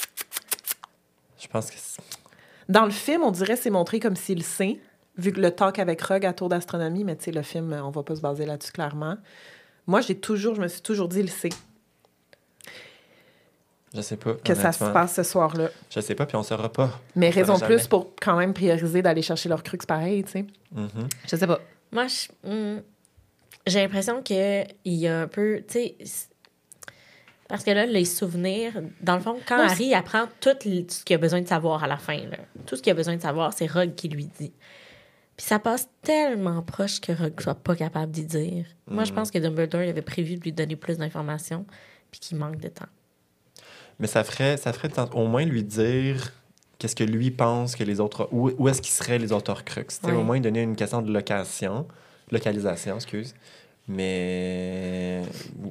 je pense que c'est- Dans le film, on dirait que c'est montré comme s'il sait, vu que le talk avec Rogue à Tour d'astronomie, mais tu sais, le film, on va pas se baser là-dessus clairement. Moi, j'ai toujours, je me suis toujours dit, il sait je sais pas. que ça se honnêtement. passe ce soir-là. Je sais pas, puis on saura pas. Mais On saura raison de jamais. plus pour quand même prioriser d'aller chercher leur crux pareil, tu sais. Mhm. Je sais pas. Moi, je- hum, j'ai l'impression qu'il y a un peu, tu sais, c- parce que là, les souvenirs, dans le fond, quand Non, Harry apprend tout l- ce qu'il a besoin de savoir à la fin, là, tout ce qu'il a besoin de savoir, c'est Rogue qui lui dit. Puis ça passe tellement proche que Rogue soit pas capable d'y dire. Moi, je Mm. pense que Dumbledore il avait prévu de lui donner plus d'informations, puis qu'il manque de temps. Mais ça ferait, ça ferait tant- au moins lui dire qu'est-ce que lui pense que les autres... Où, où est-ce qu'ils seraient les autres crux? Tu sais, Ouais. Au moins donner une question de location, localisation, excuse. Mais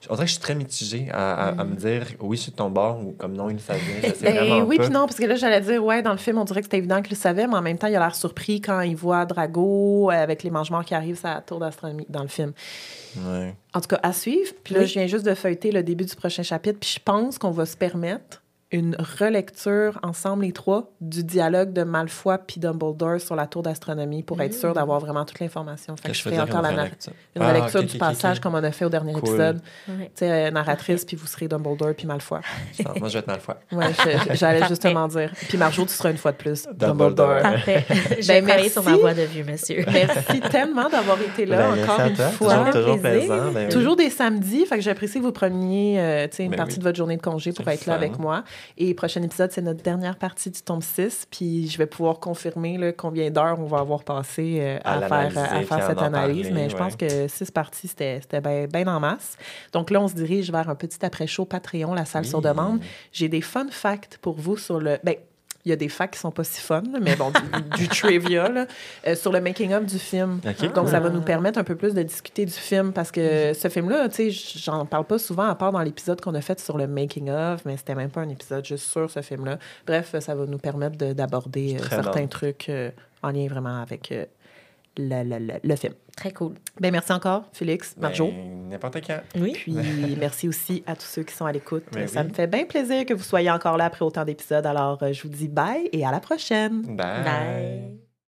On dirait que je suis très mitigée à, à, Mm. à me dire oui, je suis de ton bord ou comme non, il le savait. Je sais Ben, vraiment oui, pas. puis non, parce que là, j'allais dire, ouais, dans le film, on dirait que c'était évident qu'il le savait, mais en même temps, il a l'air surpris quand il voit Drago euh, avec les mange-morts qui arrivent à la tour d'astronomie dans le film. Ouais. En tout cas, à suivre. Puis là, Oui. je viens juste de feuilleter le début du prochain chapitre, puis je pense qu'on va se permettre une relecture ensemble, les trois, du dialogue de Malfoy puis Dumbledore sur la tour d'astronomie pour être Mm. sûr d'avoir vraiment toute l'information. Fait que, Que je je ferai faisais encore la une nar- relecture. une Ah, relecture ok, du ok, passage ok. comme on a fait au dernier Cool. épisode. Ouais. Tu sais, euh, narratrice, puis vous serez Dumbledore puis Malfoy. Non, moi, je vais être Malfoy. Ouais, je- j'allais Parfait. justement dire. Puis Marjo, tu seras une fois de plus Dumbledore. Dumbledore. Parfait. Je Ben, vais travailler sur ma merci. voix de vieux monsieur. Merci tellement d'avoir été là Ben, merci encore à une toi. fois. Toujours, toujours Plaisir. plaisant. Ben, oui. Toujours des samedis, fait que j'apprécie que vous preniez euh, tu sais, une Ben partie oui. de votre journée de congé pour C'est être là fun. avec moi. Et prochain épisode, c'est notre dernière partie du tome six, puis je vais pouvoir confirmer là, combien d'heures on va avoir passé euh, à, À faire, l'analyser, à puis faire à cette en analyse. parler, mais je ouais. pense que six parties, c'était c'était bien ben en masse. Donc là, on se dirige vers un petit après-show Patreon, la salle Oui. sur demande. J'ai des fun facts pour vous sur le... Ben, il y a des facts qui sont pas si fun, là, mais bon, du, du trivia, là, euh, sur le making-of du film. OK, Donc, ça cool. va nous permettre un peu plus de discuter du film parce que ce film-là, tu sais, j'en parle pas souvent à part dans l'épisode qu'on a fait sur le making-of, mais c'était même pas un épisode juste sur ce film-là. Bref, ça va nous permettre de- d'aborder euh, Très certains bon. trucs euh, en lien vraiment avec euh, le, le- le- le film. Très cool. Ben merci encore, Félix, Marjo. Ben, n'importe quand. Oui. Puis merci aussi à tous ceux qui sont à l'écoute. Ben Ça oui. me fait bien plaisir que vous soyez encore là après autant d'épisodes. Alors, euh, je vous dis bye et à la prochaine. Bye. Bye.